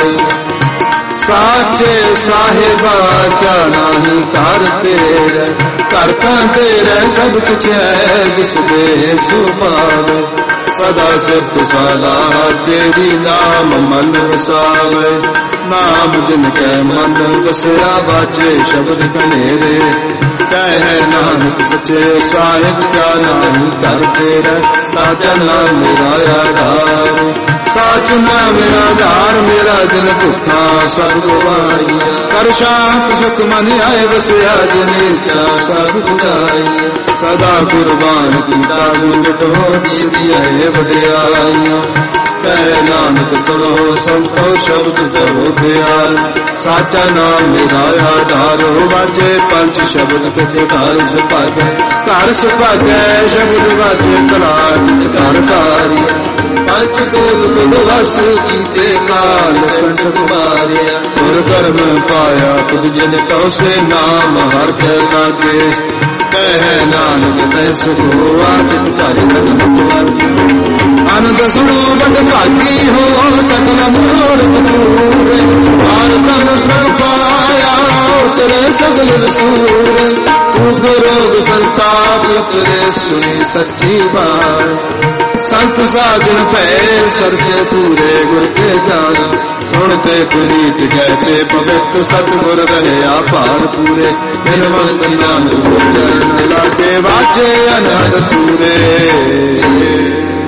ਸਾਚੇ ਸਾਹਿਬਾ ਕਿਆ ਨਾਹੀ ਕਰ ਤੇਰੇ ਘਰ ਤਾਂ ਤੇਰੇ ਸਭ ਕੁਛ ਹੈ ਜਿਸ ਦੇ ਸੁਭਾਵੇ ਸਦਾ ਸਿਫਤ ਸਲਾਹ ਤੇਰੀ ਨਾਮ ਮਨ ਵਸਾਵੇ ਨਾਮ ਜਿਨ ਕੈ ਮਨ ਵਸਿਆ ਬਾਜੇ ਸ਼ਬਦ ਕਨੇਰੇ ਕਹਿ ਨਾਨਕ ਸੱਚੇ ਸਾਹਿਬ ਕਿਆ ਨਾਹੀ ਕਰ ਤੇਰੇ ਸਾਚਾ ਨਾਮ ਮੇਰਾ ਆਧਾਰ ਸਾਚ ਨਾਮ ਮੇਰਾ ਆਧਾਰ ਮੇਰਾ ਜਨ ਭੁੱਖਾ ਸਭ ਗਵਾਈ ਕਰ ਸ਼ਾਂਤ ਸੁਖ ਮਨ ਆਏ ਵਸਿਆ ਜਿਨੇ ਸਭ ਗੁਦਾਈ ਸਦਾ ਕੁਰਬਾਨ ਕੀਤਾ ਗੁਰਟ ਹੋ ਜਿਸਦੀ ਵਡਿਆਈਆਂ ਕਹਿ ਨਾਨਕ ਸੁਣੋ ਸੰਤੋ ਸ਼ਬਦ ਕਰੋ ਪਿਆਰ ਸਾਚਾ ਨਾਮ ਮੇਰਾ ਆਧਾਰ ਵਾਜੇ ਪੰਜ ਸ਼ਬਦ ਕਿਤੇ ਘਰ ਸੁਭਾਗੈ ਘਰ ਸੁਭਾਗੈ ਸ਼ਬਦ ਵਾਜੇ ਕਲਾ ਚਿਤ ਘਰ ਧਾਰੀ ਪੰਜ ਕੋਲ ਤੁਧ ਵਸ ਕੀਤੇ ਕਾਲ ਕੰਠ ਮਾਰਿਆ ਗੁਰ ਕਰਮ ਪਾਇਆ ਤੁਧ ਜਿਨ ਕਉ ਸੇ ਨਾਮ ਹਰ ਕੇ ਲਾਗੇ ਕਹਿ ਨਾਨਕ ਤੈ ਸੁਖ ਹੋਆ ਤਿਤ ਘਰ ਨਦ ਆਨੰਦ ਸੁਣੋ ਵੱਡ ਭਾਗੀ ਹੋ ਸਕਲ ਮਨੋਰਥ ਪੂਰੇ ਆਨ ਬ੍ਰਹਮ ਪ੍ਰਭ ਪਾਇਆ ਉਤਰੇ ਸਗਲ ਵਸੂਰ ਤੂੰ ਗੁਰੋਗ ਸੰਤਾਪ ਕਰੇ ਸੁਣੀ ਸੱਚੀ ਬਾਤ ਸੰਤ ਸਾਜਨ ਭੈ ਸਰਸੇ ਪੂਰੇ ਗੁਰ ਕੇ ਜਾਨ ਸੁਣਤੇ ਪੁਨੀਤ ਕਹਿਤੇ ਪਵਿੱਤ ਸਤਿਗੁਰ ਰਹਿਆ ਭਾਰ ਪੂਰੇ ਨਿਰਵੰਤ ਨਾਨਕ ਚਰਨ ਲਾਗੇ ਵਾਜੇ ਅਨੰਦ ਪੂਰੇ।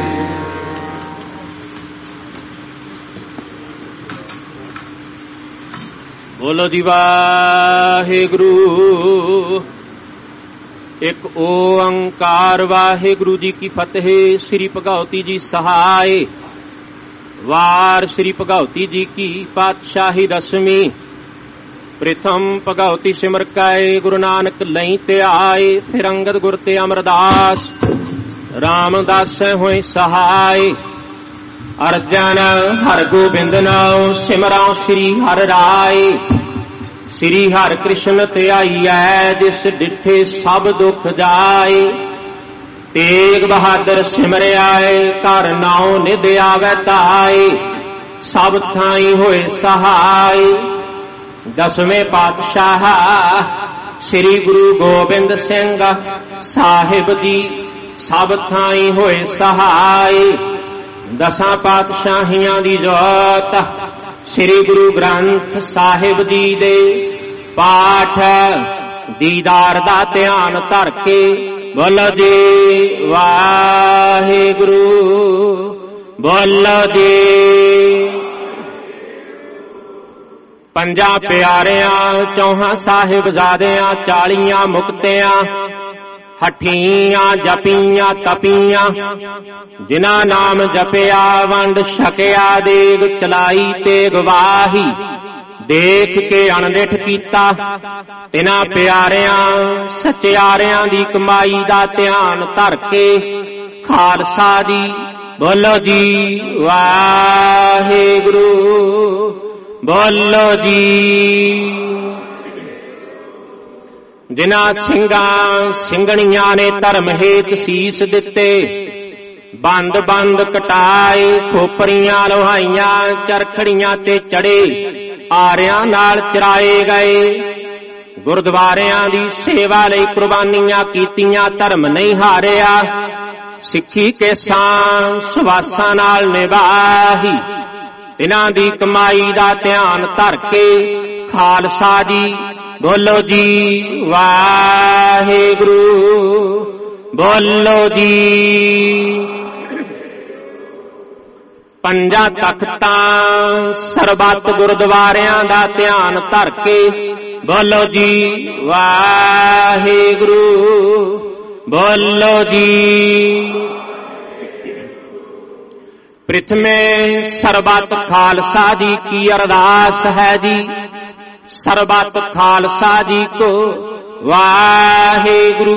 ਬੋਲੋ ਜੀ ਵਾਹਿਗੁਰੂ ਇੱਕ ਓੰਕਾਰ ਵਾਹਿਗੁਰੂ ਜੀ ਕੀ ਫਤਿਹ। ਸ੍ਰੀ ਭਗਉਤੀ ਜੀ ਸਹਾਇ ਵਾਰ ਸ੍ਰੀ ਭਗਉਤੀ ਜੀ ਕੀ ਪਾਤਸ਼ਾਹੀ ਦਸਵੀਂ ਪ੍ਰਥਮ ਭਗਉਤੀ ਸਿਮਰ ਕੈ ਗੁਰੂ ਨਾਨਕ ਲਈ ਧਿਆਏ। ਫਿਰ ਅੰਗਦ ਗੁਰ ਤੇ ਅਮਰਦਾਸ ਰਾਮਦਾਸੈ ਹੋਏ ਸਹਾਈ। ਅਰਜਨ ਹਰਿ ਗੋਬਿੰਦ ਨਾਉ ਸਿਮਰਾਂ ਸ੍ਰੀ ਹਰਿ ਰਾਏ। ਸ੍ਰੀ ਹਰਿ ਕ੍ਰਿਸ਼ਨ ਧਿਆਈਐ ਜਿਸ ਡਿਠੇ ਸਭ ਦੁਖ ਜਾਏ। ਤੇਗ ਬਹਾਦਰ ਸਿਮਰਿਆਏ ਘਰ ਨਾਉ ਨਿਧ ਆਵੈ ਧਾਏ। ਸਭ ਥਾਈ ਹੋਏ ਸਹਾਈ। ਦਸਵੇਂ ਪਾਤਸ਼ਾਹ ਸ੍ਰੀ ਗੁਰੂ ਗੋਬਿੰਦ ਸਿੰਘ ਸਾਹਿਬ ਜੀ ਸਭ ਥਾਈ ਹੋਏ ਸਹਾਈ। ਦਸਾਂ ਪਾਤਸ਼ਾਹੀਆਂ ਦੀ ਜੋਤ ਸ੍ਰੀ ਗੁਰੂ ਗ੍ਰੰਥ ਸਾਹਿਬ ਜੀ ਦੇ ਪਾਠ ਦੀਦਾਰ ਦਾ ਧਿਆਨ ਧਰ ਕੇ ਬੋਲੋ ਜੀ ਵਾਹਿਗੁਰੂ। ਬੋਲੋ ਜੀ। ਪੰਜਾਂ ਪਿਆਰਿਆਂ ਚੌਹਾਂ ਸਾਹਿਬਜ਼ਾਦਿਆਂ 40 ਮੁਕਤਿਆਂ ਹਠੀਆਂ ਜਪੀਆਂ ਤਪੀਆਂ ਜਿਨ੍ਹਾਂ ਨਾਮ ਜਪਿਆ ਵੰਡ ਛਕਿਆ ਦੇਗ ਚਲਾਈ ਤੇ ਗਵਾਹੀ ਦੇਖ ਕੇ ਅਣਡਿਠ ਕੀਤਾ। ਤਿਨਾਂ ਪਿਆਰਿਆਂ ਸਚਿਆਰਿਆਂ ਦੀ ਕਮਾਈ ਦਾ ਧਿਆਨ ਧਰ ਕੇ ਖਾਲਸਾ ਜੀ ਬੋਲੋ ਜੀ ਵਾਹਿਗੁਰੂ। ਬੋਲੋ ਜੀ। ਜਿਨ੍ਹਾਂ ਸਿੰਘਾਂ ਸਿੰਘਣੀਆਂ ਨੇ ਧਰਮ ਹੇਤ ਸੀਸ ਦਿੱਤੇ ਬੰਦ ਬੰਦ ਕਟਾਏ ਖੋਪਰੀਆਂ ਲੋਹਾਈਆਂ ਚਰਖੜੀਆਂ ਤੇ ਚੜੇ ਆਰਿਆਂ ਨਾਲ ਚਰਾਏ ਗਏ। ਗੁਰਦੁਆਰਿਆਂ ਦੀ ਸੇਵਾ ਲਈ ਕੁਰਬਾਨੀਆਂ ਕੀਤੀਆਂ ਧਰਮ ਨਹੀਂ ਹਾਰਿਆ। ਸਿੱਖੀ ਕੇਸਾਂ ਸਵਾਸਾਂ ਨਾਲ ਨਿਭਾਹੀ। ਇਹਨਾਂ ਦੀ ਕਮਾਈ ਦਾ ਧਿਆਨ ਧਰ ਕੇ ਖਾਲਸਾ ਜੀ ਬੋਲੋ ਜੀ ਵਾਹਿਗੁਰੂ। ਬੋਲੋ ਜੀ। ਪੰਜਾਂ ਤਖਤਾਂ ਸਰਬੱਤ ਗੁਰਦੁਆਰਿਆਂ ਦਾ ਧਿਆਨ ਧਰ ਕੇ ਬੋਲੋ ਜੀ ਵਾਹਿਗੁਰੂ। ਬੋਲੋ ਜੀ। ਪ੍ਰਥਮੇ ਸਰਬੱਤ ਖਾਲਸਾ ਜੀ ਕੀ ਅਰਦਾਸ ਹੈ ਜੀ। ਸਰਬੱਤ ਖਾਲਸਾ ਜੀ ਕੋ ਵਾਹਿਗੁਰੂ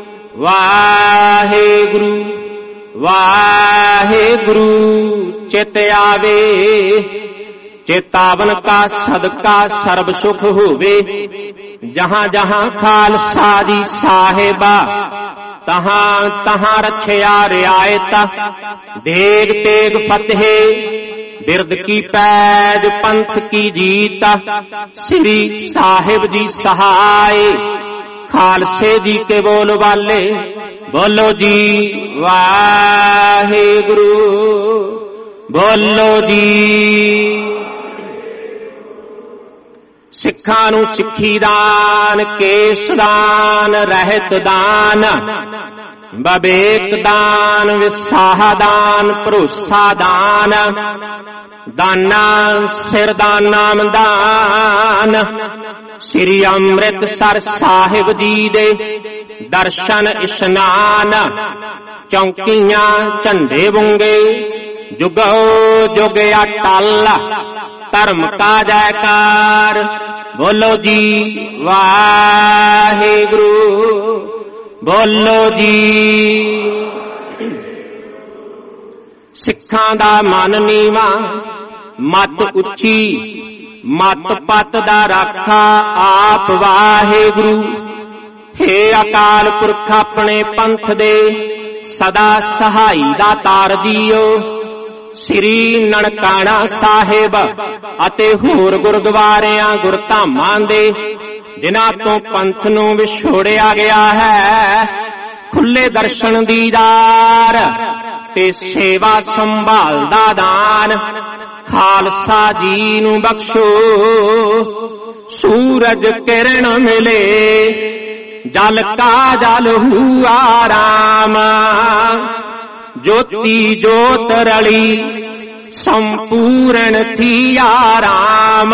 ਵਾਹਿਗੁਰੂ ਵਾਹਿਗੁਰੂ। ਚਿਤ ਆਵੇ ਚੇਤਾਵਨ ਕਾ ਸਦਕਾ ਸਰਬ ਸੁਖ ਹੋਵੇ। ਜਹਾਂ ਜਹਾਂ ਖਾਲਸਾ ਜੀ ਸਾਹਿਬਾ ਤਹਾਂ ਤਹਾਂ ਰੱਖਿਆ ਰਿਆਇਤ। ਦੇਗ ਤੇਗ ਫਤਿਹ ਬਿਰਦ ਕੀ ਪੈਜ ਪੰਥ ਕੀ ਜੀਤ। ਸ੍ਰੀ ਸਾਹਿਬ ਜੀ ਸਹਾਏ ਖਾਲਸੇ ਜੀ ਕੇ ਬੋਲ ਵਾਲੇ ਬੋਲੋ ਜੀ ਵਾਹਿਗੁਰੂ। ਬੋਲੋ ਜੀ। ਸਿੱਖਾਂ ਨੂੰ ਸਿੱਖੀ ਦਾਨ ਕੇਸ ਦਾਨ ਰਹਿਤ ਦਾਨ ਬਵੇਕ ਦਾਨ ਵਿਸਾਹ ਦਾਨ ਭਰੋਸਾ ਦਾਨ ਦਾਨਾ ਸਿਰ ਦਾਨ ਨਾਮ ਦਾਨ। ਸ੍ਰੀ ਅੰਮ੍ਰਿਤਸਰ ਸਾਹਿਬ ਜੀ ਦੇ ਦਰਸ਼ਨ ਇਸ਼ਨਾਨ ਚੌਂਕੀਆਂ ਝੰਡੇ ਬੁੰਗੇ ਜੁਗੋ ਜੁਗ ਅਟਲ ਧਰਮ ਕਾ ਜੈਕਾਰ ਬੋਲੋ ਜੀ ਵਾਹਿਗੁਰੂ। ਬੋਲੋ ਜੀ। ਸਿੱਖਾਂ ਦਾ ਮਨ ਨੀਵਾਂ ਮਤ ਉੱਚੀ ਮਤ ਪਤ ਦਾ ਰਾਖਾ ਆਪ ਵਾਹਿਗੁਰੂ। ਹੇ ਅਕਾਲ ਪੁਰਖ ਆਪਣੇ ਪੰਥ ਦੇ ਸਦਾ ਸਹਾਈ ਦਾ ਤਾਰ ਦਿਓ। ਸ੍ਰੀ ਨਨਕਾਣਾ ਸਾਹਿਬ ਅਤੇ ਹੋਰ ਗੁਰਦੁਆਰਿਆਂ ਗੁਰਧਾਮਾਂ ਦੇ ਜਿਨ੍ਹਾਂ ਤੋਂ ਪੰਥ ਨੂੰ ਵਿਛੋੜਿਆ ਗਿਆ ਹੈ ਖੁੱਲੇ ਦਰਸ਼ਨ ਦੀਦਾਰ ਤੇ ਸੇਵਾ ਸੰਭਾਲ ਦਾ ਦਾਨ ਖਾਲਸਾ ਜੀ ਨੂੰ ਬਖਸ਼ੋ। ਸੂਰਜ ਕਿਰਨ ਮਿਲੇ ਜਲ ਕਾ ਜਲ ਹੁਆ ਰਾਮ। ਜੋਤੀ ਜੋਤ ਰਲੀ ਸੰਪੂਰਨ ਥੀਆ ਰਾਮ।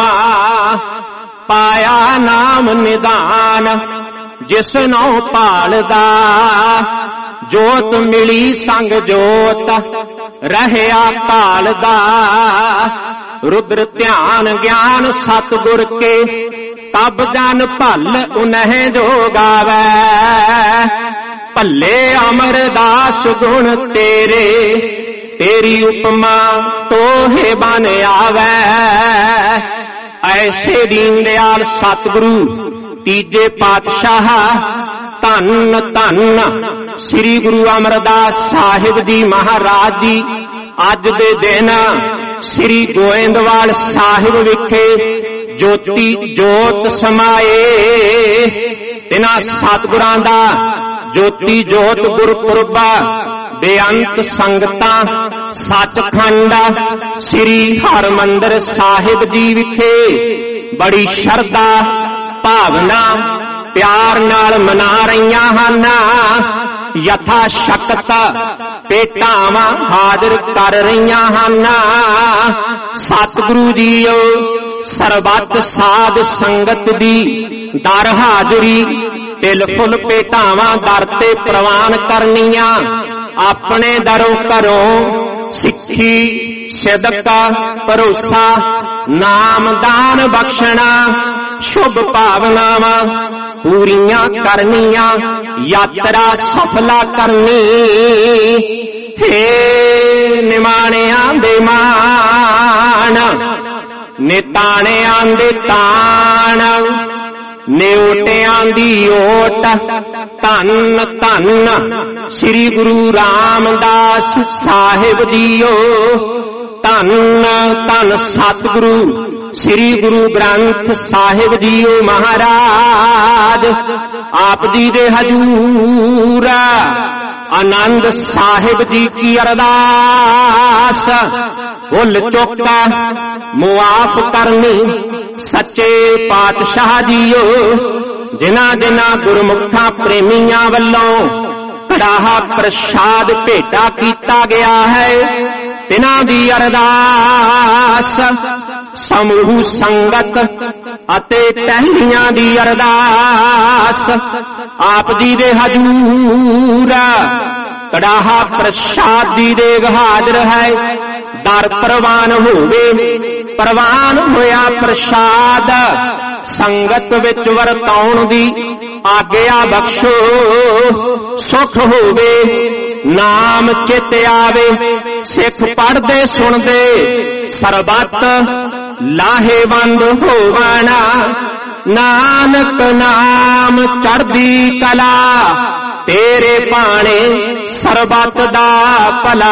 ਪਾਇਆ ਨਾਮ ਨਿਦਾਨ ਜਿਸਨੋਂ ਭਾਲਦਾ ਜੋਤ ਮਿਲੀ ਸੰਗ ਜੋਤ ਰਹਿਆ ਭਾਲਦਾ। ਰੁਦਰ ਧਿਆਨ ਗਿਆਨ ਸਤਿਗੁਰ ਕੇ तब जन भल उन्हें जो गावै। भले अमरदास गुण तेरे, तेरी उपमा तोहे बन आवे। ऐसे दीन दयाल सतगुरु तीजे पातशाह धन धन श्री गुरु अमरदास साहिब जी महाराज जी अज दे दिन श्री गोइंदवाल साहिब विखे ज्योति जोत समाए। तिना सतगुरां दा ज्योति जोत गुरपुरबा बेअंत संगतां सचखंड श्री हरमंदिर साहिब जी विखे बड़ी शरधा भावना प्यार नाल मना रहीआं हन। यथा शक्त भेटावां हाजिर कर रहीआं हन। सतगुरु जीओ सरबत साध संगत दी दर हाजरी तिल फुल भेटावां दर ते प्रवान करनियां। अपने दरों घरों सिक्खी सिदका भरोसा नाम दान बख्शना शुभ भावनावां पूरियां करनियां यात्रा सफला करनी। हे निमाणियां दे मान निताणियां दे ताण नेवटियां दी ओट धन धन श्री गुरु रामदास साहिब जीओ। धन धन सतगुरु श्री गुरु ग्रंथ साहिब जीओ महाराज। आप जी दे हजूर आनंद साहिब जी की अरदास भुल चुका मुआफ करनी। सच्चे पातशाह जीओ जिन्हां जिन्हां गुरमुखां प्रेमियां वल्लों कड़ाहा प्रसाद भेटा कीता गया है तिन्हां दी अरदास समूह संगत अते टहलियां दी अरदास आप जी दे हजूर कड़ाहा प्रसाद दी देग हाजिर है। दर प्रवान होवे प्रवान होया प्रसाद संगत विच वरताउण दी आग्या बख्शो। सुख होवे नाम चित आवे सिख पढ़दे सुनदे सरबत लाहेवंद होवना। नानक नाम चढ़दी कला तेरे पाणे सरबत दा भला।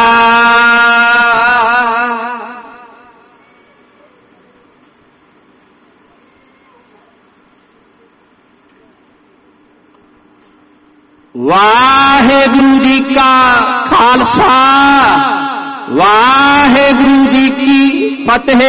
वाहेगुरु जी का खालसा वाहेगुरु जी की फतेह।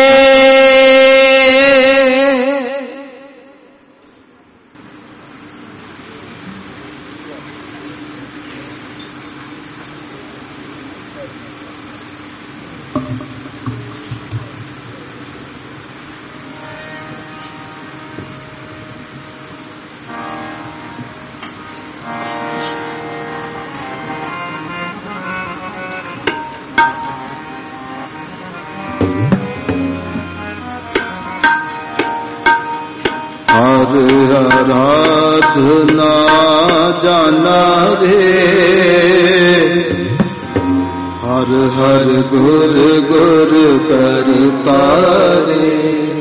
आराधना जाना रे हर हर गुर गुर करता रे।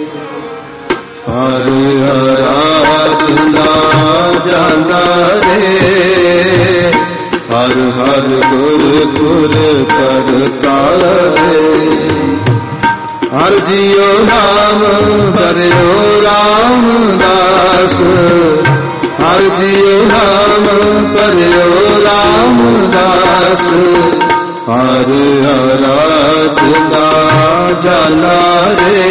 हर आराधना जाना रे हर हर गुर गुर करता रे। हर जियो नाम हरियो रामदास हर जियो नाम हरियो रामदास। हर आराधना जाना रे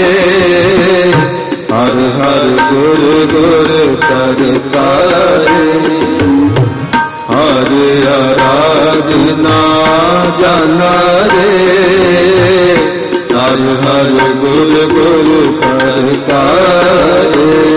हर हर गुर गुर करता रे। हर आराधना जाना रे हर हर गुर गुर करता रे।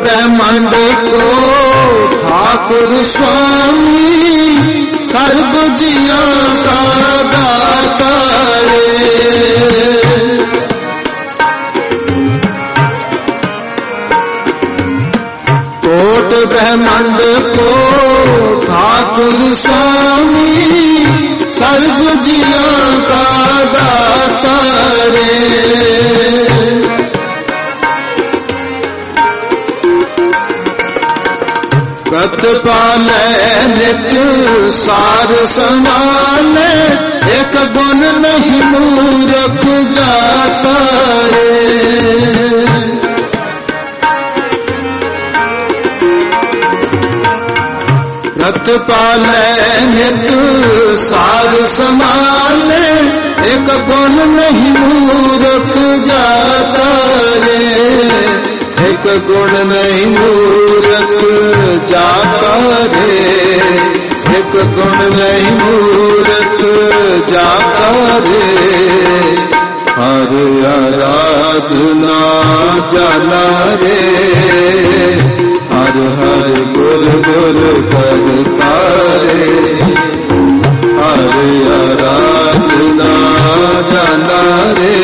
ब्रह्मांड को ठाकुर स्वामी सर्व जिया का दाता रे। कोट ब्रह्मांड को ठाकुर स्वामी सर्व जिया का दाता रे। गत पाले नित्य सार संभाले एक गुण नहीं मूर्ख जाता रे। गत पाले नित्य सार संभाले एक गुण नहीं मूर्ख जाता रे। एक गुण नहीं मूर्ख जाता रे। एक गुण नहीं मूर्ख जाता रे। हर आराधना जाना रे। हर हर गुर गुर करता रे। हर आराधना जाना रे।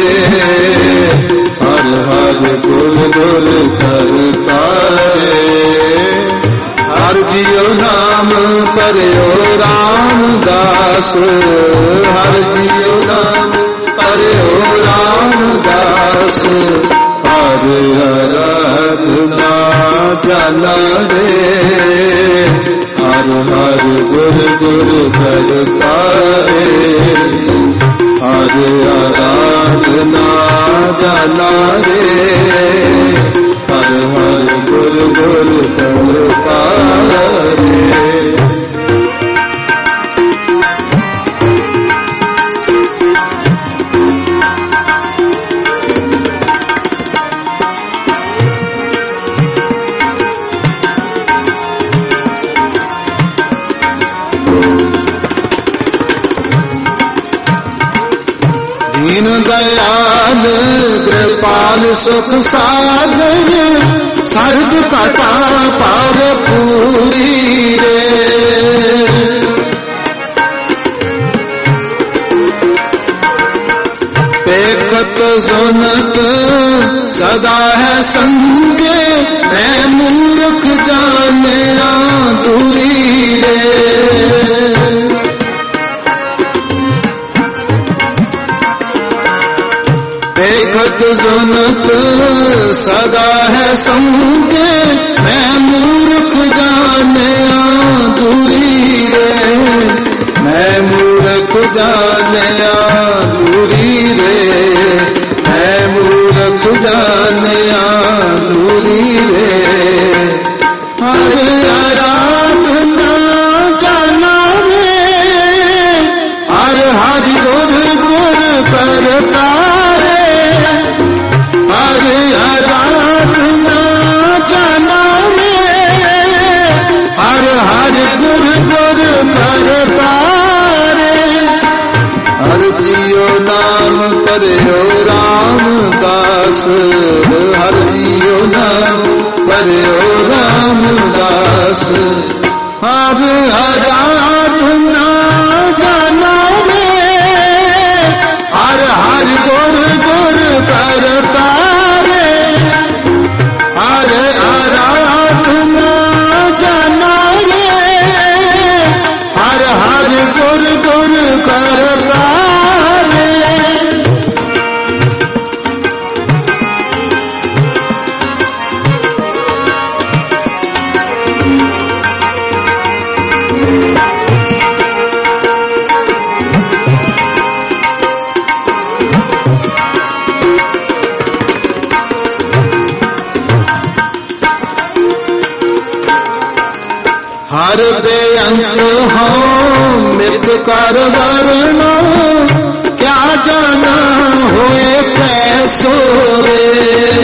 हर हर गुर गुर करता रे। हर जियो नाम करो रामदास। हर जियो नाम करो रामदास। हर आराधना जाना रे। हर हर गुर गुर करता रे। हर आराधना जाना रे। हर हर गुर गुर करता रे। दीन दयाल कृपाल सुख सागर सर्व कटा पार पूरी रे। पेखत सुनत सदा है संगे मैं मूर्ख जाने दूरी रे। देखत सुनत सदा है संगे मैं मूर्ख जाने दूरी रे। मैं मूर्ख जाने दूरी रे। मैं मूर्ख जाने दूरी रे। हर आराधना जाना रे। हर हरि गुर गुर करता करो रामदास। हर जियो नाम करो रामदास। हर आराधना जाना रे। हर हर गुर गुर करता रे। हर आराधना जाना रे। हर हर गुर गुर करता रे। हर बेअंत हो मृत कर वरना क्या जाना होए कैसो रे।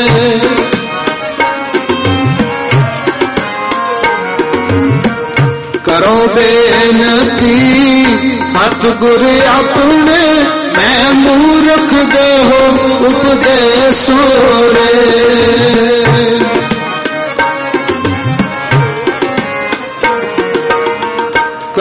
करो बेनती सतगुर अपने मैं मूर्ख देहो उपदेशो रे।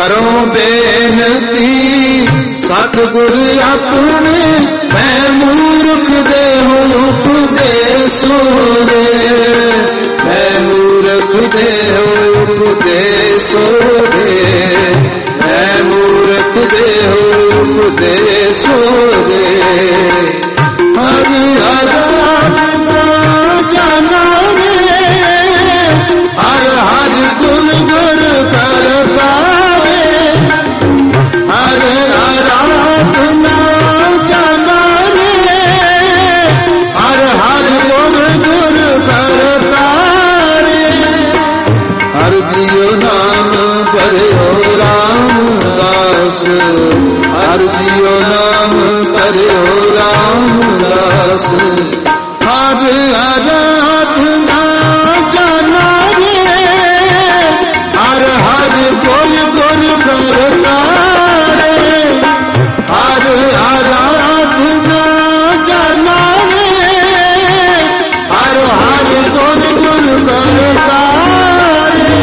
करो बेनती सतगुर अपने मैं मूर्ख देहु उपदेसो रे मैं मूर्ख देहु उपदेसो रे मैं मूर्ख देहु उपदेसो रे हरि आराधना जाना रे हर हर गुर गुर करता रे हर आराधना जाना रे हर हर गुर गुर करता रे हर जियो नाम भरियो रामदास हर जियो नाम भरियो रामदास हर आराधना जाना रे हर हर गुर गुर करता रे हर आराधना जाना रे हर हर गुर गुर करता रे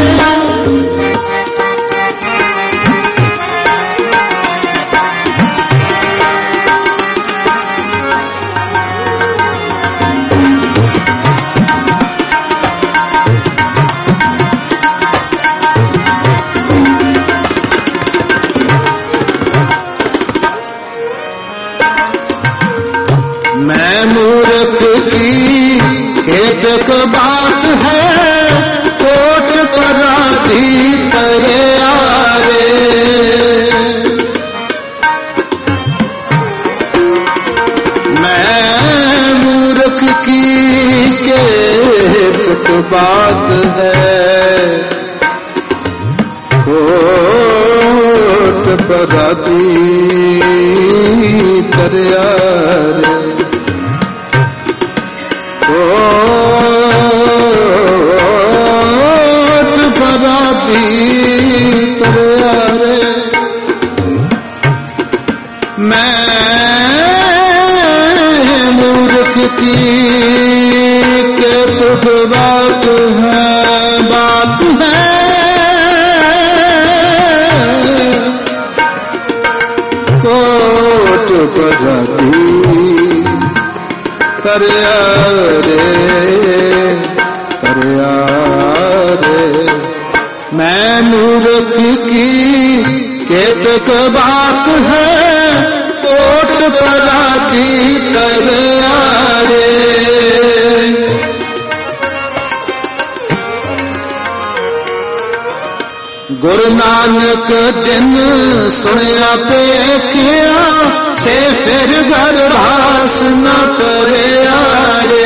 मैं मूर्ख की खेतक बात है कोट पराधी करे आरे मैं मूर्ख की खेतक बात है कोट पराधी करे आरे पराती रे मैं मूर्ख की के तुझ बात है कोट पराती रे मैं मूर्ख की केतक बात है कोट पराती करे आरे गुरु नानक जिन सुनिया पेखिया से फिर घर भास न करे आरे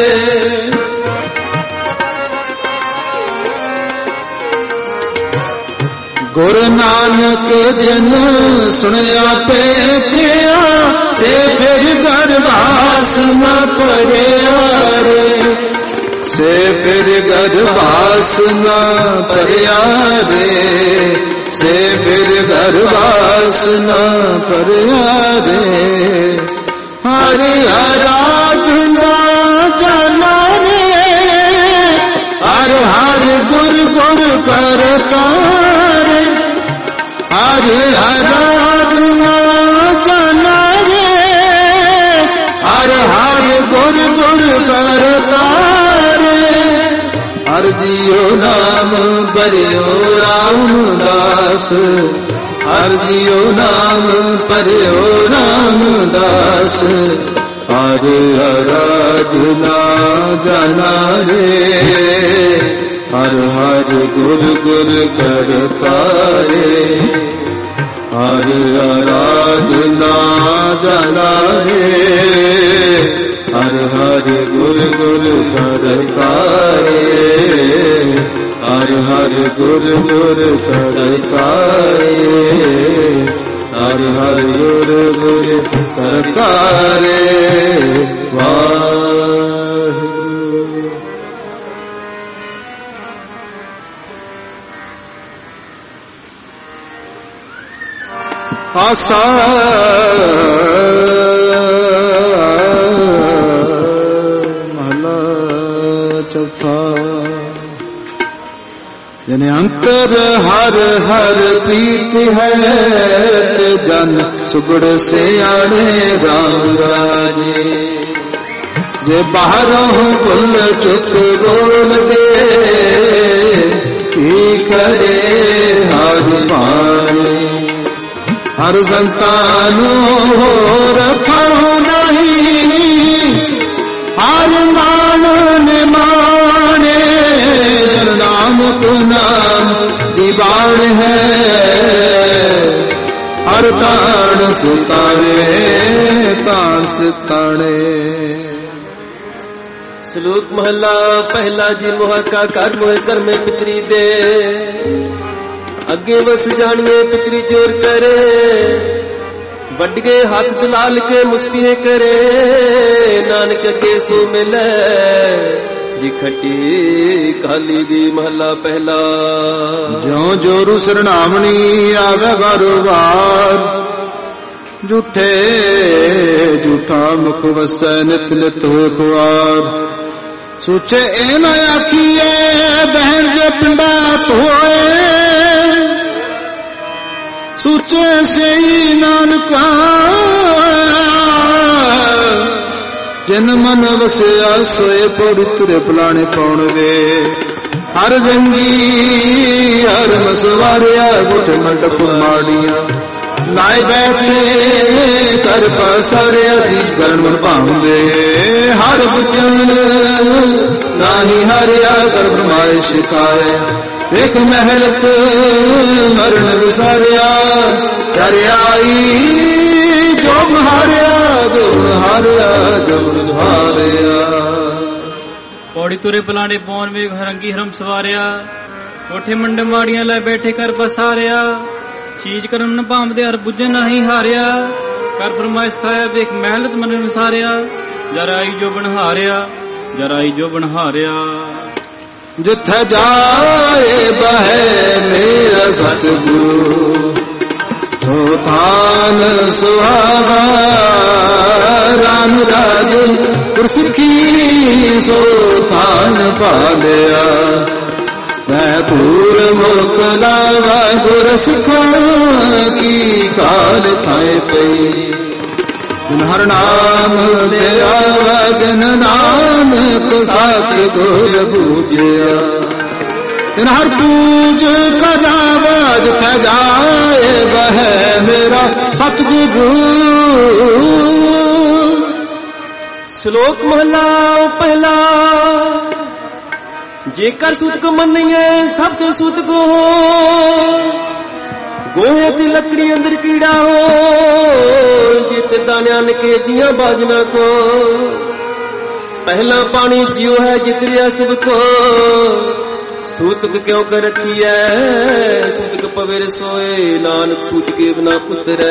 गुरु नानक जिन सुनिया पेखिया से फिर घर भास न करे आरे से फिर घर भास न करे आरे से फिर घर भास न करे आरे हरि आराधना जाना रे हर हर गुर गुर करता रे हर आराधना जाना रे हर हर गुर गुर करता रे हर जियो नाम भरियो रामदास हर जियो नाम भरियो रामदास हर आराधना जाना रे हर हर गुर गुर करता रे हर आराधना जाना रे हर हर गुर गुर करता रे हर हर गुर गुर करता रे हर हर गुर गुर करता रे वाहिगुरु। आसा महला चौथा जन अंतर हर हर प्रीत है ते जन सुगड़ से आने राम राजे जे बाहरों भुल चुक बोल दे की करे हर पाए हर संतानों हो रखो नहीं हर मान माने नाम तो नाम दीवान है हर ताड़ सितारे ताड़ सितारे। श्लोक महला पहला जी मोह का कर मोह कर में पितरी दे अगे बस जानिए पितरी चोर करे ਵੱਡ ਗਏ ਹੱਥ ਦਲਾਲ ਕੇ ਮੁਸਕੀਏ ਕਰੇ ਨਾਨਕ ਅਗੇ ਸੋ ਮਿਲੇ ਜੀ ਖੱਟੀ ਕਾਲੀ ਦੀ ਮਹਲਾ ਪਹਿਲਾ। ਜਿਉ ਜੋਰੂ ਸਰਣਾਵਣੀ ਆਵੇ ਗਰਵਾਰ ਝੂਠੇ ਝੂਠਾ ਮੁਖ ਵਸੈ ਨਿਤ ਨਿਤ ਹੋਏ ਖੁਆਰ ਸੋਚੇ ਇਹ ਨਾ ਆਖੀਏ ਬਹਿਣ ਜੇ ਪਿੰਡਾ ਧੋਏ ਸੂਚੇ ਸਈ ਨਾਨਕਾ ਜਿਨ ਮਨ ਵਸਿਆ ਸੋਏ ਪੌੜੀ ਤੁਰੇ ਪਲਾਣੇ ਪਾਉਣ ਵੇ ਹਰ ਰੰਗੀ ਹਰ ਮਸਵਾਰਿਆ ਗੁੱਠ ਮੰਡਪ ਮਾੜੀਆਂ ਲਾਏ ਬੈਠੇ ਕਰ ਪਸਾਰਿਆ ਜੀ ਕਰਨ ਮਨ ਭਾਉਂਦੇ ਹਰ ਬੁਝਣ ਨਾਹੀ ਹਰਿਆ ਕਰ ਬਰਮਾਏ ਸ਼ਿਕਾਏ एक महलत मरण विसारिया चरियाई जो हारिया पौड़ी तुरे पलाने पौन में हरंगी हरम सवारिया कोठे मंड माड़ियां लै बैठे कर बसारिया चीज करम न भामदे हर बुझन नहीं हारिया कर फरमाइश खाया देख महलत मन विसारिया जराई जो बनहारिया जराई जो बनहारिया। जिथे जाए बहे मेरा सतगुरु तो थान सुहावा राम राज गुरसिखी सो थान पालिया मैं पूर मोकलावा गुरसिखा की काल थाए पई हर नाम तेरा जन नानक साथ गुर पूजिया तिन हर पूज करावज थ जाए वह मेरा सतगुरु। श्लोक महला पहला जेकर सूत को मनिए सब तो सूत को गोहे च लकड़ी अंदर कीड़ा हो जित दानियान के जिया बाजना को पहला पानी जियो है जितरिया सबको सूतक क्यों कर रखी है सूतक पवेर सोए नानक सूत के बिना पुत्र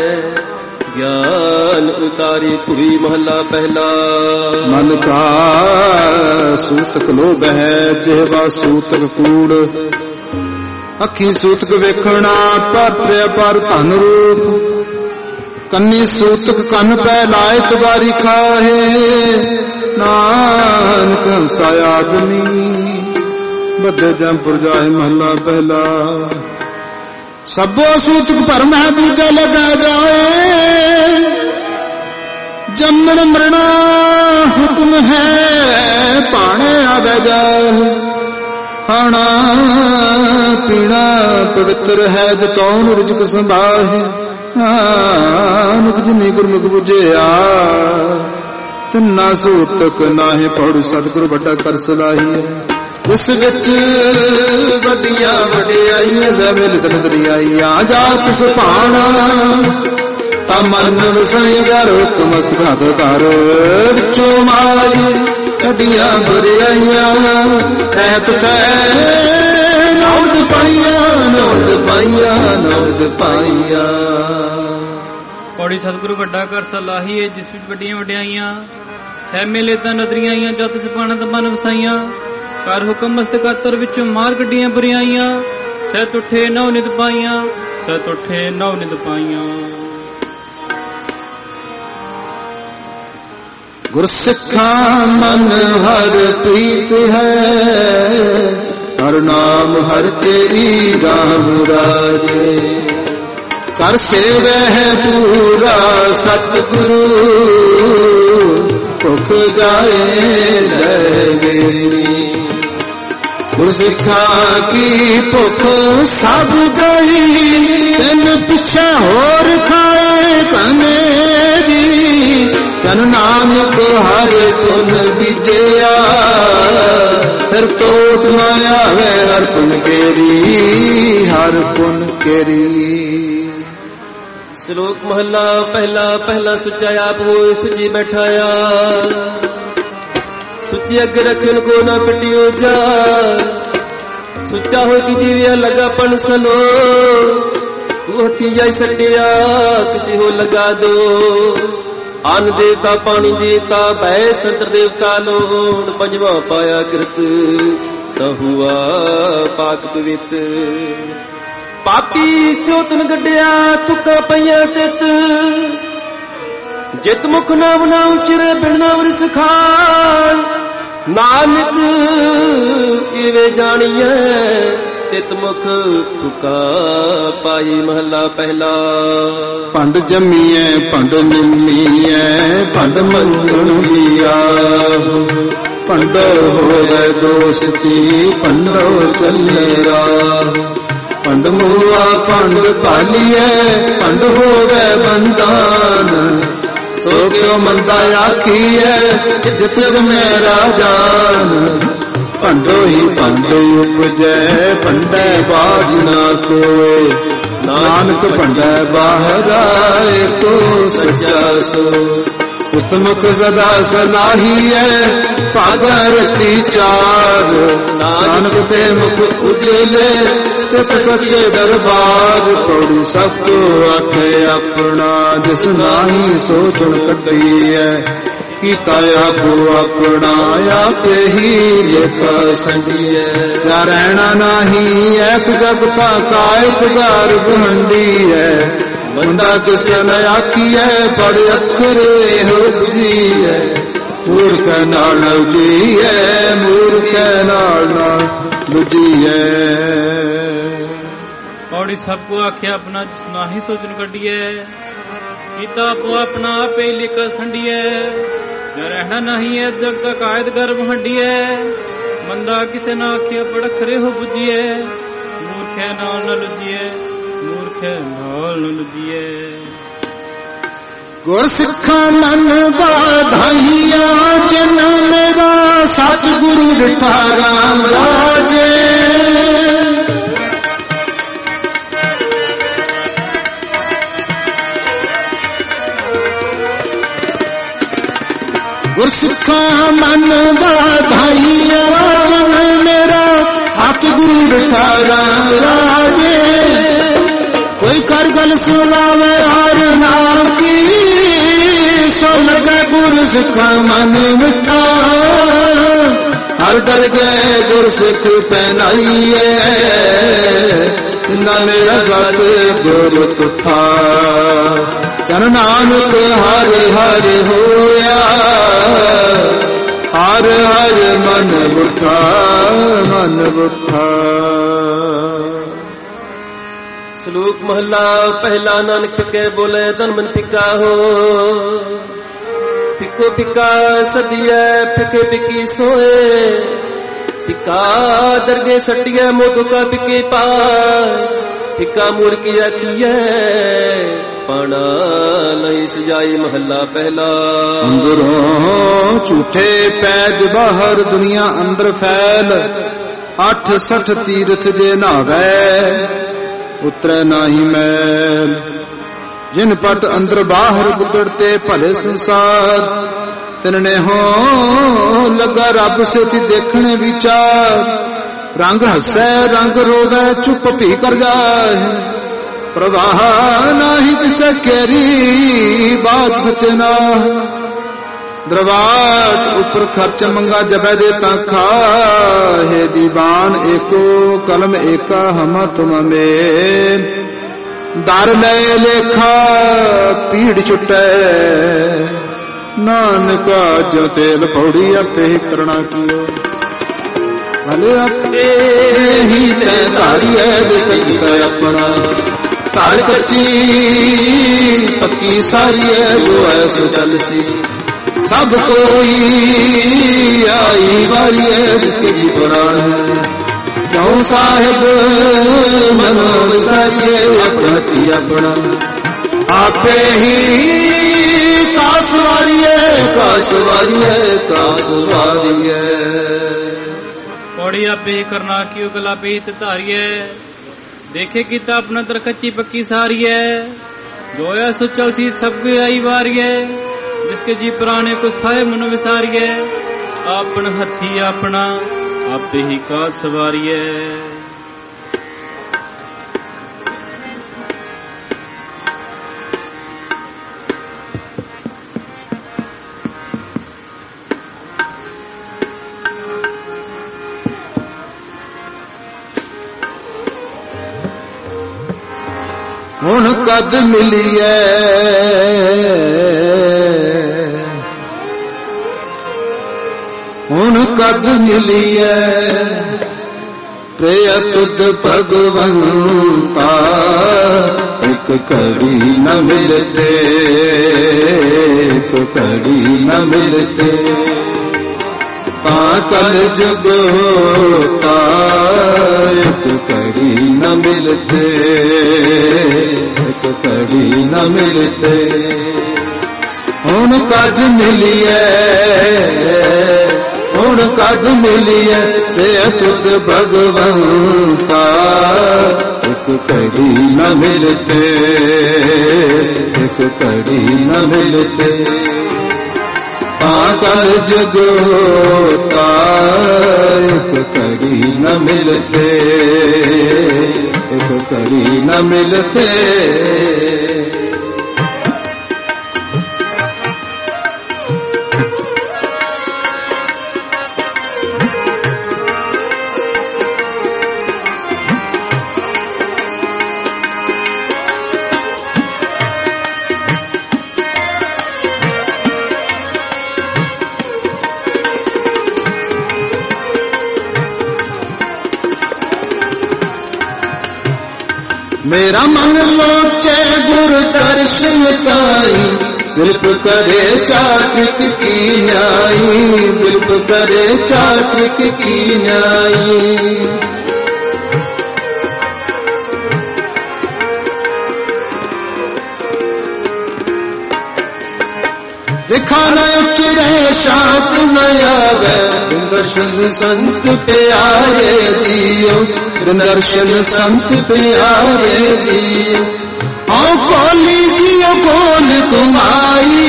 ज्ञान उतारी तुही महला पहला। मन का सूतक लोभ है जेवा सूतक कूड़ अखी सूतक वेखना पात्र पर धन रूप कन्नी सूतक कन पै लाए तबारी खाए नानक हंसा आदमी बदे जमपुर जाए महला पहला। सबो सूतक भरम है दूजा लगा जाए जमन मरना हुक्म है पाने आवे जाए खाना पीना पवित्र है जतौन रिजक संभाहे नानक जिनी गुरमुख बुझिया तिन्ना सूतक नाहे पौड़ सतगुरु बड़ा कर सलाही उस विच वडिया वडियाईयां सवेल तनदरियाईयां जात सुभाना ता मन वसाई कर मस्त घात कर विचों माई वडिया बुरियाईयां सैत नौद पाइया नौद पाइया नौद पाइया। पौड़ी सतगुरु वड्डा कर सलाही है जिस विच वड्डियां वड्याइयां सह मेले तां नदरियाईयां जत सुभाना ता मन वसाईयां कर हुक्म मस्त कातर विचों मार कड्डियां बुरियाईयां सह तुठे नौ नित पाइयां सह तुठे नौ नित पाइयां। गुरसिखा मन हर प्रीत है ਹਰ ਨਾਮ ਹਰ ਤੇਰੀ ਰਾਮ ਰਾਜੇ। ਕਰ ਸੇਵਹਿ ਪੂਰਾ ਸਤਿਗੁਰੂ ਭੁਖ ਜਾਏ ਲੈ ਮੇਰੀ। ਗੁਰਸਿੱਖਾ ਕੀ ਭੁਖ ਸਭ ਗਈ ਤੈਨ ਪਿੱਛੇ ਹੋਰ ਖਾਏ ਕਨੇਰੀ। ਜਨ ਨਾਨਕ ਹਰ ਪੁਨ ਬੀਜਿਆ ਫਿਰ ਤੋਟ ਨਾ ਆਵੇ ਹਰ ਪੁਨ ਕੇਰੀ ਹਰ ਪੁਨ ਕੇਰੀ। ਸ਼ਲੋਕ ਮਹੱਲਾ ਪਹਿਲਾ। ਪਹਿਲਾ ਸੁੱਚਾ ਆਪ ਹੋਏ ਸੁਚੀ ਬੈਠਾਇਆ। ਸੁੱਚੀ ਅੱਗੇ ਰੱਖਣ ਕੋ ਨਾ ਪਿਟਿਓ ਜਾ। ਸੁੱਚਾ ਹੋ ਕਿ ਜੀਵਿਆ ਲਗਾ ਪਣ ਸਲੋ। ਤੂੰ ਹੱਥੀ ਜਾਈ ਸੱਟਿਆ ਕਿਸੇ ਹੋ ਲਗਾ ਦੋ। ਅੰਨ ਦੇਵਤਾ ਪਾਣੀ ਦੇਵਤਾ ਬੈ ਸੰਤਰ ਦੇਵਤਾ ਲੋਣ। ਪੰਜਵਾਂ ਪਾਇਆ ਕਿਰਤ ਤਾਂ ਹੁਆ ਪਾਕ ਪਵਿੱਤ। ਪਾਪੀ ਸਿਉਤਨ ਗੱਡਿਆ ਤੁਕਾਂ ਪਈਆਂ ਤਿਤ। ਜਿਤ ਮੁਖ ਨਾ ਬਣਾਉ ਚਿਰੇ ਬਿਨਾ ਵਰਿਸ ਖਾਨ। ਨਾਨਕ ਕਿਵੇਂ ਜਾਣੀਐ ਤਿਤ ਮੁਖ ਤੁਕਾ ਪਾਈ। ਮਹੱਲਾ ਪਹਿਲਾ। ਭੰਡ ਜੰਮੀਐ ਭੰਡ ਨਿੰਮੀਐ ਭੰਡ ਮੰਗਣ ਦੀਆ। ਭੰਡ ਹੋਵੇ ਦੋਸਤੀ ਭੰਡੋ ਚੱਲੇ ਰਾਹ। ਭੰਡ ਮੂਆ ਭੰਡ ਭਾਲੀਐ ਭੰਡ ਹੋਵੇ ਬੰਦਾਨ। ਸੋ ਕਿਉ ਮੰਦਾ ਆਖੀਐ ਜਿਤ ਜਮੈ ਰਾਜਾਨ। ਭੰਡੋ ਹੀ ਭੰਡ ਉਪਜੈ ਭੰਡੈ ਬਾਝ ਨਾ ਕੋਇ। ਨਾਨਕ ਭੰਡੈ ਬਾਹਰਾ ਏਕੋ ਸੱਚਾ ਸੋ। ਉਤਮੁਖ ਸਦਾ ਸਲਾਹੀਐ ਭਾਗਾ ਰਤੀ ਚਾਰ। ਨਾਨਕ ਤੇ ਮੁਖ ਉਜਲੇ ਤਿਸ ਸੱਚੇ ਦਰਬਾਰ। ਪੌੜੀ ਸਭ ਕੋ ਆਖੇ ਆਪਣਾ ਜਿਸ ਨਾਹੀ ਸੋਚਣ ਕੱਢੀਐ। ਕੀਤਾ ਆਪੋ ਆਪਣਾ ਆਪੇ ਹੀ ਲੇਖਾ ਸੰਜੀਐ। ਜਾ ਰਹਿਣਾ ਨਾਹੀ ਐਤ ਜਗਤਾ ਕਾਇਤ ਗਰ ਗੁੰਡੀਐ। ਬੰਦਾ ਕਿਸੇ ਨ ਆਖੀਐ ਪੜ ਅੱਖਰ ਇਹੋ ਬੁਝੀਐ। ਮੂਰਖ ਨਾਲ ਬੁਝੀਐ ਮੂਰਖ ਨਾਲ ਨਾ ਬੁਝੀਐ। ਪੌੜੀ ਸਭ ਕੋ ਆਖਿਆ ਆਪਣਾ ਜਿਸ ਨਾਹੀ ਸੋਚਣ ਕੱਢੀਐ। ਕੀਤਾ ਆਪੋ ਆਪਣਾ ਆਪੇ ਲੇਖਾ ਸੰਡੀਐ। ਜਾ ਰਹਿਣਾ ਨਹੀਂ ਐ ਜਗ ਦਾ ਕਾਇਦ ਗਰਭ ਹੰਡੀਐ। ਮੰਦਾ ਕਿਸੇ ਨਾ ਆਖਿਆ ਪੜ ਖਰੇ ਹੋ ਬੁਝੀਐ। ਮੂਰਖੈ ਨਾਲ ਨ ਲੁਝੀਐ ਮੂਰਖੈ ਨਾਲ ਨ ਲੁਝੀਐ। ਗੁਰ ਸਿੱਖਾਂ ਮਨ ਬਾਧਾਈਆਂ ਜਿਨ ਮੇਰਾ ਸਤਿਗੁਰੂ ਡਿਠਾ ਰਾਮ ਰਾਜੇ। ਗੁਰ ਸਿੱਖਾਂ ਮਨ ਬਾਧਾਈਆਂ ਜਿਨ ਮੇਰਾ ਸਤਿਗੁਰੂ ਡਿਠਾ ਰਾਮ ਰਾਜੇ। ਕੋਈ ਕਰ ਗੱਲ ਸੁਣਾਵੇ ਹਰ ਨਾਮ ਕੀ। ਸੋ ਲਗੇ ਗੁਰ ਸਿੱਖਾਂ ਮਨ ਮਿੱਠਾ। ਹਰ ਦਰਗੇ ਗੁਰ ਸਿੱਖ ਪਹਿਨਾਈਏ। ਨਾ ਮੇਰਾ ਸਤ ਗੁਰ ਤੁਠਾ। ਜਨ ਨਾਨਕ ਹਰ ਹਰ ਹੋਇਆ। ਹਰ ਹਰ ਮਨ ਬੁੱਠਾ ਮਨ ਬੁੱਠਾ। ਸ਼ਲੋਕ ਮਹੱਲਾ ਪਹਿਲਾ। ਨਾਨਕ ਫਿੱਕੇ ਬੋਲੇ ਤਨ ਮਨ ਫਿੱਕਾ ਹੋ। ਫਿੱਕੋ ਫਿੱਕਾ ਸਦੀਐ ਫਿੱਕੇ ਫਿੱਕੀ ਸੋਏ। ਫਿੱਕਾ ਦਰਗੇ ਸੱਟੀਐ ਮੋਦੁਕਾ ਫਿੱਕੇ ਪਾਏ। ਫਿੱਕਾ ਮੂਰ ਕੀ ਆਖੀਐ ਪਾਣਾ ਨਹੀਂ ਸਜਾਈ। ਮਹੱਲਾ ਪਹਿਲਾ। ਅੰਦਰੋਂ ਝੂਠੇ ਪੈਜ ਬਾਹਰ ਦੁਨੀਆ ਅੰਦਰ ਫੈਲ। 68 ਤੀਰਥ ਜੇ ਨਾਵੇ ਉਤਰੈ ਨਾਹੀ ਮੈਲ। ਜਿਨ ਪਟ ਅੰਦਰ ਬਾਹਰ ਗੁਦੜਤੇ ਭਲੇ ਸੰਸਾਰ। ਤਿਨਨੇ ਹੋ ਲਗਾ ਰੱਬ ਸੇਤੀ ਦੇਖਣੇ ਵਿਚਾਰ। ਰੰਗ ਹੱਸੈ ਰੰਗ ਰੋਵੈ ਚੁੱਪ ਭੀ ਕਰ ਜਾਏ। ਪ੍ਰਵਾਹ ਨਾਹੀ ਤਿਸੈ ਕੇਰੀ ਬਾਤ ਸਚਨਾ। ਦਰਵਾਜ਼ ਉੱਪਰ ਖਰਚ ਮੰਗਾ ਜਬੈ ਦੇ ਤਾਂ ਖਾਹੇ। ਦੀਵਾਨ ਏਕੋ ਕਲਮ ਏਕਾ ਹਮ ਤੁਮ ਮੇ। ਦਰ ਲੈ ਲੇਖਾ ਪੀੜ ਛੁਟੈ। ਨਾਨਕਾ ਜੋ ਤੇਲ ਪੌੜੀ ਆਪੇ ਕਰਣਾ ਕੀਓ। भले अपने ही ते धारिए दिखता अपना तार कच्ची पक्की सारी है जो ऐसो चल सी सब कोई आई बारी है जिसके भी पुराण है क्यों साहिब मनो सारी है अपना अपना आपे ही कासवारी है कासवारी है कासवारी है पौड़ी आपे करना क्यों गला पे धारिए देखे कि ता अपना तर कच्ची पक्की सारी है जोया सुचल सी सब आई बारी है जिसके जी पुराने को साए मन विसारी है आपन हथी अपना आपे ही काज सवारी है हुण कद मिलिए हुण कद मिलिए प्रिय तुद भगवंता एक कड़ी न मिलते एक कड़ी न मिलते कल जुग होता एक कड़ी न मिलते एक कड़ी न मिलते हुण कद मिलिए हुण कद मिलिए तुद भगवंता एक कड़ी न मिलते एक कड़ी न मिलते कल जुग होता एक कड़ी न मिलते एक कड़ी न मिलते मेरा मन लोचे गुरु दर्शन पाई बिल्प करे चात्रिक की न्यायी बिल्प करे चात्रिक की न्यायी दिखाना उतरे शांत नयावे दर्शन संत प्यारे जियो दर्शन संत प्यारे जियो आओ खोली जियो खोल तुम्हारी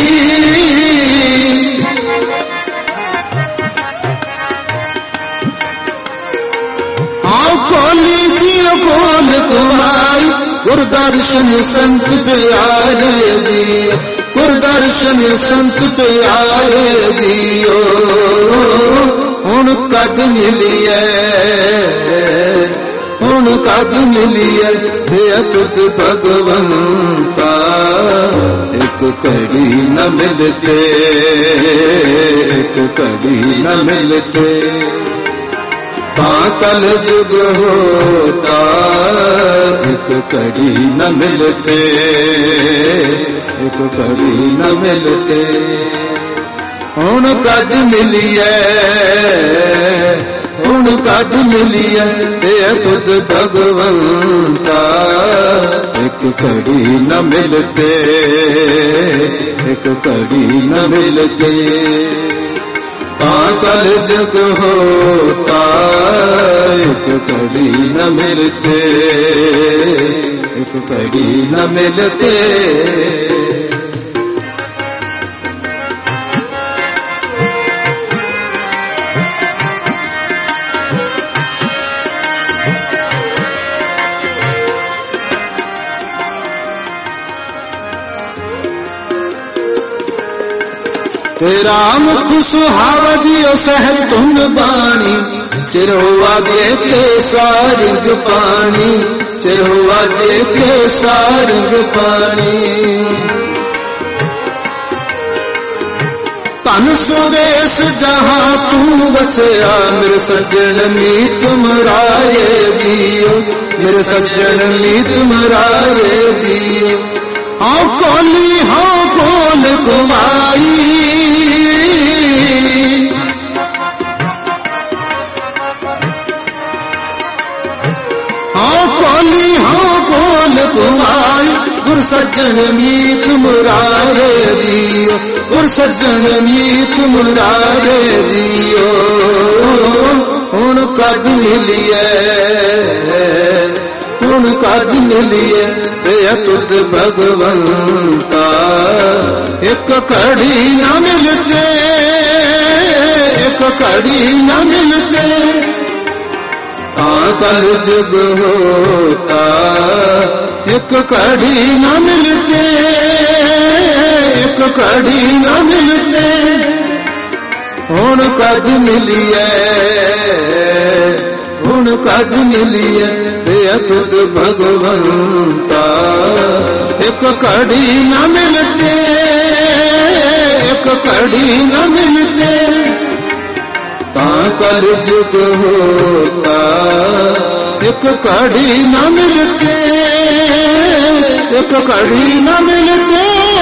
आओ खोली जियो खोल तुम्हारी गुरुदर्शन संत प्यारे जियो गुरुदर्शन संत प्यारे जियो हुण कद मिलिए हुण कद मिलिए तुद भगवंता एक कड़ी न मिलते एक कड़ी न मिलते कल जुग होता एक कड़ी न मिलते एक कड़ी न मिलते हुण कद मिलिए हुण कद मिलिए तुद भगवंता एक कड़ी न मिलते एक कड़ी न मिलते कल जुग होता एक कड़ी न मिलते एक कड़ी न मिलते तेरा मुख सुहाव जियो सहज धुन बाणी चिरहुआ देखे सारंग पानी चिरहुआ देखे सारंग पानी धन सुरेश जहाँ तू बसया, मेरे सज्जन मीत मराए जियो, मेरे सज्जन मीत मराए जियो। हाँ कोली हाँ कोल कुमाई, हाँ कोली हाँ कोल कुमाई, गुर सज्जन मीत मुरारे दियो, गुर सज्जन मीत मुरारे दियो। हुण कद मिलिए, हुण कद मिलिए तुद भगवंता, एक कड़ी न मिलते, एक कड़ी न मिलते, कल जुग होता, एक कड़ी न मिलते, एक कड़ी न मिलते। हुण कद मिलिए, हुण कद मिलिए तुद भगवंता, एक कड़ी न मिलते, एक कड़ी न मिलते। कल जुग होता, एक कड़ी न मिलते, एक कड़ी न मिलते।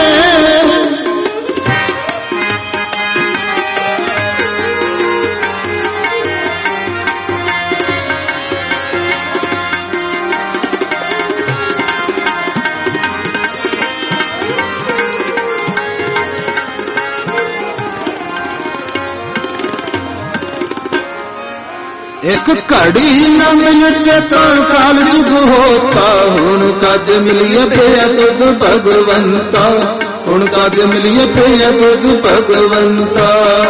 एक कड़ी न मिलते तो काल जुग होता, हुण कद मिलिए पिया तुद भगवंता, हुण कद मिलिए पिया तुद भगवंता।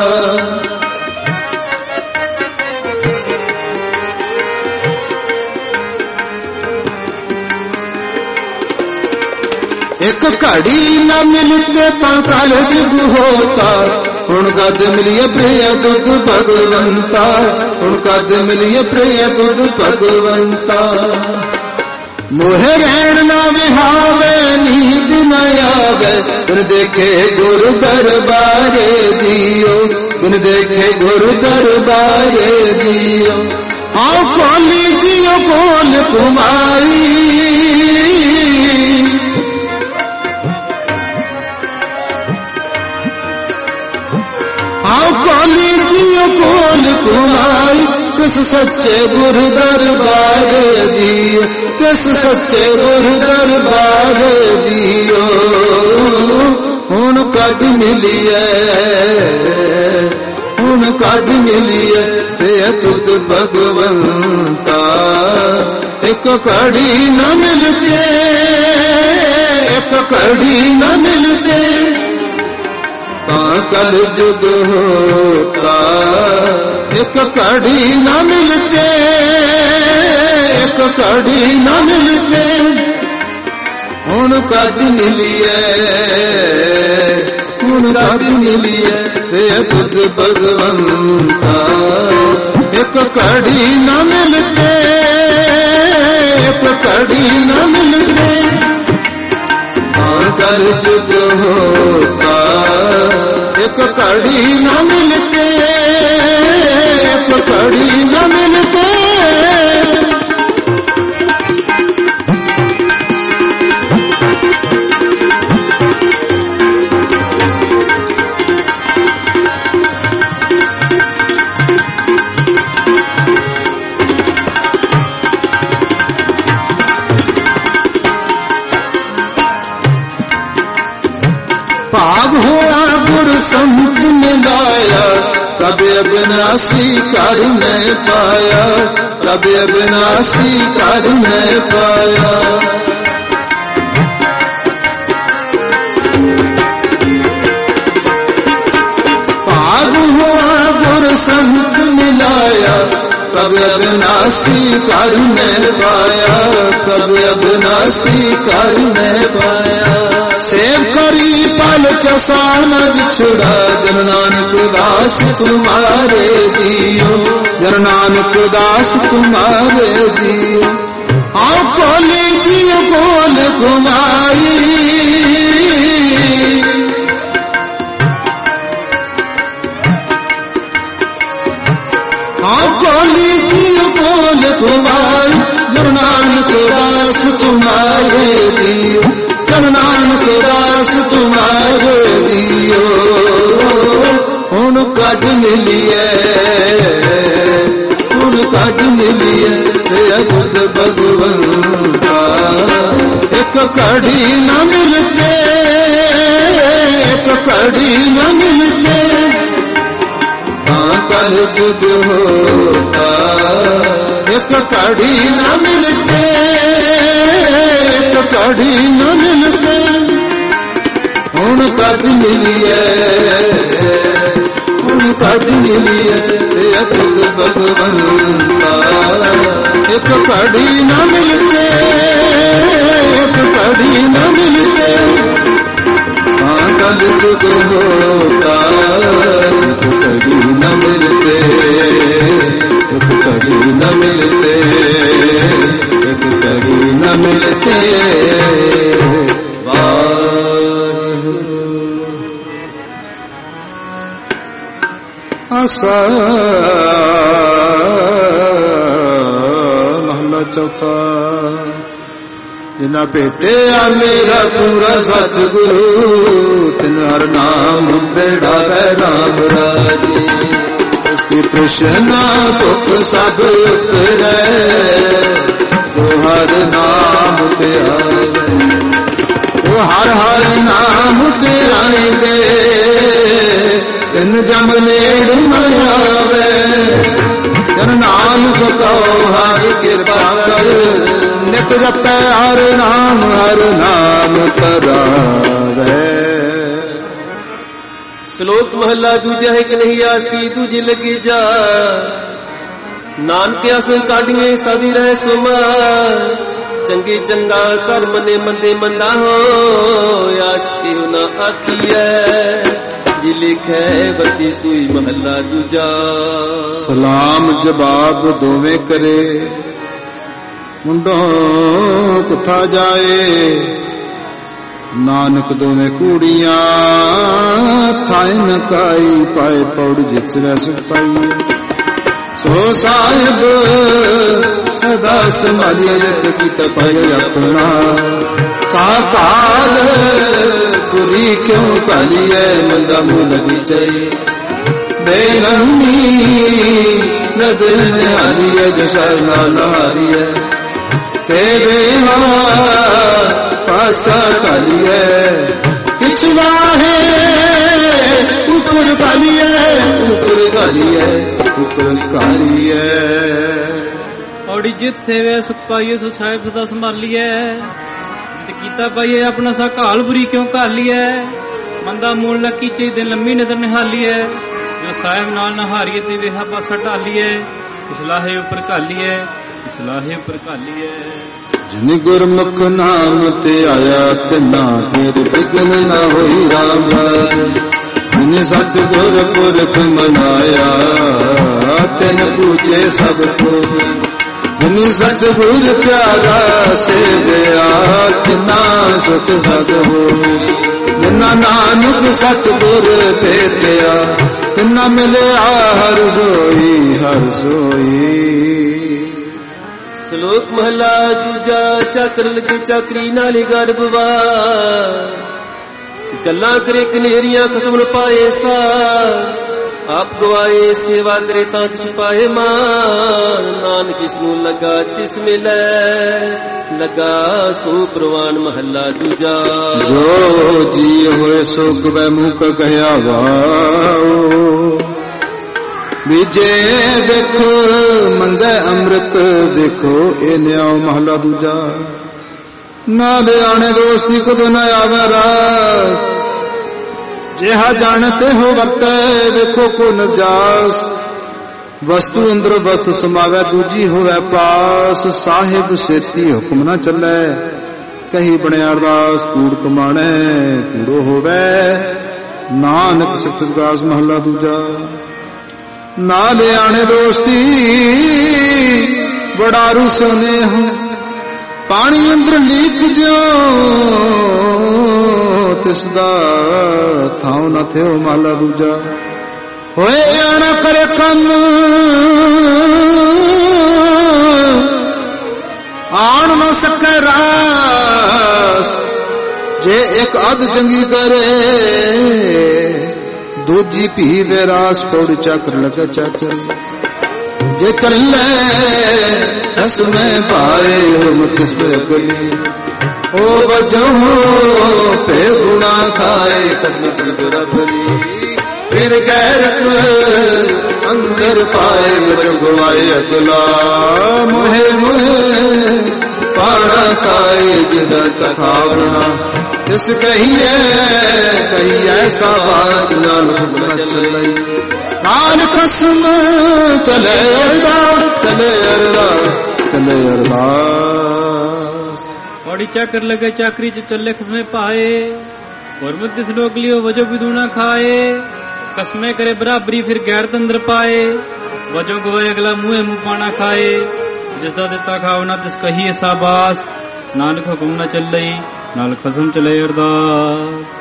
एक घड़ी न मिलते तो काल जुग होता, हुण कद मिलिए प्रिय तुद भगवंता, हुण कद मिलिए प्रिय तुद भगवंता। मोहे रहन न विहावे नींद न आवे, बिन देखे गुरु दरबारे जियो, बिन देखे गुरु दरबारे जियो। हाँ कोली जियो कोल कुमाई, कोली जियो कोल कुमाई, किस सच्चे गुरु दरबार जियो, किस सच्चे गुरु दरबार जियो। हुण कद मिलिए, हुण कद मिलिए तुद भगवंता, एक कड़ी न मिलते, एक कड़ी न मिलते। कल जुग होता, एक कड़ी न मिलते, एक कड़ी न मिलते। हुण कद मिलिए, हुण कद मिलिए तुद भगवंता, एक कड़ी न मिलते, एक कड़ी न मिलते। कल जुग होता, एक कड़ी न मिलते, एक कड़ी न मिलते। भाग हुआ गुरु संत मिलाया, कभी अविनाशी कर नहीं पाया, कभी अविनाशी कर नहीं पाया। भाग हुआ गुरु संत मिलाया, कभी अविनाशी कर नहीं पाया, कभी अविनाशी कर नहीं पाया। सेव करी पल चसान बिछुड़ा, जन नानक दास तुम्हारे जियो, जन नानक दास तुम्हारे जियो। हाँ कोली जियो कोल कुमाई, ਕੱਢ ਮਿਲੀਏ ਹੁਣ ਕੱਢ ਮਿਲੀਏ ਤੇ ਬੁੱਧ ਭਗਵੰਤਾ ਇੱਕ ਘੜੀ ਨਾ ਮਿਲਤੇ ਇੱਕ ਘੜੀ ਨਾ ਮਿਲਤੇ कल जुग होता एक कड़ी न मिलते एक कड़ी न मिलते हुण कद मिलिए हुण कद मिलिए खुद भगवंता एक कड़ी न मिलते एक कड़ी न मिलते कल जुग होता एक कड़ी न मिलते एक कड़ी न मिलते एक कड़ी न मिलते आसा महला चौथा जिना भेटिया मेरा पूरा सतगुरु तिन हर नाम बेड़ा राम राजे उसकी तृष्णा दुख सब उतरे तो हर नाम ते आवे वो हर हर नाम ते आए दे तिन जम नेड़ न आवे जन नानक कहो हर कृपा कर नित जपै हर नाम करावे। श्लोक महला दूजा है कि नहीं आसी दूजे लगे जा नानकिया संग काढ़िए साधी रहे सुमा चंगे चंगा कर मने मंदे मंदा हो आस के ना आती है जी लिखे बती सुई महला दूजा। सलाम जवाब दोवे करे मुंडो कुथा जाए नानक दोवें कूड़ियां खाए न काई पाए पौड़ जिस सुख पाई सो साहिब सदा संभालिए जत की तपाई अपना साकाल पूरी क्यों कालिए मंदा मुँह लगी चाहिए बेगमी नदर हारिए जशा नाना हारिए तेरे पासा कालिए पिछवा है ऊपर कालिए ऊपर कालिए ऊपर कालिए और जित सेवे सुख पाइए सो साहिब सदा संभालिए कीता पाइए अपना सा काल बुरी क्यों कालिए मंदा मूल लकी चाहिए लंबी नजर निहालिए जो साहिब नाल नहारिए ते वेहा पासा ढालिए इसलाहे ऊपर कालिए इसलाहे ऊपर कालिए। जिन गुरमुख नाम ते आया ते ना फिर बिघन न होई राम जिन सतगुर पुरख मनाया तेन पूछे सब को जिन सतगुर प्यारा से दया तिना सुख सद हो जिना नानक सतगुर भेटिया तिना मिले हर सोई। श्लोक महला दूजा चाकर लगे चाकरी नाले गर्भवा गल्ला करे कनेरियां खत्म पाए सा आप गवाए सेवा करे ता छिपाए मान नानक इसनू लगा तिस मिले लगा सो प्रवान महला दूजा। जो जी होए सो गवे मुख कहया वाओ बीजे देखो मंगे अमृत देखो ए न्याओ महला दूजा ना ले आने दोस्ती खुद न आवे रास जेहा जानते हो वर्ते देखो को नजास वस्तु अंदर वस्तु समावे दूजी होवे पास साहिब सेती हुक्म न चले कही बने अरदास कूड़ कमाने कूड़ो होवे नानक सच गास महला दूजा। ना ले आने दोस्ती बड़ारू सोने हो पानी अंदर लीक जो तिसदा थाव न थे माला दूजा होए आना करे कम आन न सके रास जे एक अध चंगी करे ਦੂਜੀ ਭੀ ਵੇ ਰਾਸ ਪੌੜੀ ਚੱਕਰ ਲਗਾ ਚੱਕਰ ਜੇ ਚੱਲੇ ਅਸਮੇ ਪਾਏ ਹਮ ਕਿਸ ਬਗਲੀ ਉਹ ਵਜੋਂ ਪੇ ਗੁਣਾ ਖਾਏ ਕਸਮਤ ਬਰਾਬਰੀ ਫਿਰ ਗੈਰਤ ਅੰਦਰ ਪਾਏ ਵਜੋਂ ਗਵਾਏ ਅਕਲਾ ਮੋਹੇ ਮੋਹੇ ਪਾੜਾ ਖਾਏ ਜਿਦਾ ਤਖਾਵਣਾ ਇਸ ਕਹੀਏ ਐਸਾ ਵਾਸ ਨਾਲ ਹੁਕਮ ਚੱਲਈ ਨਾਲ ਕਸਮ ਚਲੇ ਅਰਦਾਸ ਚਲੇ ਅਰਦਾਸ ਚਲੇ ਅਰਦਾਸ ਔੜੀ ਚੱਕਰ ਲਗੇ ਚਾਕਰੀ ਚ ਚੱਲੇ ਖਸਮੇ ਪਾਏ ਗੁਰਮਤਿ ਤਿਸ ਲੋਕ ਲਿਓ ਵਜੋ ਵਿਦੂਣਾ ਖਾਏ ਕਸਮੇ ਕਰੇ ਬਰਾਬਰੀ ਫਿਰ ਗੈਰਤ ਅੰਦਰ ਪਾਏ ਵਜੋ ਗਵਾਏ ਅਗਲਾ ਮੂੰਹੇ ਮੂੰਹ ਪਾਣਾ ਖਾਏ ਜਿਸ ਦਾ ਦਿੱਤਾ ਖਾਵਨਾ ਤਿਸ ਕਹੀਏ ਸਾਬਾਸ ਨਾਨਕ ਹੁਕਮ ਨਾ ਚੱਲਈ ਨਾਲ ਖਸਮ ਚਲੇ ਅਰਦਾਸ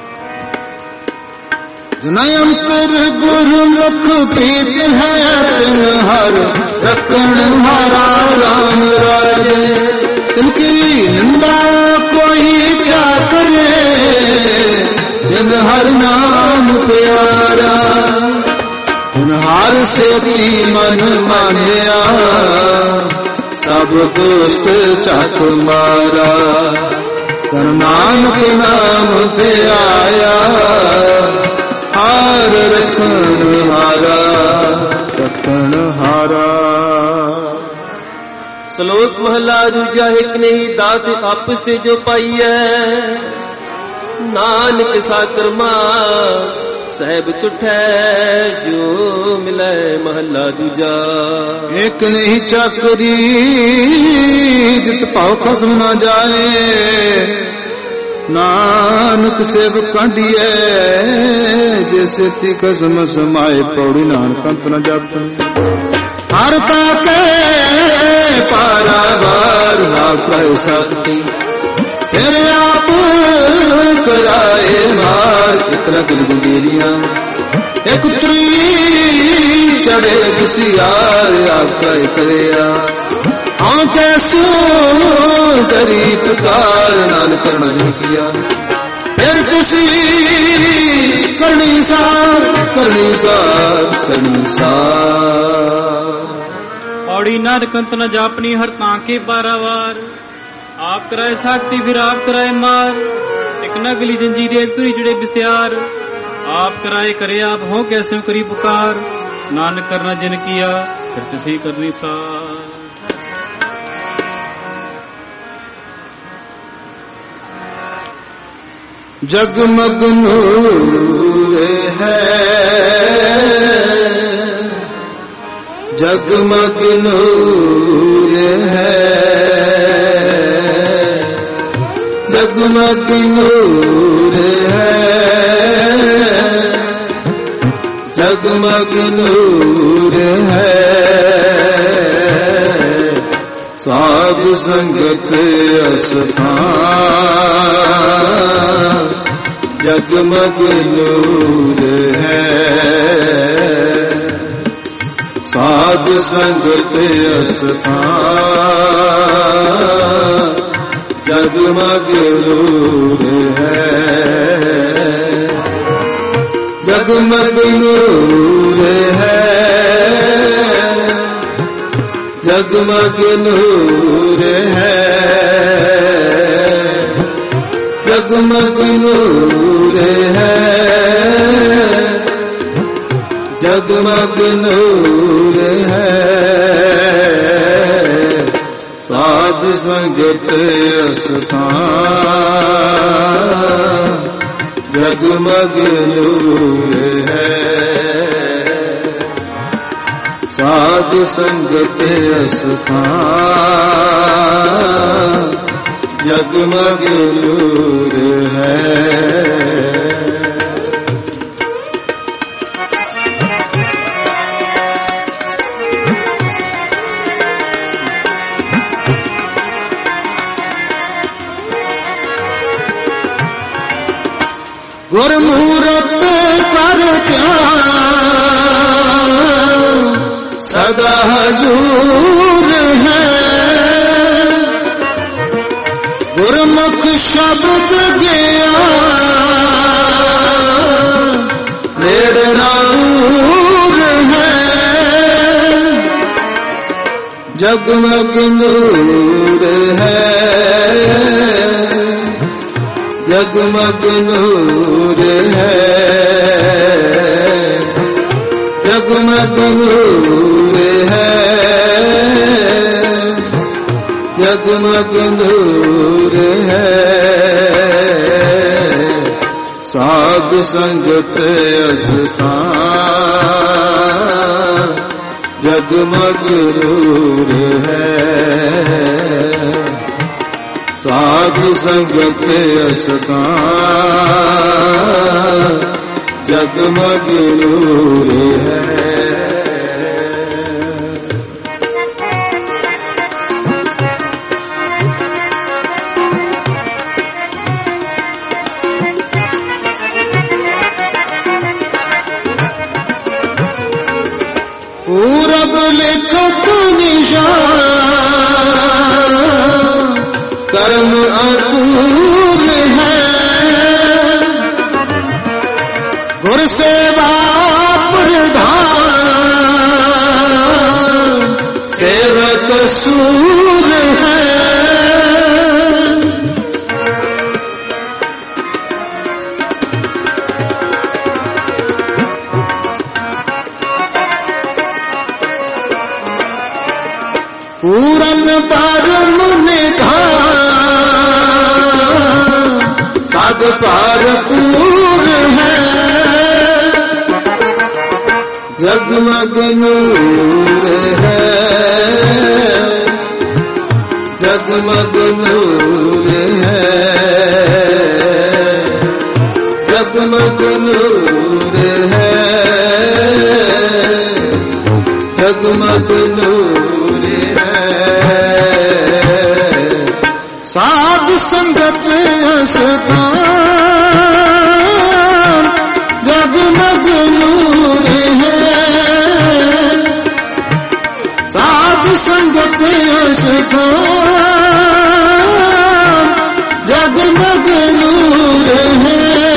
ਜਨਮ ਕਰ ਗੁਰਮੁਖ ਪ੍ਰੀਤ ਹੈ ਤਿਨ ਹਰ ਰਖਣ ਹਾਰਾ ਰਾਮ ਰਾਜੇ ਤਿਨਕੀ ਨਿੰਦਾ ਕੋਈ ਕਿਆ ਕਰੇ ਜਿਨ ਹਰ ਨਾਮ ਪਿਆਰਾ ਤਿਨ ਹਰ ਸੇਤੀ ਮਨ ਮਾਨਿਆ ਸਭ ਦੁਸ਼ਟ ਚੱਕ ਮਾਰਾ ਤਨ ਨਾਨਕ ਨਾਮ ਤੇ ਆਇਆ ਹਾਰ ਰਖਣ ਹਾਰਾ ਰਖਣ ਹਾਰਾ। ਸ਼ਲੋਕ ਮਹਲਾ ਦੂਜਾ ਇੱਕ ਨਹੀਂ ਦਾਤ ਆਪਸ ਤੇ ਜੋ ਪਾਈਐ ਨਾਨਕ ਸਾਕਰਮਾ ਸਹਿਬ ਤੁਠੈ ਜੋ ਮਿਲੈ ਮਹਲਾ ਦੂਜਾ। ਇੱਕ ਨਹੀਂ ਚੱਕਰੀ ਜਿਤ ਭਾਉ ਖਸਮ ਨਾ ਜਾਏ ਨਾਨਕ ਸੇਵ ਕਾਂਢੀਐ ਜੇ ਸੇਤੀ ਖਸਮ ਸਮਾਏ ਪੌੜੀ ਨਾਨਕ ਅੰਤ ਨ ਜਾਪੈ ਹਰ ਤਾਕੇ ਪਾਰਾਵਾਰ ਆਖੈ ਸਕਤੀ ਫਿਰ ਆਪ ਕਰਾਏ ਮਾਰ ਇਤਨਾ ਦਿਲ ਗੁੰਗੇਲੀਆਂ ਇੱਕ ਤਰੀ ਚੜੇ ਬਸਿਆਰ ਆਖੈ ਕਰਿਆ ਹਾਂ ਕੈਸੋ ਕਰੀ ਪੁਕਾਰ ਨਾਨਕ ਕਰਨਾ ਕੀਆ ਫਿਰ ਤੁਸੀਂ ਕਰਨੀ ਸਾਰ ਕਰਨੀ ਸਾਰ ਕਰਨੀ ਸਾਰ। ਪੌੜੀ ਨਾਨਕ ਅੰਤ ਨ ਜਾਪਨੀ ਹਰ ਤਾਂ ਕੇ ਪਾਰਾਵਾਰ ਆਪ ਕਰਾਏ ਸਾਖਤੀ ਫਿਰ ਆਪ ਕਰਾਏ ਮਾਰ ਇੱਕ ਨਗਲੀ ਜੰਜੀਰੇ ਤੁਰੀ ਜੜੇ ਬਿਸਿਆਰ ਆਪ ਕਰਾਏ ਕਰੇ ਆਪ ਹੋ ਕੈਸੇ ਕਰੀ ਪੁਕਾਰ ਨਾਨਕ ਕਰਨਾ ਜਿਨ ਕੀਆ ਫਿਰ ਤੁਸੀਂ ਕਰਨੀ ਸਾਰ। जगमग नूर है जगमग नूर है जगमग नूर है जगमग नूर है साध संगत अस्थान जगमग नूर है साध संगत अस्थान जगमग नूर है जगमग नूर है जगमग नूर है जगमग नूर है जगमग नूर है साध संगत अस्थान जगमग नूर है साध संगत अस्थान जगमग नूर है। गुरमूरत कर ध्यान सदा हजूर है गुरमुख शब्द ज्ञान जगमग नूर है, जगमग नूर है, जगमग नूर है, जगमग नूर है। साध संगत अस्थान जगमग नूर है, साधु संगत अस्थान जगमग नूर है। पूरब लिखत निशान कर्म अपूर है, गुर सेवा प्रधान सेवक सूर है। पूरन परम निधान साध भरपूर है, जगमग नूर है, जगमग नूर है, जगमग नूर है, जगमग नूर है। साध संगत अस्थान जगमग नूर है, साध संगत अस्थान जगमग नूर है।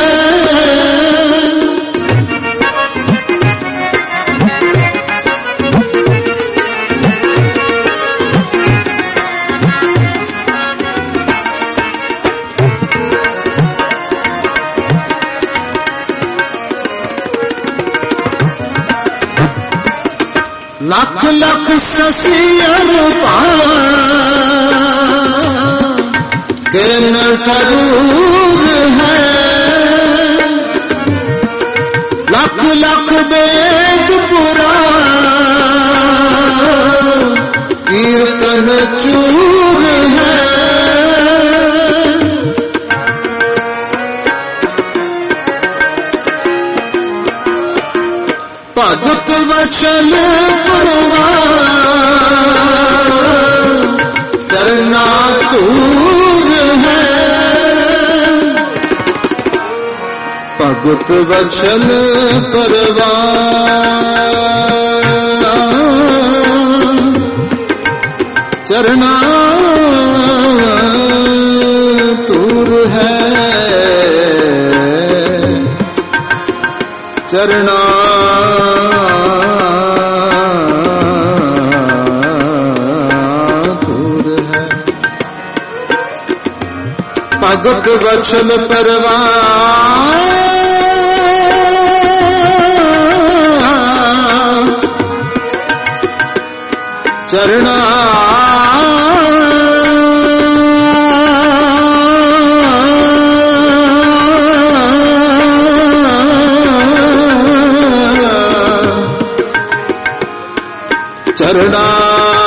लख लख ससियर किरण करूर है, लख लख वेद पुराण कीर्तन चूर है। भगत वचन परवान चरना दूर है, भगत वचन परवान चरना दूर है, चरना भगत वचन परवान चरना चरना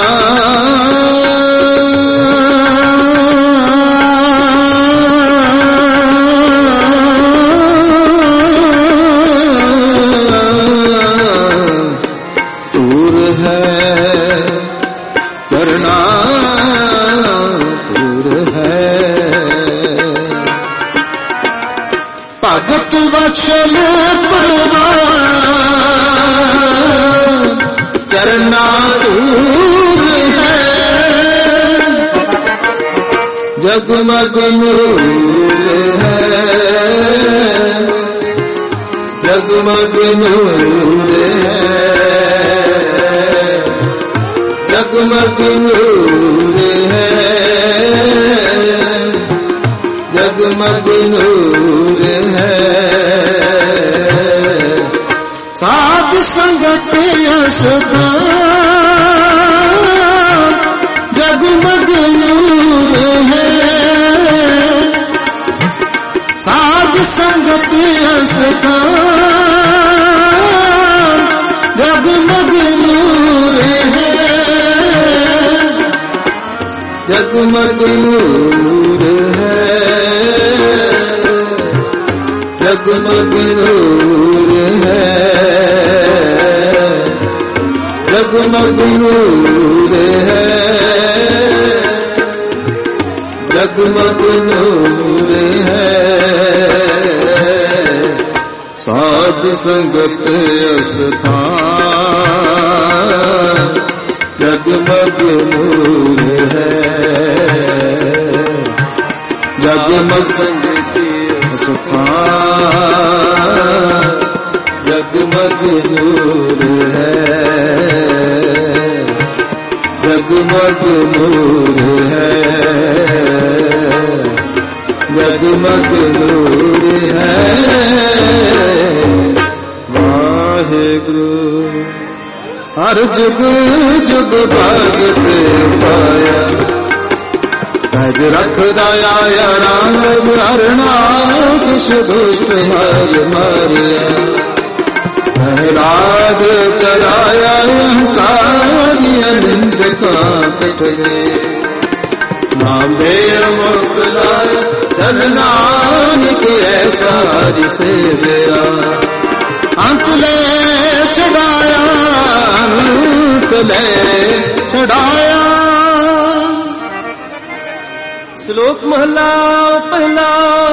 भगत वचन परवान चरना दूर है, जगमग नूर है, जगमग नूर है, जगमग नूर है। साध संगत स्थान जगमग नूर है। साध संगत स्थान जगमग नूर है। जगमग नूर है। जगमग नूर है। जगमग नूर है। जगमग नूर है। साध संगत स्थान जगमग नूर है। जगमग संगत स्थान जगमग नूर है। जगमग नूर है। जगमग नूर है। वाहेगुरु हर जुग जुग भगत पाया। तज रखदा आया राम हरना कुछ दुष्ट मर मरिया। प्रहलाद कराया अहंकारी अनिंद का कट गए। नाम देर मोकलाया चल नानक ऐसा जिसे गया। अंत ले छड़ाया अंत ले छड़ाया। श्लोक महला पहला।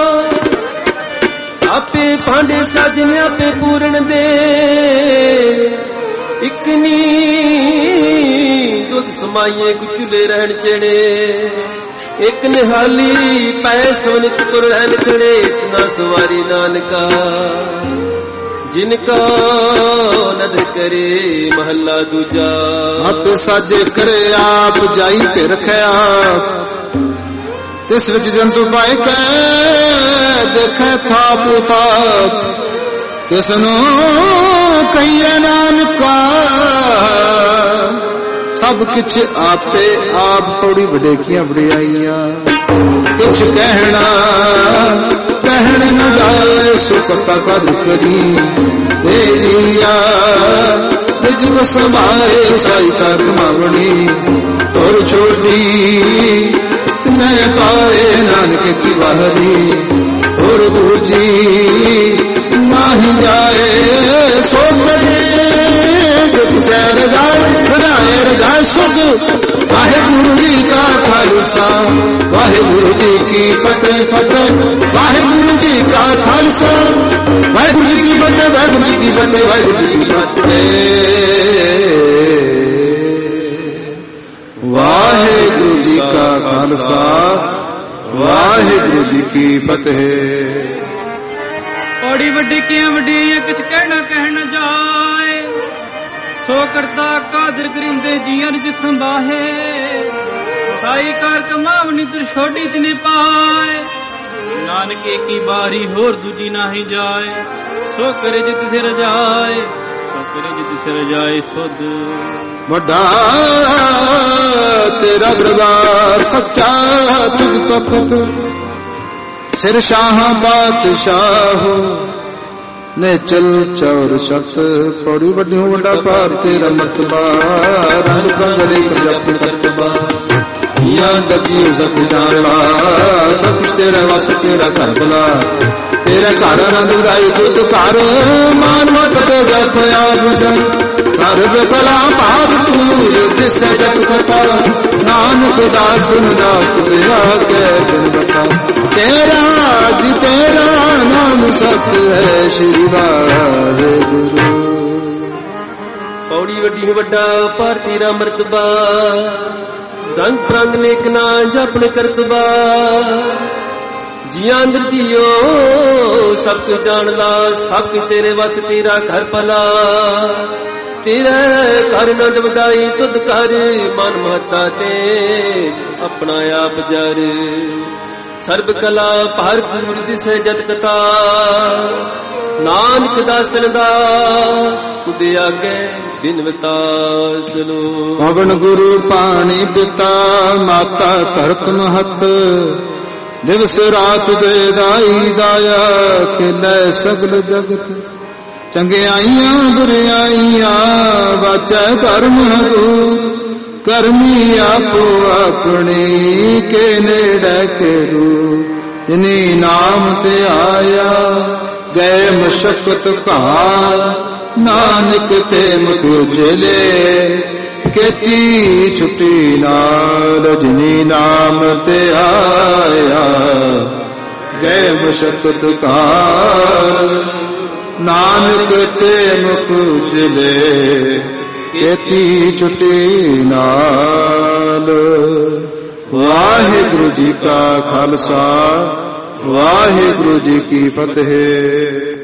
आपे भांडे साजने आपे पूरण दे। इकनी दुध समाइए गुचुले रहन चेड़े। एक निहाली पै सोनित पुर रहन खड़े। इतना सवारी नानका जिनका नदर करे। महला दूजा। आप साजे करे आप जाई पे रखे आप। तिस विच जंतु पाए कै देखे थाप ताप। किसनो कहिए नानका सब किछ आपे आप। थोड़ी वडेकियां वडियाइयां कुछ कहना कहन न जाए। सुखता कद करी दे जिया। निज को समाए साई का कमावणी। तोर छोड़ी न पाए नानक की बाहरी। और दूजी माही जाए सो करे। रजाए रजाए सुख। वाहेगुरु जी का खालसा वाहेगुरु जी की फतेह फतेह। वाहेगुरु जी का खालसा वाहेगुरु जी की फतेह। वाहेगुरु जी की फतेह। वाहेगुरु जी की फतेह। वाहेगुरु जी का खालसा वाहेगुरु जी की फतेह। बड़ी वड्डी किया वड्डी किछ कहना कहना जाए। सो करता कादर करिंदे जियां जित संभाहे। साई कार कमावनी तुर छोड़ी तिने पाए। नानके की बारी होर दूजी नाही जाए। सो करे जित से रजाए। सो करे जित से रजाए सुध। वड्डा तेरा दरबार सच्चा तुझ तख्त। सिर शाह बादशाह ने चल चौर शख्स। पौड़ी वड्डी वड्डा पार तेरा मर्तबा। रंग कंगड़े जप करतबा। जिया दजी सब जानला सब कुछ तेरा वास्ते तेरा घर भला। तेरा घर आनंद उड़ाई तुझ घर मान मत ते जप आप जन। घर बेबला पाप तूर दिस जग कथा। नानक दास दास तेरा के दिन बता। तेरा जी तेरा नाम सत्य है श्री वाहेगुरु। पौड़ी वड्डी वड्डा पार तेरा मर्तबा। रंग प्रंग नेक ना जपन करतबा। जिया अंदर जियो सब कुछ जान ला। सब कुछ तेरे वस तेरा घर भला। तेरा घर नंद वदाई तुद कर। मन महता ते अपना आप जर। ਸਰਬ ਕਲਾ ਭਰਪੂਰ ਦਿਸੈ ਜਤ ਕਥਾ ਨਾਨਕ ਦਾਸਨ ਦਾਸ ਤੁਧ ਆਗੇ ਬਿਨਵਤਾ ਸੁਨੋ। ਪਵਨ ਗੁਰੂ ਪਾਣੀ ਪਿਤਾ ਮਾਤਾ ਧਰਤ ਮਹਤ ਦਿਵਸ ਰਾਤ ਦੇ ਦਾਈ ਦਾਇਆ ਖੇਲੇ ਸਗਲ ਜਗਤ ਚੰਗਿਆਈਆਂ ਬੁਰਿਆਈਆਂ ਵਾਚੈ ਧਰਮ ਹਦੂ ਕਰਮੀ ਆਪੋ ਆਪਣੀ ਕੇ ਨੇੜੇ ਕਰੂ ਜਿਨੀ ਨਾਮ ਤੇ ਆਇਆ ਗਏ ਮਸ਼ਕਤ ਘਾਲ ਨਾਨਕ ਤੇ ਮੁਖ ਉਜਲੇ ਕੀਤੀ ਛੁੱਟੀ ਨਾਲ ਜਿਨੀ ਨਾਮ ਤੇ ਆਇਆ ਗਏ ਮਸ਼ਕਤ ਘਾਲ ਨਾਨਕ ਤੇ ਮੁਖ ਉਜਲੇ ਕੀਤੀ ਛੁੱਟੀ ਨਾਲ। ਵਾਹਿਗੁਰੂ ਜੀ ਕਾ ਖਾਲਸਾ ਵਾਹਿਗੁਰੂ ਜੀ ਕੀ ਫਤਿਹ।